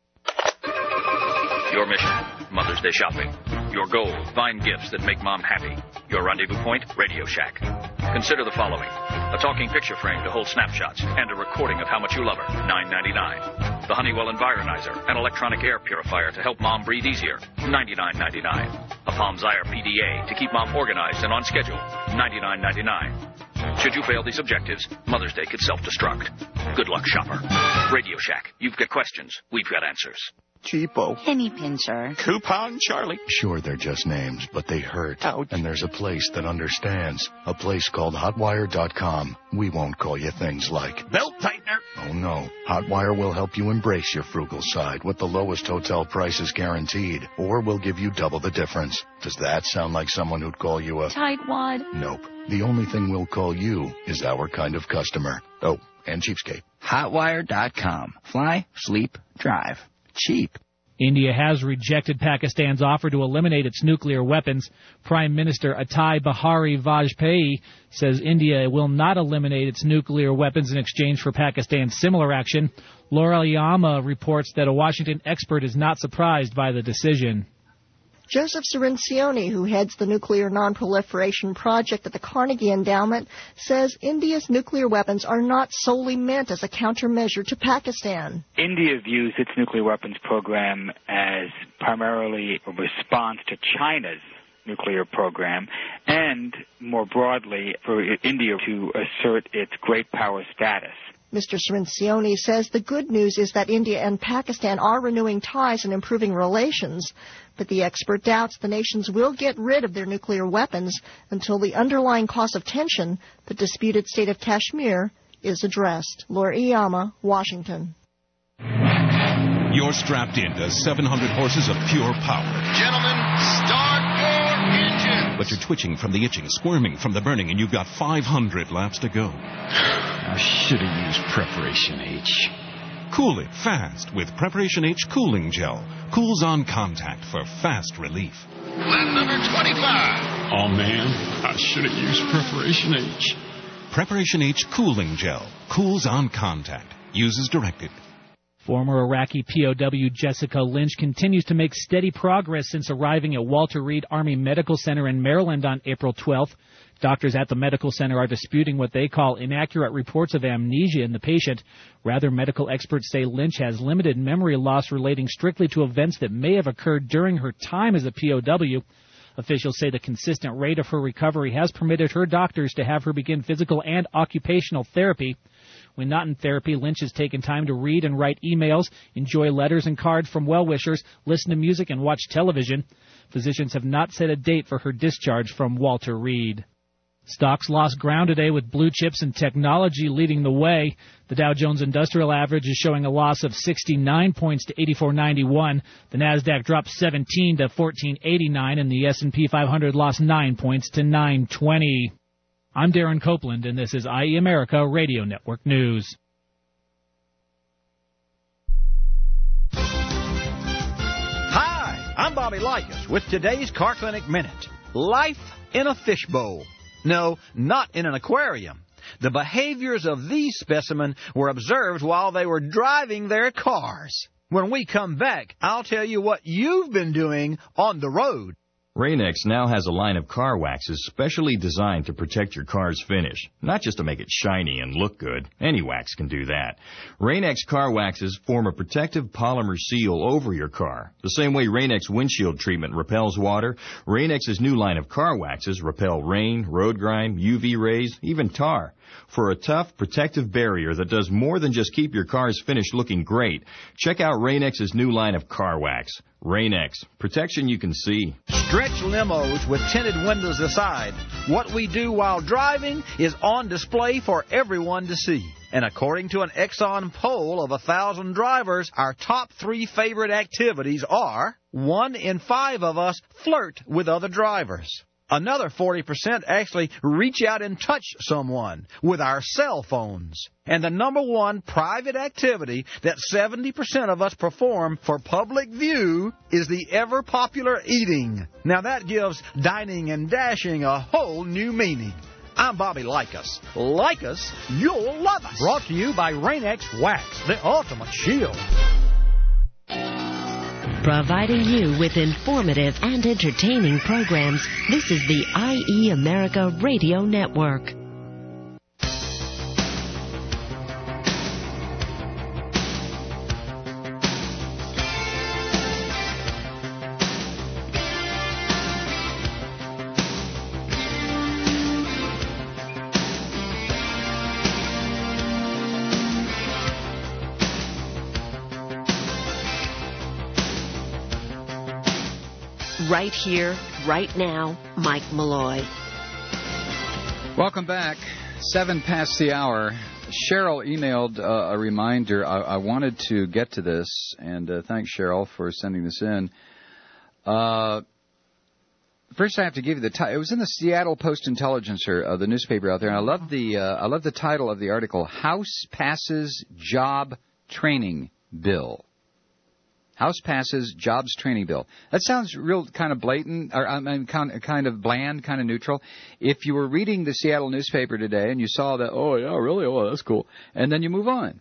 Your mission, Mother's Day shopping. Your goal, find gifts that make Mom happy. Your rendezvous point, Radio Shack. Consider the following. A talking picture frame to hold snapshots and a recording of how much you love her, $9.99. The Honeywell Environizer, an electronic air purifier to help Mom breathe easier, $99.99. A Palm Zyre PDA to keep Mom organized and on schedule, $99.99. Should you fail these objectives, Mother's Day could self-destruct. Good luck, shopper. Radio Shack. You've got questions. We've got answers. Cheapo. Penny Pincher. Coupon Charlie. Sure, they're just names, but they hurt. Ouch. And there's a place that understands. A place called Hotwire.com. We won't call you things like belt tightener. Oh, no. Hotwire will help you embrace your frugal side with the lowest hotel prices guaranteed. Or we'll give you double the difference. Does that sound like someone who'd call you a tightwad? Nope. The only thing we'll call you is our kind of customer. Oh, and cheapskate. Hotwire.com. Fly, sleep, drive. Cheap. India has rejected Pakistan's offer to eliminate its nuclear weapons. Prime Minister Atal Bihari Vajpayee says India will not eliminate its nuclear weapons in exchange for Pakistan's similar action. Laura Yama reports that a Washington expert is not surprised by the decision. Joseph Cirincione, who heads the Nuclear Nonproliferation Project at the Carnegie Endowment, says India's nuclear weapons are not solely meant as a countermeasure to Pakistan. India views its nuclear weapons program as primarily a response to China's nuclear program and, more broadly, for India to assert its great power status. Mr. Cirincione says the good news is that India and Pakistan are renewing ties and improving relations, but the expert doubts the nations will get rid of their nuclear weapons until the underlying cause of tension, the disputed state of Kashmir, is addressed. Laura Iyama, Washington. You're strapped into 700 horses of pure power. Gentlemen, start your engine. But you're twitching from the itching, squirming from the burning, and you've got 500 laps to go. I should have used Preparation H. Cool it fast with Preparation H Cooling Gel. Cools on contact for fast relief. Lap number 25. Oh, man, I should have used Preparation H. Preparation H Cooling Gel. Cools on contact. Use as directed. Former Iraqi POW Jessica Lynch continues to make steady progress since arriving at Walter Reed Army Medical Center in Maryland on April 12th. Doctors at the medical center are disputing what they call inaccurate reports of amnesia in the patient. Rather, medical experts say Lynch has limited memory loss relating strictly to events that may have occurred during her time as a POW. Officials say the consistent rate of her recovery has permitted her doctors to have her begin physical and occupational therapy. When not in therapy, Lynch has taken time to read and write emails, enjoy letters and cards from well-wishers, listen to music, and watch television. Physicians have not set a date for her discharge from Walter Reed. Stocks lost ground today with blue chips and technology leading the way. The Dow Jones Industrial Average is showing a loss of 69 points to 84.91. The Nasdaq dropped 17 to 14.89, and the S&P 500 lost 9 points to 920. I'm Darren Copeland, and this is IE America Radio Network News. Hi, I'm Bobby Likas with today's Car Clinic Minute. Life in a fishbowl. No, not in an aquarium. The behaviors of these specimens were observed while they were driving their cars. When we come back, I'll tell you what you've been doing on the road. Rain-X now has a line of car waxes specially designed to protect your car's finish, not just to make it shiny and look good. Any wax can do that. Rain-X car waxes form a protective polymer seal over your car. The same way Rain-X windshield treatment repels water, Rain-X's new line of car waxes repel rain, road grime, UV rays, even tar. For a tough, protective barrier that does more than just keep your car's finish looking great, check out Rain-X's new line of car wax. Rain-X, protection you can see. Stretch limos with tinted windows aside. What we do while driving is on display for everyone to see. And according to an Exxon poll of 1,000 drivers, our top 3 favorite activities are: 1 in 5 of us flirt with other drivers. Another 40% actually reach out and touch someone with our cell phones. And the number 1 private activity that 70% of us perform for public view is the ever-popular eating. Now that gives dining and dashing a whole new meaning. I'm Bobby Likas. Like us, you'll love us. Brought to you by Rain-X Wax, the ultimate shield. Providing you with informative and entertaining programs, this is the IE America Radio Network. Right here, right now, Mike Malloy. Welcome back. 7 past the hour. Cheryl emailed a reminder. I wanted to get to this, and thanks, Cheryl, for sending this in. First, I have to give you the title. It was in the Seattle Post-Intelligencer, the newspaper out there, and I love the title of the article, House Passes Job Training Bill. House passes jobs training bill. That sounds real kind of blatant, or I mean, kind of bland, kind of neutral. If you were reading the Seattle newspaper today and you saw that, oh yeah, really, oh that's cool, and then you move on.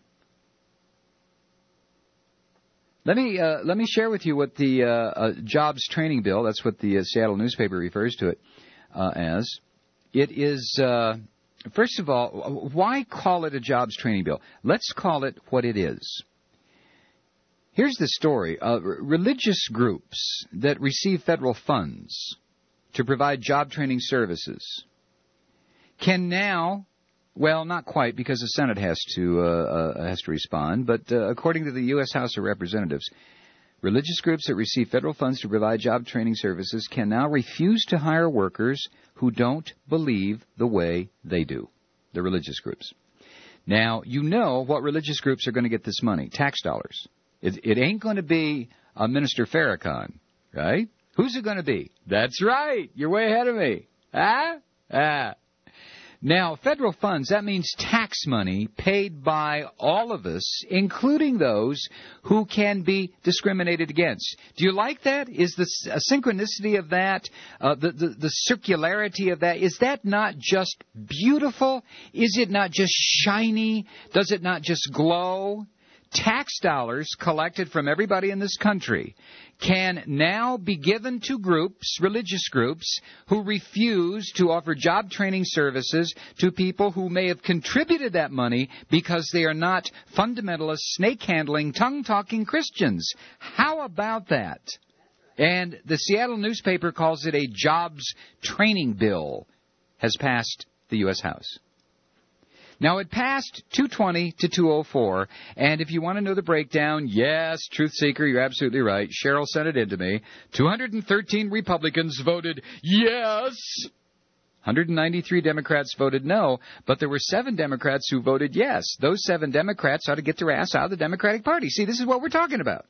Let me share with you what the jobs training bill. That's what the Seattle newspaper refers to it as. It is. First of all, why call it a jobs training bill? Let's call it what it is. Here's the story. Religious groups that receive federal funds to provide job training services can now, well, not quite because the Senate has to respond, but according to the U.S. House of Representatives, religious groups that receive federal funds to provide job training services can now refuse to hire workers who don't believe the way they do, the religious groups. Now, you know what religious groups are going to get this money, tax dollars. It ain't going to be Minister Farrakhan, right? Who's it going to be? That's right. You're way ahead of me. Now, federal funds, that means tax money paid by all of us, including those who can be discriminated against. Do you like that? Is the synchronicity of that, the circularity of that, is that not just beautiful? Is it not just shiny? Does it not just glow? Tax dollars collected from everybody in this country can now be given to groups, religious groups, who refuse to offer job training services to people who may have contributed that money because they are not fundamentalist, snake-handling, tongue-talking Christians. How about that? And the Seattle newspaper calls it a jobs training bill has passed the U.S. House. Now, it passed 220 to 204, and if you want to know the breakdown, yes, Truth Seeker, you're absolutely right. Cheryl sent it in to me. 213 Republicans voted yes. 193 Democrats voted no, but there were 7 Democrats who voted yes. Those 7 Democrats ought to get their ass out of the Democratic Party. See, this is what we're talking about.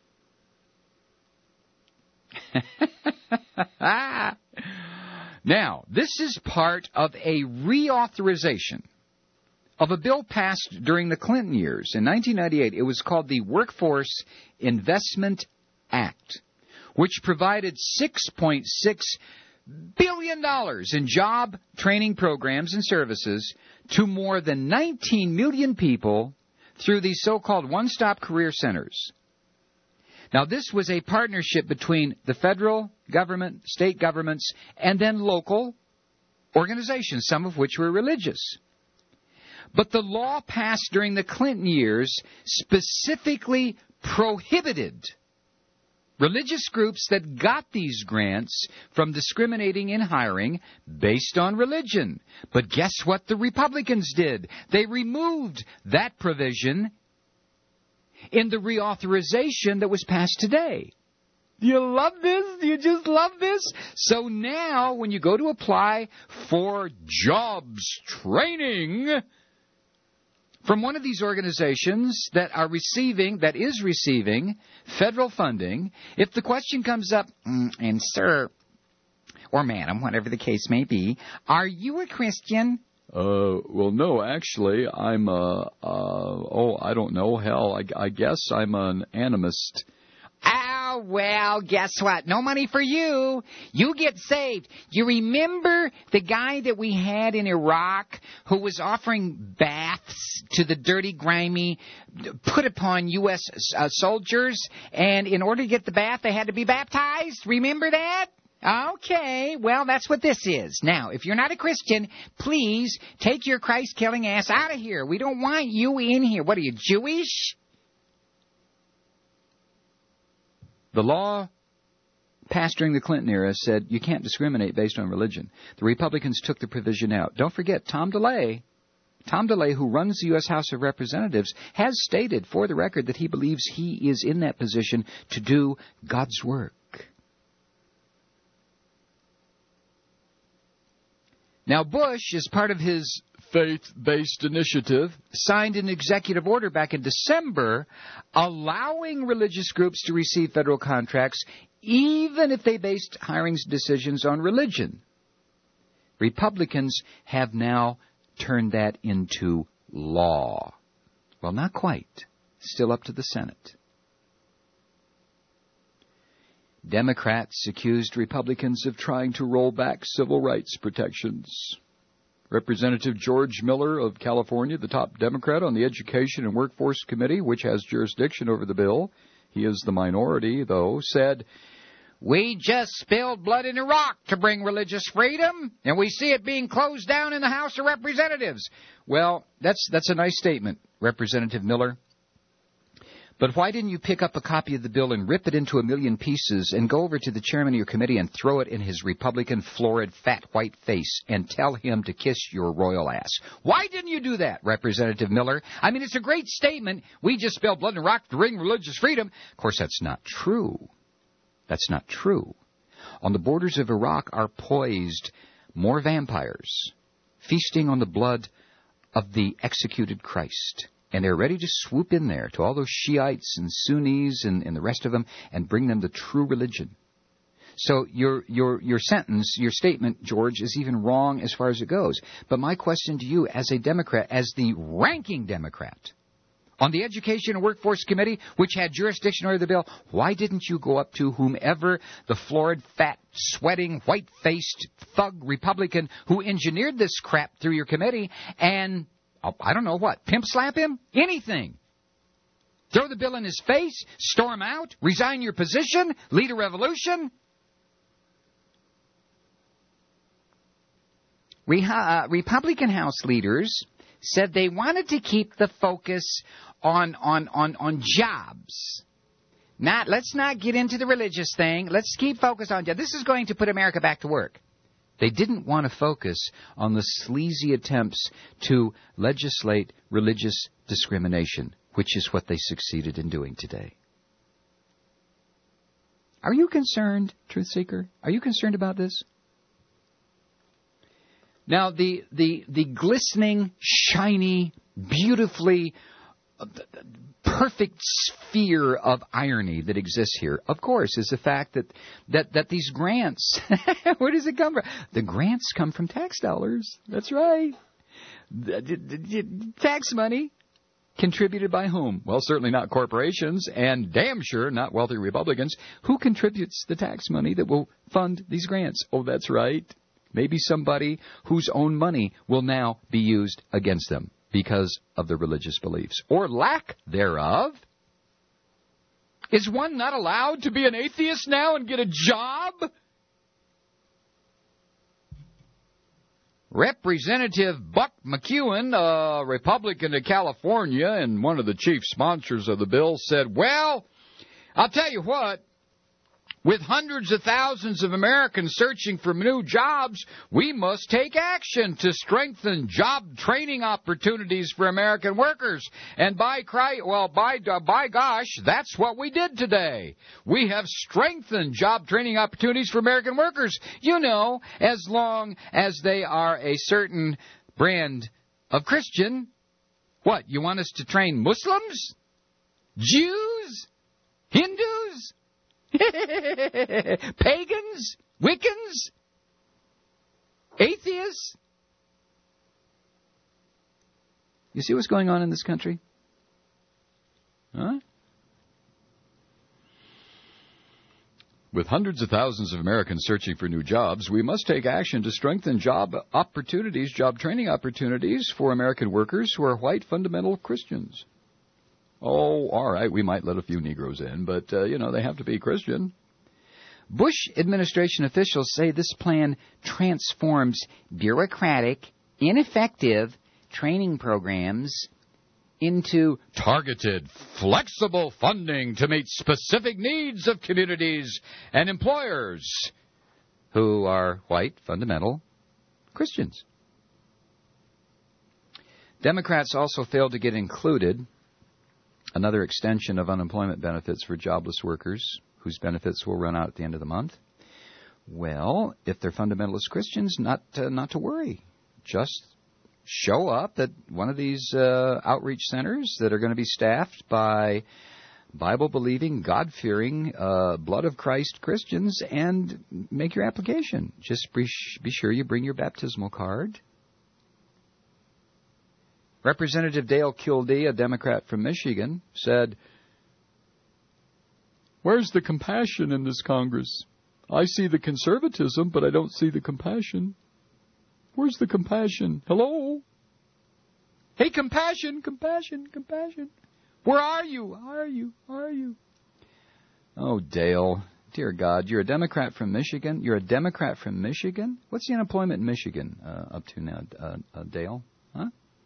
Now, this is part of a reauthorization of a bill passed during the Clinton years. In 1998, it was called the Workforce Investment Act, which provided $6.6 billion in job training programs and services to more than 19 million people through these so-called one-stop career centers. Now, this was a partnership between the federal government, state governments, and then local organizations, some of which were religious. But the law passed during the Clinton years specifically prohibited religious groups that got these grants from discriminating in hiring based on religion. But guess what the Republicans did? They removed that provision in the reauthorization that was passed today. Do you love this? Do you just love this? So now when you go to apply for jobs training from one of these organizations that is receiving federal funding, if the question comes up, and sir, or madam, whatever the case may be, are you a Christian? Well, no, actually, I'm I don't know, hell, I guess I'm an animist. Oh, well, guess what? No money for you. You get saved. You remember the guy that we had in Iraq who was offering baths to the dirty, grimy, put upon U.S. Soldiers, and in order to get the bath, they had to be baptized? Remember that? Okay, well, that's what this is. Now, if you're not a Christian, please take your Christ-killing ass out of here. We don't want you in here. What are you, Jewish? The law passed during the Clinton era said you can't discriminate based on religion. The Republicans took the provision out. Don't forget, Tom DeLay, who runs the U.S. House of Representatives, has stated for the record that he believes he is in that position to do God's work. Now, Bush, as part of his faith-based initiative, signed an executive order back in December allowing religious groups to receive federal contracts even if they based hiring decisions on religion. Republicans have now turned that into law. Well, not quite. Still up to the Senate. Democrats accused Republicans of trying to roll back civil rights protections. Representative George Miller of California, the top Democrat on the Education and Workforce Committee, which has jurisdiction over the bill, he is the minority, though, said, "We just spilled blood in Iraq to bring religious freedom, and we see it being closed down in the House of Representatives." Well, that's a nice statement, Representative Miller. But why didn't you pick up a copy of the bill and rip it into a million pieces and go over to the chairman of your committee and throw it in his Republican, florid, fat, white face and tell him to kiss your royal ass? Why didn't you do that, Representative Miller? I mean, it's a great statement. We just spilled blood in Iraq to bring religious freedom. Of course, that's not true. That's not true. On the borders of Iraq are poised more vampires, feasting on the blood of the executed Christ. And they're ready to swoop in there to all those Shiites and Sunnis and the rest of them and bring them the true religion. So your sentence, your statement, George, is even wrong as far as it goes. But my question to you as a Democrat, as the ranking Democrat on the Education and Workforce Committee, which had jurisdiction over the bill, why didn't you go up to whomever the florid, fat, sweating, white-faced thug Republican who engineered this crap through your committee and, I don't know what, pimp slap him? Anything. Throw the bill in his face, storm out, resign your position, lead a revolution? Republican House leaders said they wanted to keep the focus on jobs. Let's not get into the religious thing. Let's keep focused on jobs. This is going to put America back to work. They didn't want to focus on the sleazy attempts to legislate religious discrimination, which is what they succeeded in doing today. Are you concerned, Truth Seeker? Are you concerned about this? Now, the glistening, shiny, beautifully perfect sphere of irony that exists here, of course, is the fact that these grants, where does it come from? The grants come from tax dollars. That's right. Tax money. Contributed by whom? Well, certainly not corporations, and damn sure not wealthy Republicans. Who contributes the tax money that will fund these grants? Oh, that's right. Maybe somebody whose own money will now be used against them because of their religious beliefs, or lack thereof. Is one not allowed to be an atheist now and get a job? Representative Buck McEwen, a Republican of California and one of the chief sponsors of the bill, said, well, I'll tell you what, with hundreds of thousands of Americans searching for new jobs, we must take action to strengthen job training opportunities for American workers. And by gosh, that's what we did today. We have strengthened job training opportunities for American workers. You know, as long as they are a certain brand of Christian. What, you want us to train Muslims? Jews? Hindus? Pagans? Wiccans? Atheists? You see what's going on in this country? Huh? With hundreds of thousands of Americans searching for new jobs, we must take action to strengthen job training opportunities for American workers who are white fundamental Christians. Oh, all right, we might let a few Negroes in, but, they have to be Christian. Bush administration officials say this plan transforms bureaucratic, ineffective training programs into targeted, flexible funding to meet specific needs of communities and employers who are white fundamental Christians. Democrats also failed to get included another extension of unemployment benefits for jobless workers whose benefits will run out at the end of the month. Well, if they're fundamentalist Christians, not to worry. Just show up at one of these outreach centers that are going to be staffed by Bible-believing, God-fearing, blood of Christ Christians and make your application. Just be sure you bring your baptismal card. Representative Dale Kildee, a Democrat from Michigan, said, "Where's the compassion in this Congress? I see the conservatism, but I don't see the compassion. Where's the compassion? Hello? Hey, compassion, compassion, compassion. Where are you? Are you? Oh, Dale, dear God, you're a Democrat from Michigan? You're a Democrat from Michigan? What's the unemployment in Michigan up to now, Dale? Huh?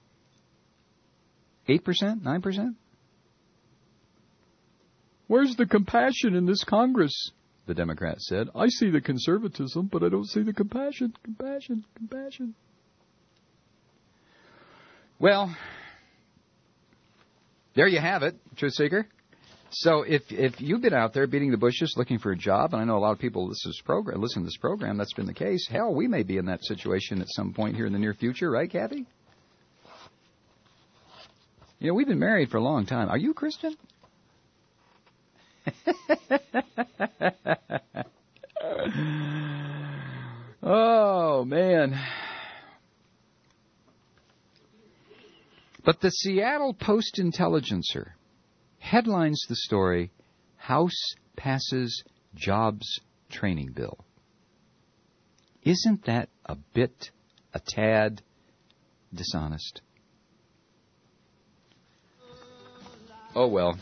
8%? 9%? Where's the compassion in this Congress? The Democrat said. I see the conservatism, but I don't see the compassion. Compassion, compassion. Well, there you have it, Truth Seeker. So if you've been out there beating the bushes looking for a job, and I know a lot of people listen to this program, that's been the case. Hell, we may be in that situation at some point here in the near future, right, Kathy? You know, we've been married for a long time. Are you a Christian? Oh, man. But the Seattle Post-Intelligencer headlines the story, House Passes Jobs Training Bill. Isn't that a tad dishonest? Oh, well.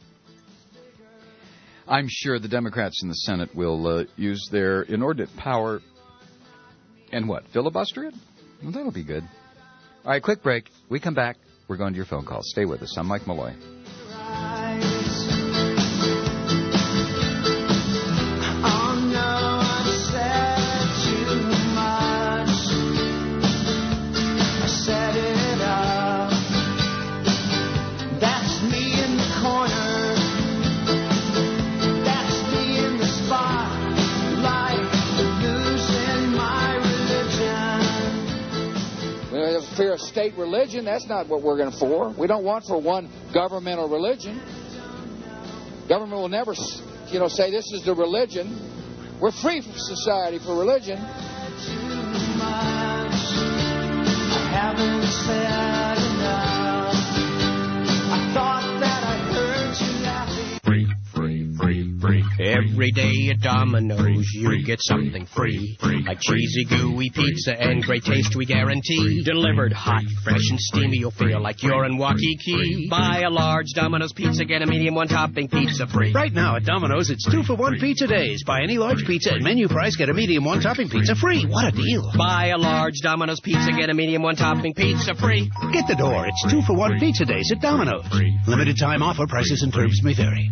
I'm sure the Democrats in the Senate will use their inordinate power and filibuster it? Well, that'll be good. All right, quick break. We come back. We're going to your phone calls. Stay with us. I'm Mike Malloy. Fear of state religion, that's not what we're going for. We don't want for one governmental religion. Government will never, say this is the religion. We're free from society for religion. I haven't said enough. I thought that I heard you laughing. Free. Every day at Domino's, you get something free. Like cheesy, gooey pizza and great taste we guarantee. Delivered hot, fresh, and steamy, you'll feel like you're in Waikiki. Buy a large Domino's pizza, get a medium one-topping pizza free. Right now at Domino's, it's 2-for-1 pizza days. Buy any large pizza at menu price, get a medium one-topping pizza free. What a deal. Buy a large Domino's pizza, get a medium one-topping pizza free. Get the door. It's 2-for-1 pizza days at Domino's. Limited time offer. Prices and terms may vary.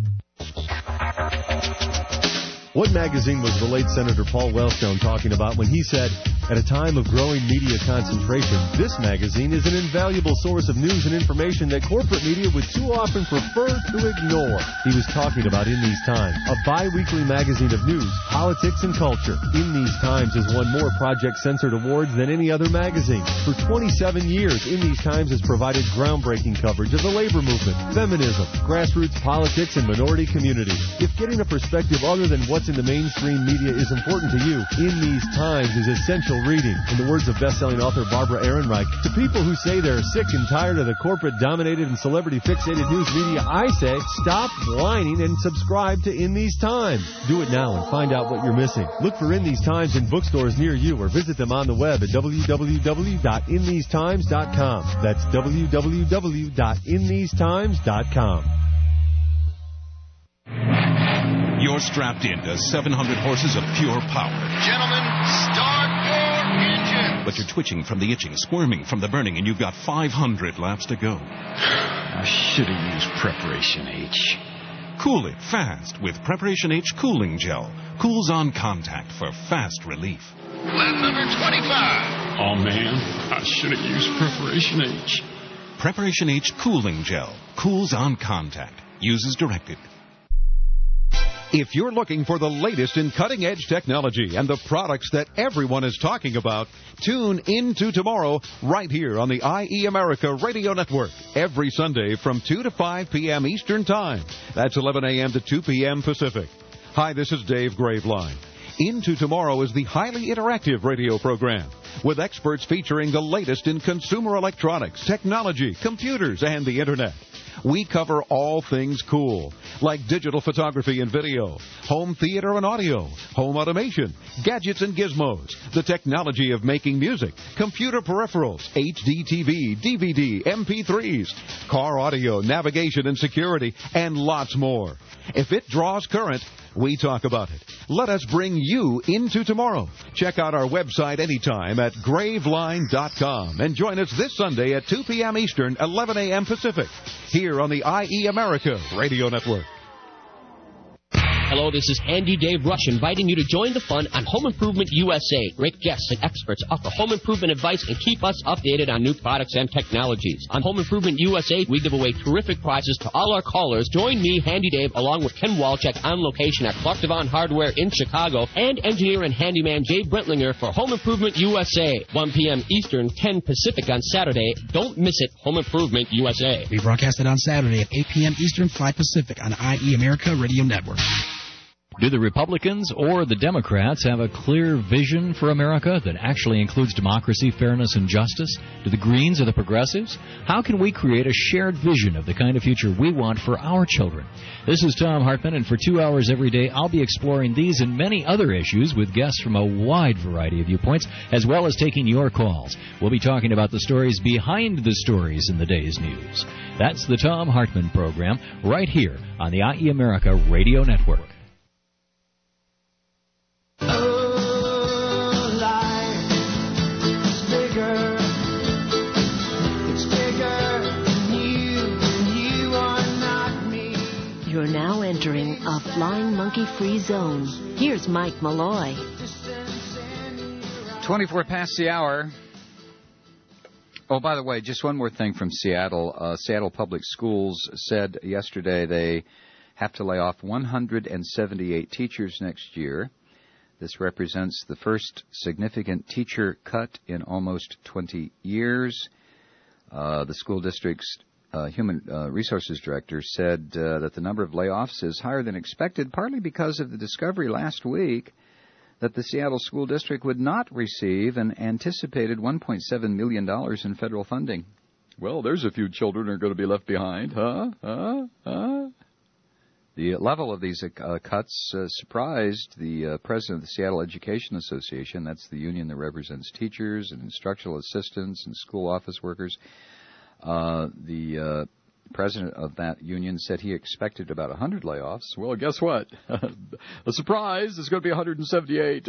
What magazine was the late Senator Paul Wellstone talking about when he said, at a time of growing media concentration, this magazine is an invaluable source of news and information that corporate media would too often prefer to ignore? He was talking about In These Times, a bi-weekly magazine of news, politics, and culture. In These Times has won more Project Censored awards than any other magazine. For 27 years, In These Times has provided groundbreaking coverage of the labor movement, feminism, grassroots politics, and minority communities. If getting a perspective other than what's in the mainstream media is important to you, In These Times is essential reading. In the words of best-selling author Barbara Ehrenreich, to people who say they're sick and tired of the corporate-dominated and celebrity-fixated news media, I say, stop whining and subscribe to In These Times. Do it now and find out what you're missing. Look for In These Times in bookstores near you or visit them on the web at www.inthesetimes.com. That's www.inthesetimes.com. You're strapped into 700 horses of pure power. Gentlemen, start your engine. But you're twitching from the itching, squirming from the burning, and you've got 500 laps to go. I should have used Preparation H. Cool it fast with Preparation H Cooling Gel. Cools on contact for fast relief. Lap number 25. Oh, man, I should have used Preparation H. Preparation H Cooling Gel. Cools on contact. Use as directed. If you're looking for the latest in cutting-edge technology and the products that everyone is talking about, tune into tomorrow right here on the IE America Radio Network every Sunday from 2 to 5 p.m. Eastern Time. That's 11 a.m. to 2 p.m. Pacific. Hi, this is Dave Graveline. Into Tomorrow is the highly interactive radio program with experts featuring the latest in consumer electronics, technology, computers, and the Internet. We cover all things cool, like digital photography and video, home theater and audio, home automation, gadgets and gizmos, the technology of making music, computer peripherals, HD TV, DVD, MP3s, car audio, navigation and security, and lots more. If it draws current, we talk about it. Let us bring you into tomorrow. Check out our website anytime at graveline.com and join us this Sunday at 2 p.m. Eastern, 11 a.m. Pacific, here on the IE America Radio Network. Hello, this is Andy Dave Rush inviting you to join the fun on Home Improvement USA. Great guests and experts offer home improvement advice and keep us updated on new products and technologies. On Home Improvement USA, we give away terrific prizes to all our callers. Join me, Handy Dave, along with Ken Walczak on location at Clark Devon Hardware in Chicago and engineer and handyman Jay Brentlinger for Home Improvement USA. 1 p.m. Eastern, 10 Pacific on Saturday. Don't miss it. Home Improvement USA. We broadcast it on Saturday at 8 p.m. Eastern, 5 Pacific on IE America Radio Network. Do the Republicans or the Democrats have a clear vision for America that actually includes democracy, fairness, and justice? Do the Greens or the Progressives? How can we create a shared vision of the kind of future we want for our children? This is Tom Hartman, and for 2 hours every day, I'll be exploring these and many other issues with guests from a wide variety of viewpoints, as well as taking your calls. We'll be talking about the stories behind the stories in the day's news. That's the Tom Hartman Program, right here on the IE America Radio Network. You're now entering a flying monkey-free zone. Here's Mike Malloy. 24 past the hour. Oh, by the way, just one more thing from Seattle. Seattle Public Schools said yesterday they have to lay off 178 teachers next year. This represents the first significant teacher cut in almost 20 years. The school district's Human Resources Director said that the number of layoffs is higher than expected, partly because of the discovery last week that the Seattle School District would not receive an anticipated $1.7 million in federal funding. Well, there's a few children that are going to be left behind, huh? The level of these cuts surprised the president of the Seattle Education Association. That's the union that represents teachers and instructional assistants and school office workers. The president of that union said he expected about 100 layoffs. Well, guess what? A surprise. There's going to be 178.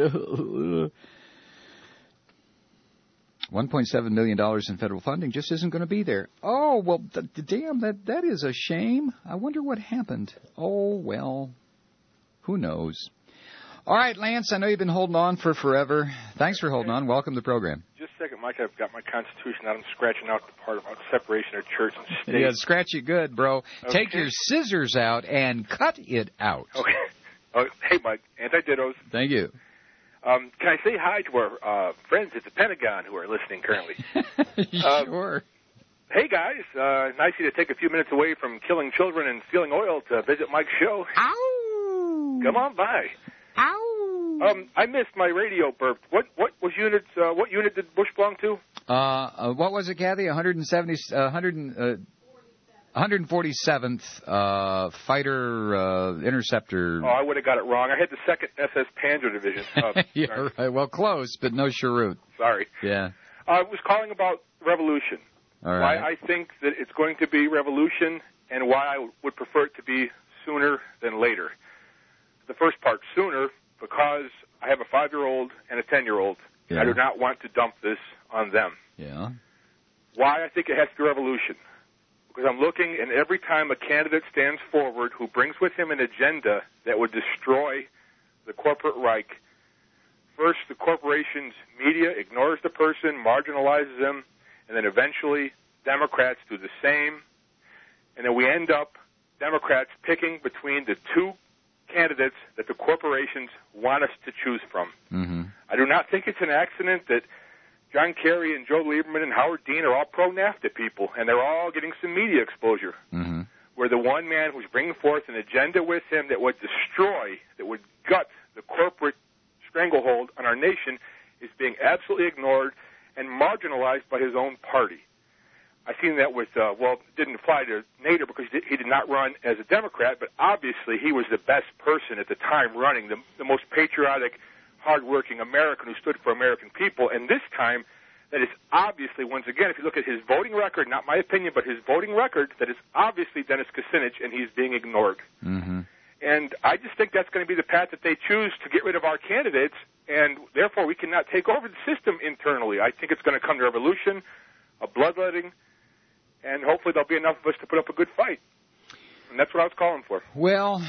$1.7 million in federal funding just isn't going to be there. Oh, well, damn, that is a shame. I wonder what happened. Oh, well, who knows? All right, Lance, I know you've been holding on for forever. Thanks for holding on. Welcome to the program. Just a second, Mike. I've got my Constitution out. I'm scratching out the part about separation of church and state. Yeah, scratch it good, bro. Okay. Take your scissors out and cut it out. Okay. Hey, Mike. Anti-dittos. Thank you. Can I say hi to our friends at the Pentagon who are listening currently? Sure. Hey, guys. Nice of you to take a few minutes away from killing children and stealing oil to visit Mike's show. Ow! Come on by. Ow! I missed my radio burp. What unit did Bush belong to? What was it, Kathy? 147th Fighter Interceptor. Oh, I would have got it wrong. I had the 2nd SS Panzer Division. Yeah, right. Well, close, but no Cheroot. Sorry. Yeah. I was calling about revolution. All right. Why I think that it's going to be revolution and why I would prefer it to be sooner than later. The first part, sooner, because I have a 5-year-old and a 10-year-old. Yeah. I do not want to dump this on them. Yeah. Why I think it has to be revolution? Because I'm looking, and every time a candidate stands forward who brings with him an agenda that would destroy the corporate Reich, first the corporation's media ignores the person, marginalizes them, and then eventually Democrats do the same. And then we end up, Democrats, picking between the two candidates that the corporations want us to choose from. Mm-hmm. I do not think it's an accident that John Kerry and Joe Lieberman and Howard Dean are all pro-NAFTA people, and they're all getting some media exposure. Mm-hmm. Where the one man who's bringing forth an agenda with him that would destroy, that would gut the corporate stranglehold on our nation is being absolutely ignored and marginalized by his own party. I've seen that with, it didn't apply to Nader because he did not run as a Democrat, but obviously he was the best person at the time running, the most patriotic, hardworking American who stood for American people. And this time, that is obviously, once again, if you look at his voting record, not my opinion, but his voting record, that is obviously Dennis Kucinich, and he's being ignored. Mm-hmm. And I just think that's going to be the path that they choose to get rid of our candidates, and therefore we cannot take over the system internally. I think it's going to come to revolution, a bloodletting, and hopefully there'll be enough of us to put up a good fight. And that's what I was calling for. Well,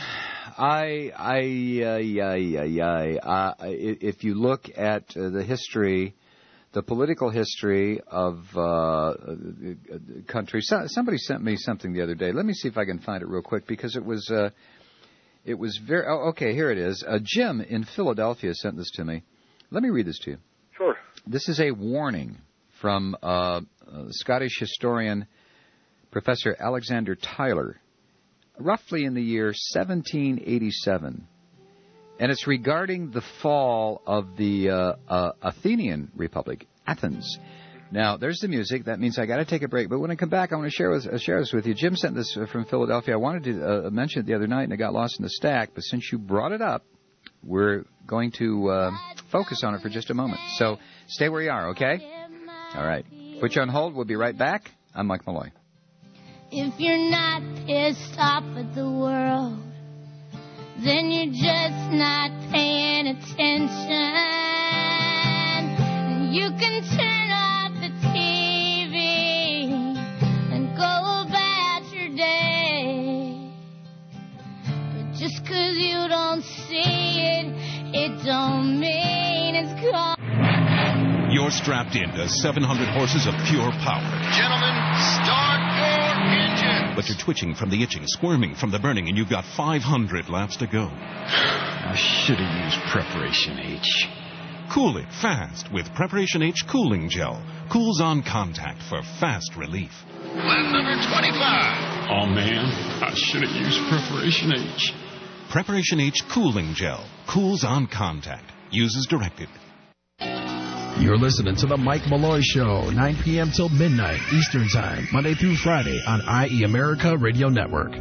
if you look at the history, the political history of country, somebody sent me something the other day. Let me see if I can find it real quick because it was very. Oh, okay, here it is. Jim in Philadelphia sent this to me. Let me read this to you. Sure. This is a warning from Scottish historian Professor Alexander Tyler, roughly in the year 1787. And it's regarding the fall of the Athenian Republic, Athens. Now, there's the music. That means I got to take a break. But when I come back, I want to share this with you. Jim sent this from Philadelphia. I wanted to mention it the other night, and it got lost in the stack. But since you brought it up, we're going to focus on it for just a moment. So stay where you are, okay? All right. Put you on hold. We'll be right back. I'm Mike Malloy. If you're not pissed off at the world, then you're just not paying attention. You can turn off the TV and go about your day. But just 'cause you don't see it, it don't mean it's gone. You're strapped into 700 horses of pure power. Gentlemen, start your engine. But you're twitching from the itching, squirming from the burning, and you've got 500 laps to go. I should have used Preparation H. Cool it fast with Preparation H Cooling Gel. Cools on contact for fast relief. Lap number 25. Oh, man, I should have used Preparation H. Preparation H Cooling Gel. Cools on contact. Use as directed. You're listening to The Mike Malloy Show, 9 p.m. till midnight Eastern Time, Monday through Friday on IE America Radio Network.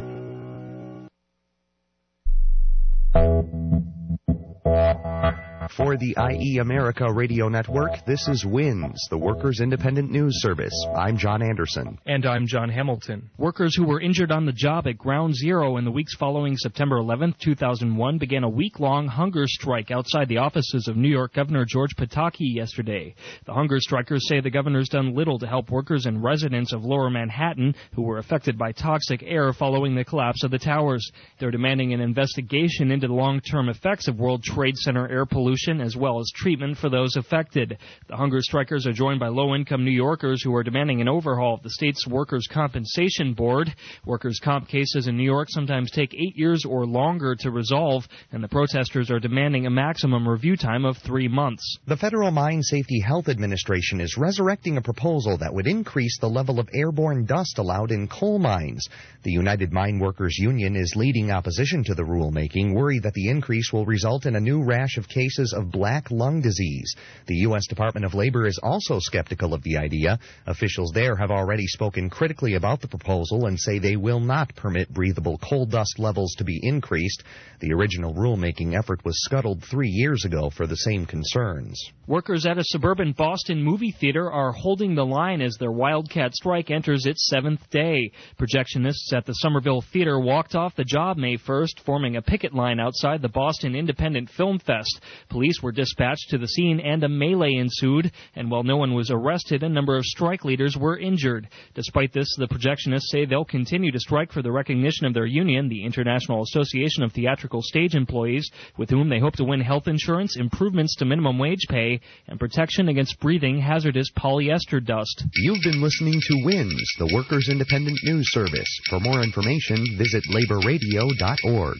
For the IE America Radio Network, this is WINS, the Workers' Independent News Service. I'm John Anderson. And I'm John Hamilton. Workers who were injured on the job at Ground Zero in the weeks following September 11, 2001 began a week-long hunger strike outside the offices of New York Governor George Pataki yesterday. The hunger strikers say the governor's done little to help workers and residents of Lower Manhattan who were affected by toxic air following the collapse of the towers. They're demanding an investigation into the long-term effects of World Trade Center air pollution as well as treatment for those affected. The hunger strikers are joined by low-income New Yorkers who are demanding an overhaul of the state's Workers' Compensation Board. Workers' comp cases in New York sometimes take 8 years or longer to resolve, and the protesters are demanding a maximum review time of 3 months. The Federal Mine Safety Health Administration is resurrecting a proposal that would increase the level of airborne dust allowed in coal mines. The United Mine Workers Union is leading opposition to the rulemaking, worried that the increase will result in a new rash of cases of black lung disease. The U.S. Department of Labor is also skeptical of the idea. Officials there have already spoken critically about the proposal and say they will not permit breathable coal dust levels to be increased. The original rulemaking effort was scuttled 3 years ago for the same concerns. Workers at a suburban Boston movie theater are holding the line as their wildcat strike enters its 7th day. Projectionists at the Somerville Theater walked off the job May 1st, forming a picket line outside the Boston Independent Film Fest. Police were dispatched to the scene and a melee ensued, and while no one was arrested, a number of strike leaders were injured. Despite this, the projectionists say they'll continue to strike for the recognition of their union, the International Association of Theatrical Stage Employees, with whom they hope to win health insurance, improvements to minimum wage pay, and protection against breathing hazardous polyester dust. You've been listening to WINS, the Workers' Independent News Service. For more information, visit laborradio.org.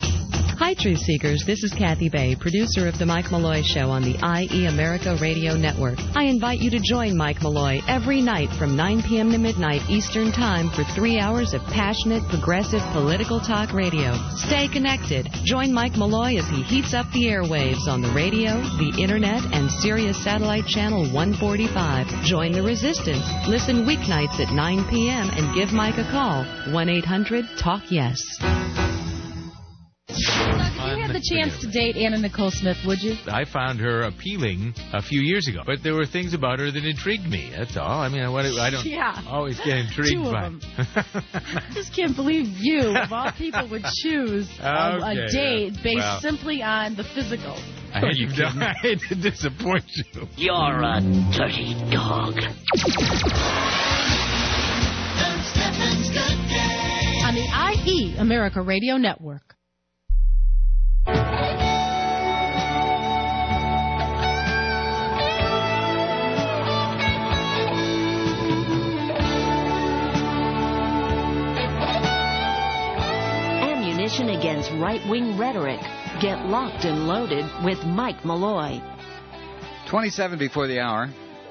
Hi, Truth Seekers. This is Kathy Bay, producer of The Mike Malloy Show on the IE America Radio Network. I invite you to join Mike Malloy every night from 9 p.m. to midnight Eastern Time for 3 hours of passionate, progressive political talk radio. Stay connected. Join Mike Malloy as he heats up the airwaves on the radio, the Internet, and Sirius Satellite Channel 145. Join the resistance. Listen weeknights at 9 p.m. and give Mike a call. 1-800-TALK-YES. If you had the chance to date Anna Nicole Smith, would you? I found her appealing a few years ago, but there were things about her that intrigued me. That's all. I mean, I don't always get intrigued Two of by. them. I just can't believe you, of all people, would choose a date based simply on the physical. I hate to disappoint you. You're a dirty dog. On the IE America Radio Network. Ammunition against right-wing rhetoric. Get locked and loaded with Mike Malloy. 27 before the hour.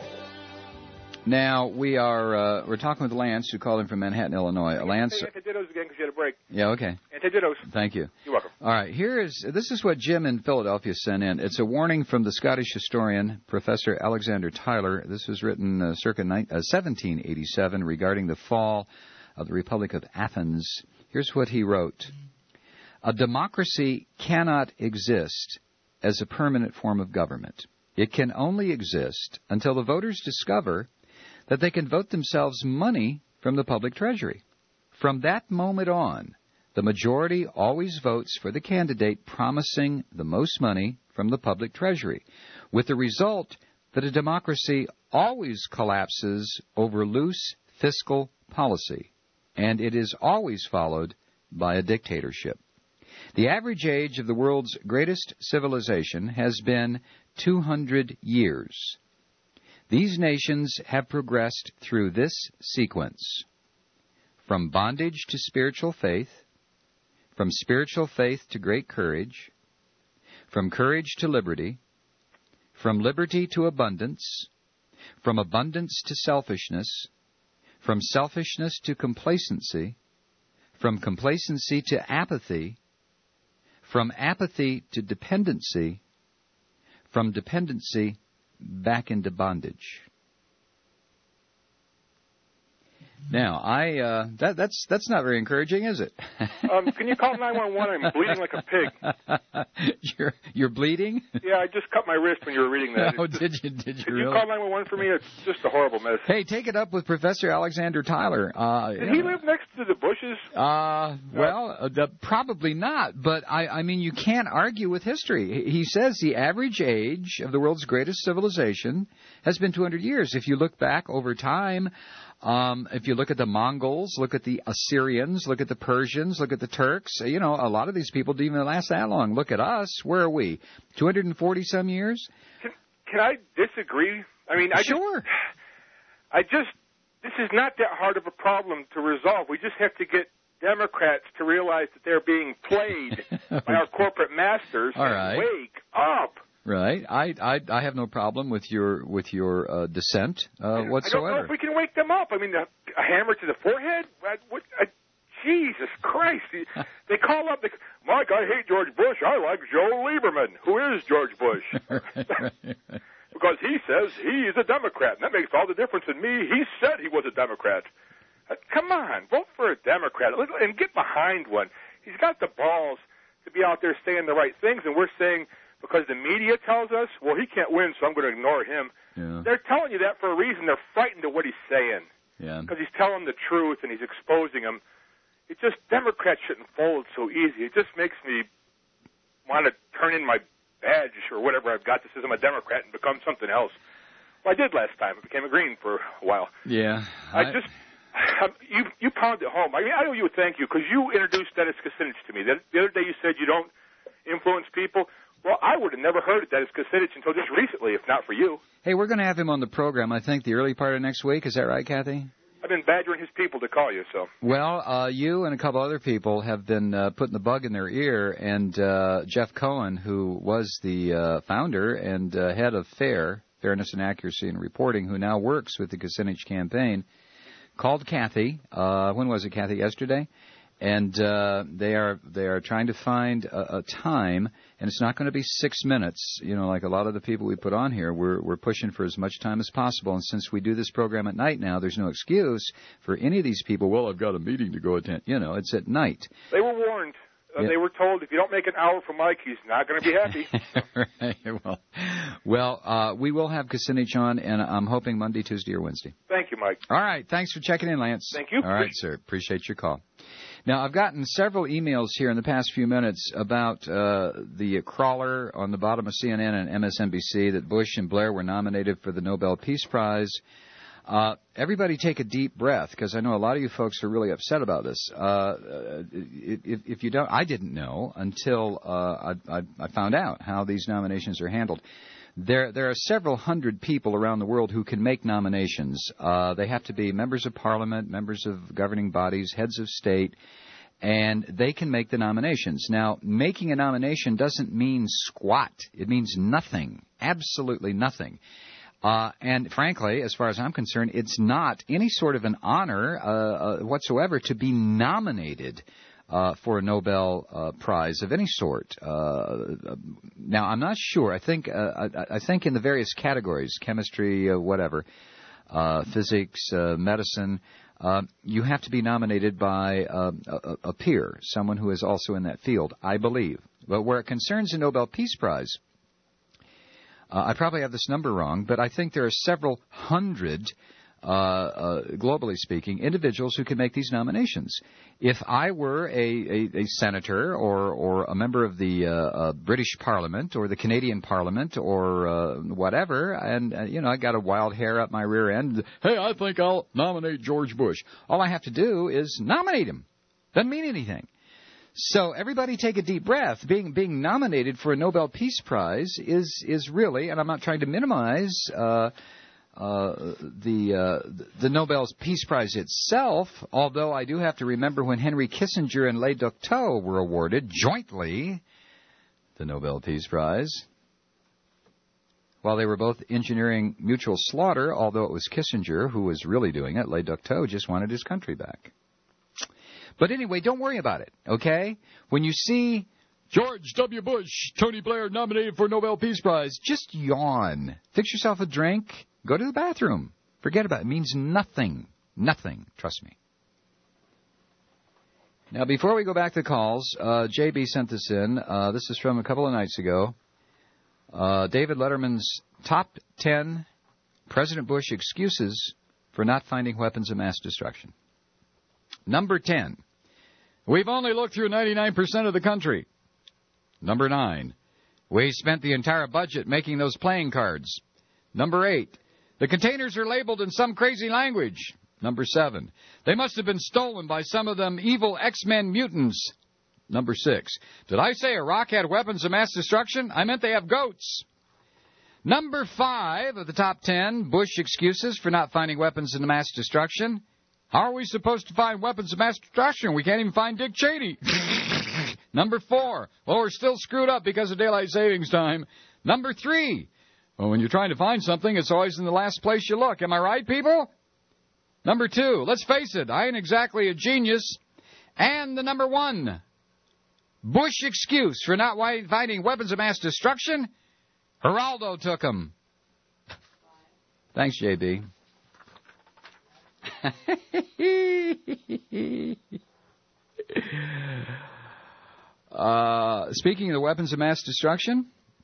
Now, we're talking with Lance, who called in from Manhattan, Illinois. Lance? I did those again because you had a break. Yeah, okay. And Thank you. You're welcome. All right, this is what Jim in Philadelphia sent in. It's a warning from the Scottish historian, Professor Alexander Tyler. This was written circa 1787 regarding the fall of the Republic of Athens. Here's what he wrote. A democracy cannot exist as a permanent form of government. It can only exist until the voters discover that they can vote themselves money from the public treasury. From that moment on, the majority always votes for the candidate promising the most money from the public treasury, with the result that a democracy always collapses over loose fiscal policy, and it is always followed by a dictatorship. The average age of the world's greatest civilization has been 200 years. These nations have progressed through this sequence: from bondage to spiritual faith, from spiritual faith to great courage, from courage to liberty, from liberty to abundance, from abundance to selfishness, from selfishness to complacency, from complacency to apathy, from apathy to dependency, from dependency back into bondage. Now, that's not very encouraging, is it? Can you call 911? I'm bleeding like a pig. You're bleeding? Yeah, I just cut my wrist when you were reading that. Oh, did you Could really? you call 911 for me? It's just a horrible mess. Hey, take it up with Professor Alexander Tyler. Did he live next to the Bushes? Probably not. But, I mean, you can't argue with history. He says the average age of the world's greatest civilization has been 200 years. If you look back over time, if you look at the Mongols, look at the Assyrians, look at the Persians, look at the Turks, a lot of these people didn't even last that long. Look at us. Where are we? 240-some years? Can I disagree? I mean, Sure. This is not that hard of a problem to resolve. We just have to get Democrats to realize that they're being played by our corporate masters and wake up. Right. I have no problem with your dissent whatsoever. I don't know if we can wake them up. I mean, a hammer to the forehead? Jesus Christ. They call up, Mike, I hate George Bush. I like Joe Lieberman. Who is George Bush? Because he says he is a Democrat, and that makes all the difference in me. He said he was a Democrat. Come on, vote for a Democrat and get behind one. He's got the balls to be out there saying the right things, and we're saying, because the media tells us, well, he can't win, so I'm going to ignore him. Yeah. They're telling you that for a reason. They're frightened of what he's saying. Yeah. Because he's telling the truth and he's exposing them. It just, Democrats shouldn't fold so easy. It just makes me want to turn in my badge or whatever I've got that says I'm a Democrat and become something else. Well, I did last time. I became a Green for a while. Yeah. You pounded it home. I mean, I owe you a thank you because you introduced Dennis Kucinich to me. The other day you said you don't influence people. Well, I would have never heard of Dennis Kucinich until just recently, if not for you. Hey, we're going to have him on the program, I think, the early part of next week. Is that right, Kathy? I've been badgering his people to call you, so. Well, you and a couple other people have been putting the bug in their ear, and Jeff Cohen, who was the founder and head of FAIR, Fairness and Accuracy in Reporting, who now works with the Kucinich campaign, called Kathy. When was it, Kathy? Yesterday? And they are trying to find a time, and it's not going to be 6 minutes. Like a lot of the people we put on here, we're pushing for as much time as possible. And since we do this program at night now, there's no excuse for any of these people. Well, I've got a meeting to go attend. It's at night. They were warned. Yeah. They were told if you don't make an hour for Mike, he's not going to be happy. Right. Well, we will have Kucinich on, and I'm hoping Monday, Tuesday, or Wednesday. Thank you, Mike. All right. Thanks for checking in, Lance. Thank you. All right, sir. Appreciate your call. Now, I've gotten several emails here in the past few minutes about the crawler on the bottom of CNN and MSNBC that Bush and Blair were nominated for the Nobel Peace Prize. Everybody take a deep breath, because I know a lot of you folks are really upset about this. If you don't, I didn't know until I found out how these nominations are handled. There are several hundred people around the world who can make nominations. They have to be members of parliament, members of governing bodies, heads of state, and they can make the nominations. Now, making a nomination doesn't mean squat. It means nothing, absolutely nothing. And frankly, as far as I'm concerned, it's not any sort of an honor whatsoever to be nominated. for a Nobel Prize of any sort. Now, I'm not sure. I think in the various categories, chemistry, whatever, physics, medicine, you have to be nominated by a peer, someone who is also in that field, I believe. But where it concerns the Nobel Peace Prize, I probably have this number wrong, but I think there are several hundred, globally speaking, individuals who can make these nominations. If I were a senator or a member of the British Parliament or the Canadian Parliament or whatever, and I got a wild hair up my rear end, hey, I think I'll nominate George Bush. All I have to do is nominate him. Doesn't mean anything. So everybody take a deep breath. Being nominated for a Nobel Peace Prize is really, and I'm not trying to minimize the Nobel Peace Prize itself, although I do have to remember when Henry Kissinger and Lê Duc Tho were awarded jointly the Nobel Peace Prize. While they were both engineering mutual slaughter, although it was Kissinger who was really doing it, Lê Duc Tho just wanted his country back. But anyway, don't worry about it, okay? When you see George W. Bush, Tony Blair nominated for Nobel Peace Prize, just yawn. Fix yourself a drink. Go to the bathroom. Forget about it. It means nothing. Nothing. Trust me. Now, before we go back to the calls, JB sent this in. This is from a couple of nights ago. David Letterman's top 10 President Bush excuses for not finding weapons of mass destruction. Number 10. We've only looked through 99% of the country. Number 9. We spent the entire budget making those playing cards. Number 8. The containers are labeled in some crazy language. Number 7. They must have been stolen by some of them evil X-Men mutants. Number 6. Did I say Iraq had weapons of mass destruction? I meant they have goats. Number 5 of the top 10 Bush excuses for not finding weapons of mass destruction. How are we supposed to find weapons of mass destruction? We can't even find Dick Cheney. Number 4. Well, we're still screwed up because of daylight savings time. Number 3. Well, when you're trying to find something, it's always in the last place you look. Am I right, people? Number 2. Let's face it, I ain't exactly a genius. And the number 1 Bush excuse for not finding weapons of mass destruction? Geraldo took them. Thanks, JB. Speaking of the weapons of mass destruction,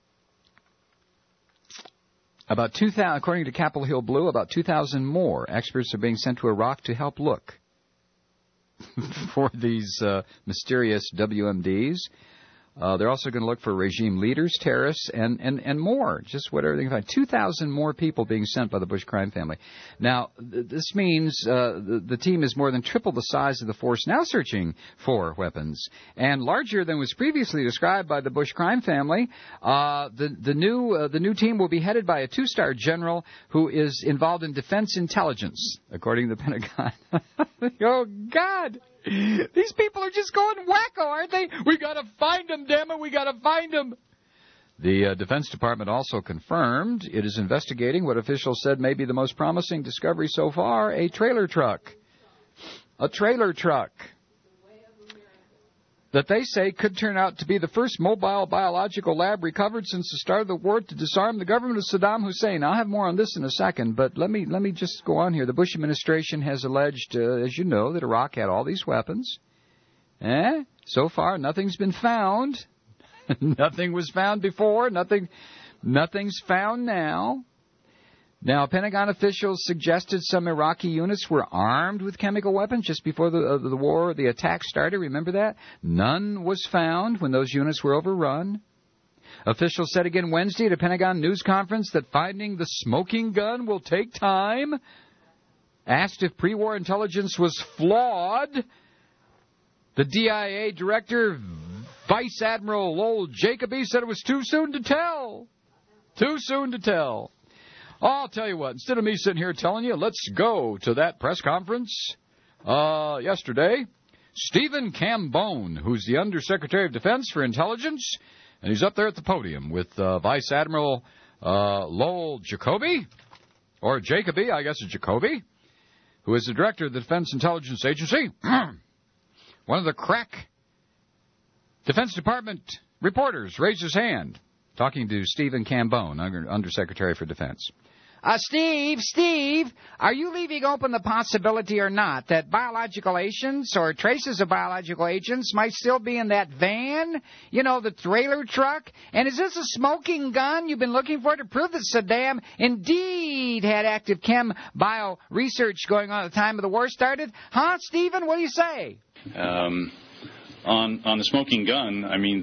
about 2,000, according to Capitol Hill Blue, about 2,000 more experts are being sent to Iraq to help look for these mysterious WMDs. They're also going to look for regime leaders, terrorists, and more, just whatever they can find. 2,000 more people being sent by the Bush crime family. Now, this means the team is more than triple the size of the force now searching for weapons, and larger than was previously described by the Bush crime family. The new team will be headed by a 2-star general who is involved in defense intelligence, according to the Pentagon. Oh, God! These people are just going wacko, aren't they? We got to find them, damn it, we got to find them. The Defense Department also confirmed it is investigating what officials said may be the most promising discovery so far, a trailer truck. A trailer truck that they say could turn out to be the first mobile biological lab recovered since the start of the war to disarm the government of Saddam Hussein. I'll have more on this in a second, but let me just go on here. The Bush administration has alleged, as you know, that Iraq had all these weapons. So far, nothing's been found. Nothing was found before. Nothing's found now. Now, Pentagon officials suggested some Iraqi units were armed with chemical weapons just before the war, the attack started. Remember that? None was found when those units were overrun. Officials said again Wednesday at a Pentagon news conference that finding the smoking gun will take time. Asked if pre-war intelligence was flawed, the DIA director, Vice Admiral Lowell Jacoby, said it was too soon to tell. Too soon to tell. I'll tell you what, instead of me sitting here telling you, let's go to that press conference yesterday. Stephen Cambone, who's the Undersecretary of Defense for Intelligence, and he's up there at the podium with Vice Admiral Lowell Jacoby, or Jacoby, I guess it's Jacoby, who is the Director of the Defense Intelligence Agency. One of the crack Defense Department reporters raise his hand. Talking to Stephen Cambone, Undersecretary for Defense. Steve, are you leaving open the possibility or not that biological agents or traces of biological agents might still be in that van? You know, the trailer truck? And is this a smoking gun you've been looking for to prove that Saddam indeed had active chem bio research going on at the time of the war started? Huh, Stephen? What do you say? On the smoking gun, I mean,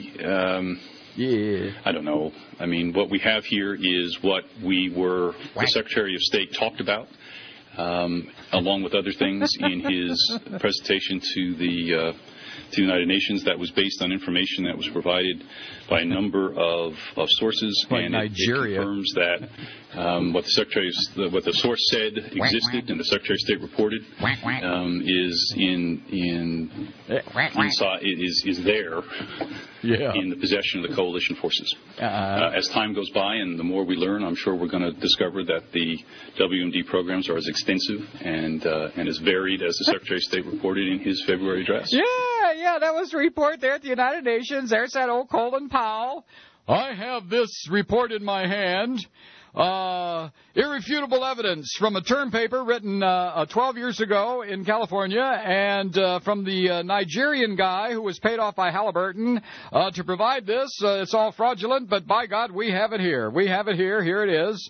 I don't know. I mean, what we have here is what the Secretary of State talked about, along with other things in his presentation to the United Nations. That was based on information that was provided by a number of sources, like and Nigeria. It confirms that what the source said existed and the Secretary of State reported is there. Yeah. In the possession of the coalition forces. As time goes by and the more we learn, I'm sure we're going to discover that the WMD programs are as extensive and as varied as the Secretary of State reported in his February address. Yeah, that was the report there at the United Nations. There's that old Colin Powell. I have this report in my hand. Irrefutable evidence from a term paper written 12 years ago in California, and from the Nigerian guy who was paid off by Halliburton to provide this. It's all fraudulent, but by God, we have it here. We have it here. Here it is.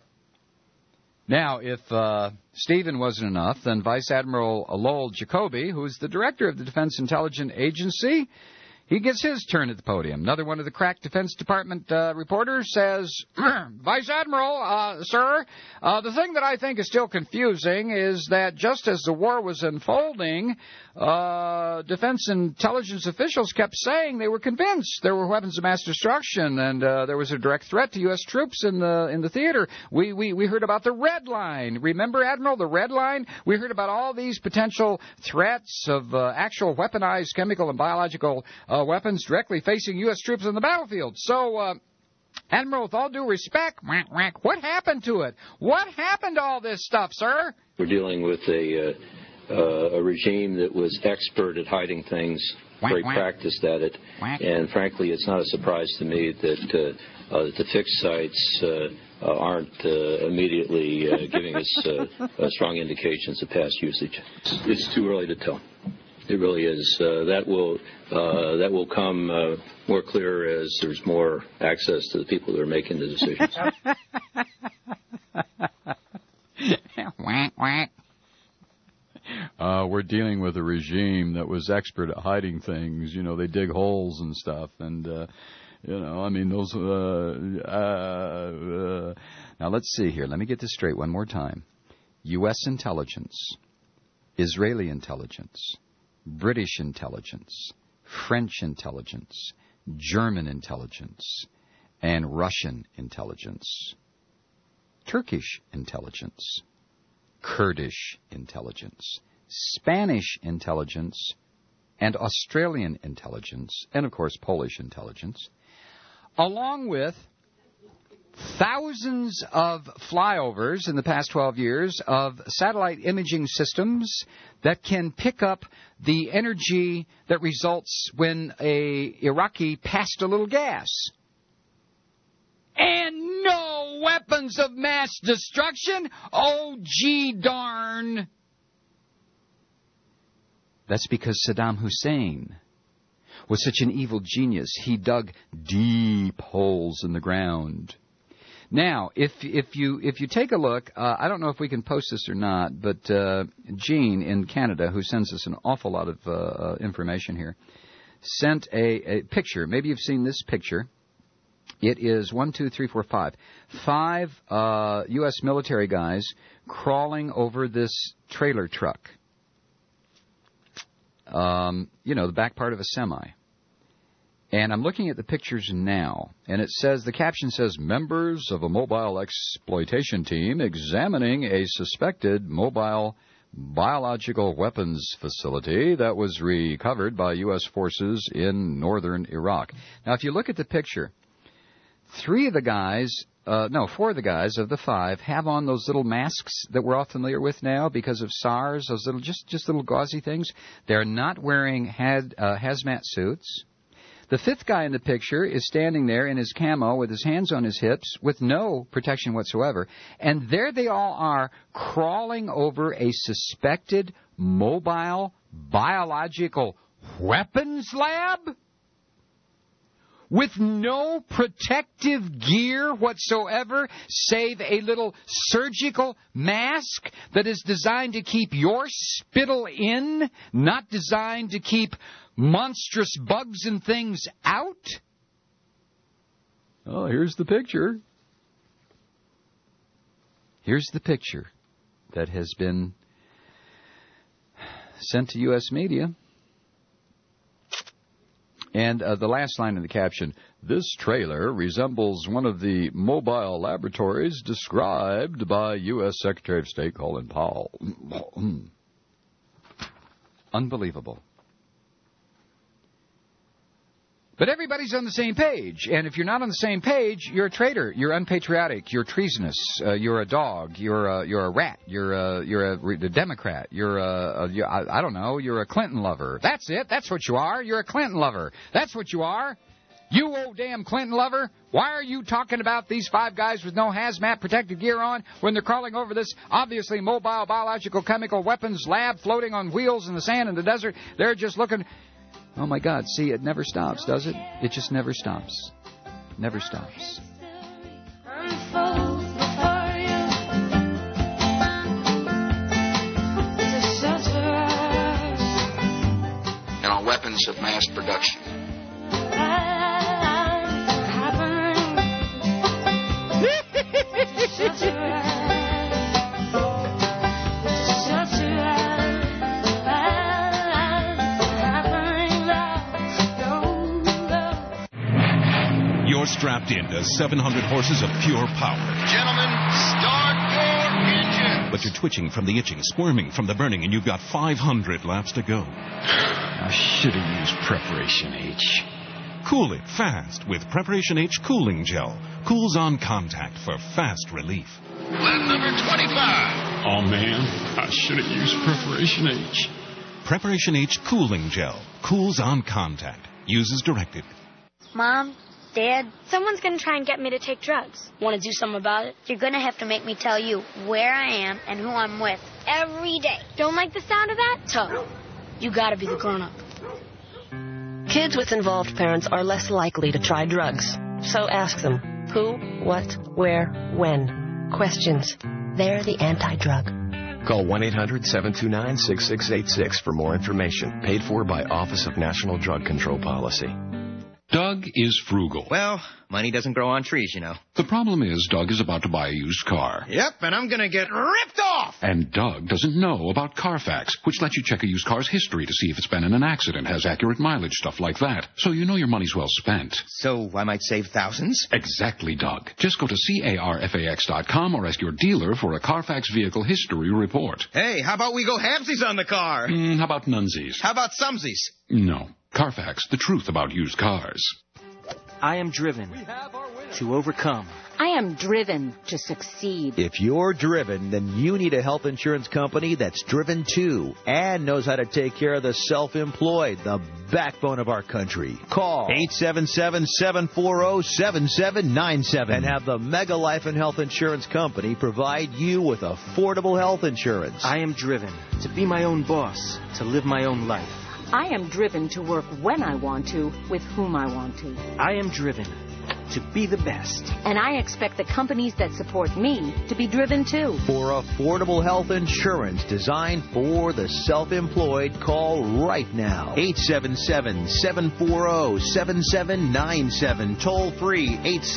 Now, if Stephen wasn't enough, then Vice Admiral Lowell Jacoby, who's the director of the Defense Intelligence Agency, he gets his turn at the podium. Another one of the crack Defense Department reporters says, Vice Admiral, sir, the thing that I think is still confusing is that just as the war was unfolding, defense intelligence officials kept saying they were convinced there were weapons of mass destruction and there was a direct threat to U.S. troops in the theater. We heard about the Red Line. Remember, Admiral, the Red Line? We heard about all these potential threats of actual weaponized chemical and biological weapons directly facing U.S. troops on the battlefield. So, Admiral, with all due respect, what happened to it? What happened to all this stuff, sir? We're dealing with a regime that was expert at hiding things, very practiced at it, and frankly, it's not a surprise to me that the fixed sites aren't immediately giving us strong indications of past usage. It's too early to tell. It really is. That will come more clear as there's more access to the people that are making the decisions. We're dealing with a regime that was expert at hiding things. You know, they dig holes and stuff, and I mean those. Now let's see here. Let me get this straight one more time. U.S. intelligence, Israeli intelligence, British intelligence, French intelligence, German intelligence, and Russian intelligence, Turkish intelligence, Kurdish intelligence, Spanish intelligence, and Australian intelligence, and of course Polish intelligence, along with thousands of flyovers in the past 12 years of satellite imaging systems that can pick up the energy that results when a Iraqi passed a little gas. And no weapons of mass destruction? Oh, gee darn. That's because Saddam Hussein was such an evil genius. He dug deep holes in the ground. Now, if you take a look, I don't know if we can post this or not, but Gene in Canada, who sends us an awful lot of information here, sent a picture. Maybe you've seen this picture. It is 5 U.S. military guys crawling over this trailer truck. The back part of a semi. And I'm looking at the pictures now, and it says, the caption says, members of a mobile exploitation team examining a suspected mobile biological weapons facility that was recovered by U.S. forces in northern Iraq. Now, if you look at the picture, 4 of the guys of the 5 have on those little masks that we're all familiar with now because of SARS, those little, just little gauzy things. They're not wearing hazmat suits. The fifth guy in the picture is standing there in his camo with his hands on his hips with no protection whatsoever. And there they all are crawling over a suspected mobile biological weapons lab with no protective gear whatsoever save a little surgical mask that is designed to keep your spittle in, not designed to keep monstrous bugs and things out? Oh, here's the picture. Here's the picture that has been sent to U.S. media. And the last line in the caption, this trailer resembles one of the mobile laboratories described by U.S. Secretary of State Colin Powell. Unbelievable. But everybody's on the same page, and if you're not on the same page, you're a traitor, you're unpatriotic, you're treasonous, you're a dog, you're a rat, you're a Democrat, you're a Clinton lover. That's it. That's what you are. You're a Clinton lover. That's what you are. You old damn Clinton lover. Why are you talking about these five guys with no hazmat protective gear on when they're crawling over this obviously mobile biological chemical weapons lab floating on wheels in the sand in the desert? They're just looking. Oh, my God. See, it never stops, does it? It just never stops. Never stops. And on weapons of mass production. You're strapped into 700 horses of pure power. Gentlemen, start your engine. But you're twitching from the itching, squirming from the burning, and you've got 500 laps to go. I should have used Preparation H. Cool it fast with Preparation H Cooling Gel. Cools on contact for fast relief. Lap number 25. Oh, man, I should have used Preparation H. Preparation H Cooling Gel. Cools on contact. Use as directed. Mom, Dad, someone's going to try and get me to take drugs. Want to do something about it? You're going to have to make me tell you where I am and who I'm with every day. Don't like the sound of that? Tough. You got to be the grown-up. Kids with involved parents are less likely to try drugs. So ask them who, what, where, when. Questions. They're the anti-drug. Call 1-800-729-6686 for more information. Paid for by Office of National Drug Control Policy. Doug is frugal. Well, money doesn't grow on trees, you know. The problem is Doug is about to buy a used car. Yep, and I'm going to get ripped off! And Doug doesn't know about Carfax, which lets you check a used car's history to see if it's been in an accident, has accurate mileage, stuff like that. So you know your money's well spent. So I might save thousands? Exactly, Doug. Just go to CARFAX.com or ask your dealer for a Carfax vehicle history report. Hey, how about we go halvesies on the car? How about nunsies? How about sumsies? No. Carfax, the truth about used cars. I am driven to overcome. I am driven to succeed. If you're driven, then you need a health insurance company that's driven too and knows how to take care of the self-employed, the backbone of our country. Call 877-740-7797 and have the Mega Life and Health Insurance Company provide you with affordable health insurance. I am driven to be my own boss, to live my own life. I am driven to work when I want to, with whom I want to. I am driven to be the best. And I expect the companies that support me to be driven too. For affordable health insurance designed for the self-employed, call right now. 877-740-7797. Toll free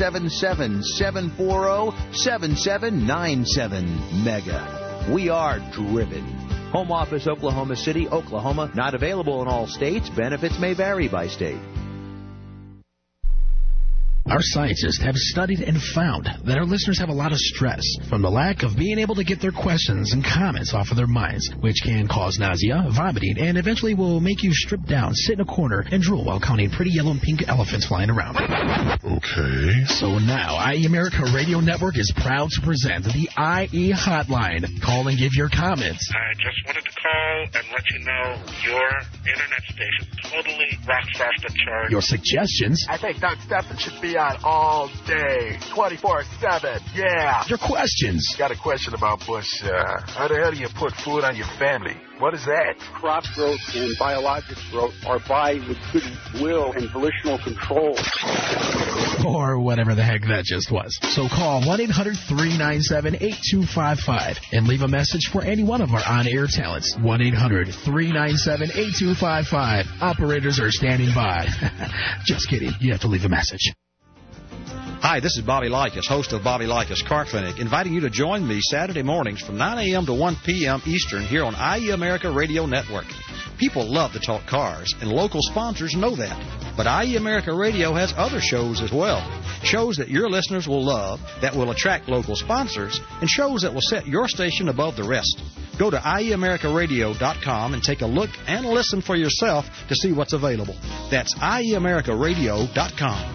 877-740-7797. Mega. We are driven. Home office, Oklahoma City, Oklahoma. Not available in all states. Benefits may vary by state. Our scientists have studied and found that our listeners have a lot of stress from the lack of being able to get their questions and comments off of their minds, which can cause nausea, vomiting, and eventually will make you strip down, sit in a corner, and drool while counting pretty yellow and pink elephants flying around. Okay. So now, IE America Radio Network is proud to present the IE Hotline. Call and give your comments. I just wanted to call and let you know your internet station totally rocks off the chart. Your suggestions. I think Doug Stephan should be on all day, 24/7. Yeah. Your questions. Got a question about Bush. How the hell do you put food on your family? What is that? Crop growth and biologic growth are by with goodwill and volitional control. Or whatever the heck that just was. So call 1-800-397-8255 and leave a message for any one of our on-air talents. 1-800-397-8255. Operators are standing by. Just kidding. You have to leave a message. Hi, this is Bobby Likas, host of Bobby Likas Car Clinic, inviting you to join me Saturday mornings from 9 a.m. to 1 p.m. Eastern here on IE America Radio Network. People love to talk cars, and local sponsors know that. But IE America Radio has other shows as well. Shows that your listeners will love, that will attract local sponsors, and shows that will set your station above the rest. Go to IEAmericaRadio.com and take a look and listen for yourself to see what's available. That's IEAmericaRadio.com.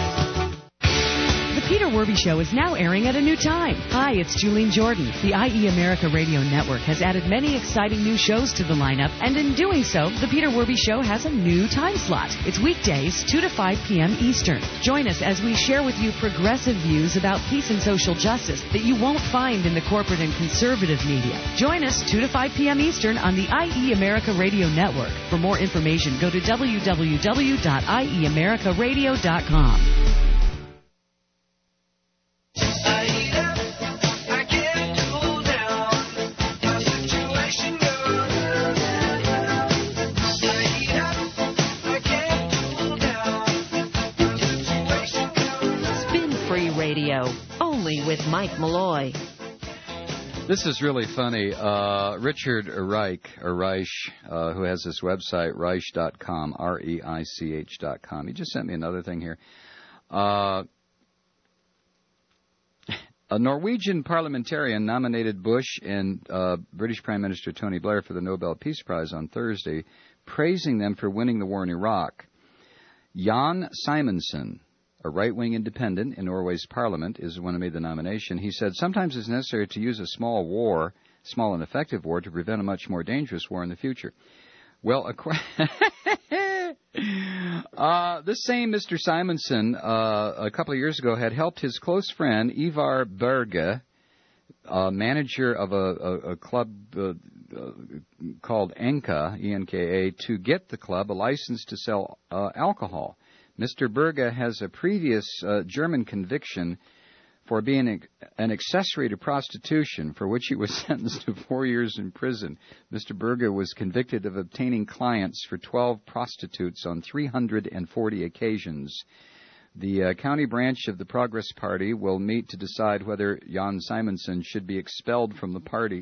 The Peter Werby Show is now airing at a new time. Hi, it's Julene Jordan. The IE America Radio Network has added many exciting new shows to the lineup, and in doing so, The Peter Werby Show has a new time slot. It's weekdays, 2 to 5 p.m. Eastern. Join us as we share with you progressive views about peace and social justice that you won't find in the corporate and conservative media. Join us 2 to 5 p.m. Eastern on the IE America Radio Network. For more information, go to www.ieamericaradio.com. Radio, only with Mike Malloy. This is really funny. Richard Reich, who has this website, Reich.com, REICH.com. He just sent me another thing here. A Norwegian parliamentarian nominated Bush and British Prime Minister Tony Blair for the Nobel Peace Prize on Thursday, praising them for winning the war in Iraq. Jan Simonsen, a right-wing independent in Norway's parliament, is the one who made the nomination. He said, sometimes it's necessary to use a small and effective war, to prevent a much more dangerous war in the future. Well, this same Mr. Simonsen, a couple of years ago, had helped his close friend, Ivar Berge, manager of a club called Enka, E-N-K-A, to get the club a license to sell alcohol. Mr. Berge has a previous German conviction for being an accessory to prostitution, for which he was sentenced to 4 years in prison. Mr. Berge was convicted of obtaining clients for 12 prostitutes on 340 occasions. The county branch of the Progress Party will meet to decide whether Jan Simonsen should be expelled from the party.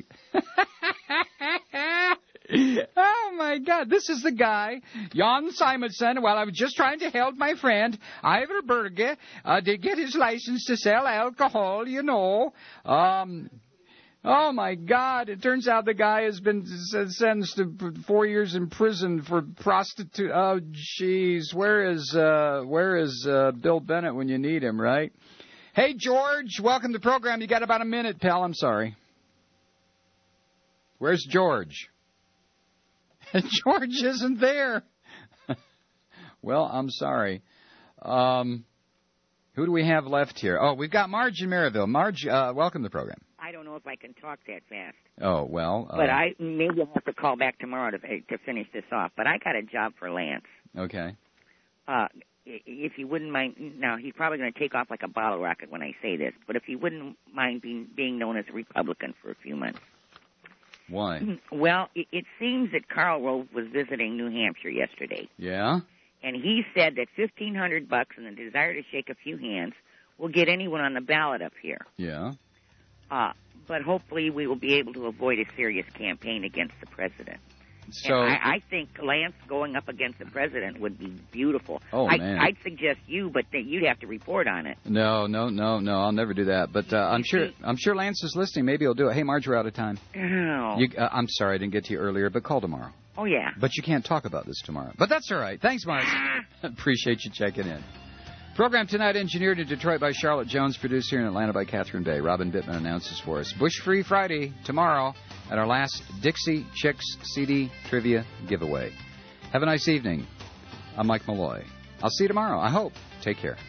Oh, my God. This is the guy, Jan Simonsen. Well, I was just trying to help my friend, Ivar Berge, to get his license to sell alcohol, you know. Oh, my God. It turns out the guy has been sentenced to 4 years in prison for prostitute. Oh, jeez. Where is Bill Bennett when you need him, right? Hey, George, welcome to the program. You got about a minute, pal. I'm sorry. Where's George? George isn't there. Well, I'm sorry. Who do we have left here? Oh, we've got Marge in Maryville. Marge, welcome to the program. I don't know if I can talk that fast. Oh, well. But maybe I'll have to call back tomorrow to finish this off. But I got a job for Lance. Okay. If you wouldn't mind, now he's probably going to take off like a bottle rocket when I say this, but if you wouldn't mind being known as a Republican for a few months. Why? Well, it seems that Karl Rove was visiting New Hampshire yesterday. Yeah? And he said that $1,500 and the desire to shake a few hands will get anyone on the ballot up here. Yeah. But hopefully we will be able to avoid a serious campaign against the president. So I think Lance going up against the president would be beautiful. Oh, man. I'd suggest you, but you'd have to report on it. No. I'll never do that. But I'm sure Lance is listening. Maybe he'll do it. Hey, Marge, we're out of time. Oh. I'm sorry I didn't get to you earlier, but call tomorrow. Oh, yeah. But you can't talk about this tomorrow. But that's all right. Thanks, Marge. Appreciate you checking in. Program tonight engineered in Detroit by Charlotte Jones, produced here in Atlanta by Catherine Bay. Robin Bittman announces for us. Bush Free Friday tomorrow at our last Dixie Chicks CD trivia giveaway. Have a nice evening. I'm Mike Malloy. I'll see you tomorrow, I hope. Take care.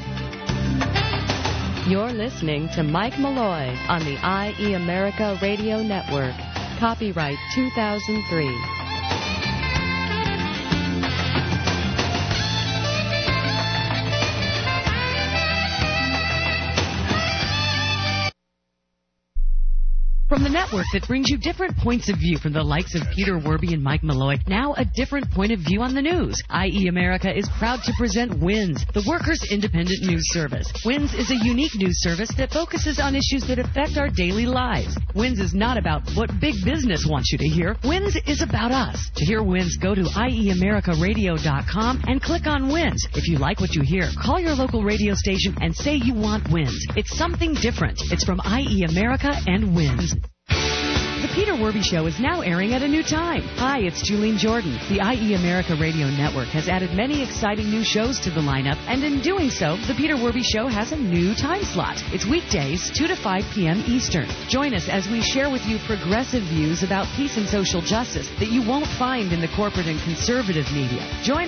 You're listening to Mike Malloy on the IE America Radio Network. Copyright 2003. From the network that brings you different points of view from the likes of Peter Werby and Mike Malloy, now a different point of view on the news. IE America is proud to present WINS, the Workers' Independent News Service. WINS is a unique news service that focuses on issues that affect our daily lives. WINS is not about what big business wants you to hear. WINS is about us. To hear WINS, go to IEAmericaRadio.com and click on WINS. If you like what you hear, call your local radio station and say you want WINS. It's something different. It's from IE America and WINS. The Peter Werby Show is now airing at a new time. Hi, it's Julene Jordan. The IE America Radio Network has added many exciting new shows to the lineup, and in doing so, the Peter Werby Show has a new time slot. It's weekdays, 2 to 5 p.m. Eastern. Join us as we share with you progressive views about peace and social justice that you won't find in the corporate and conservative media. Join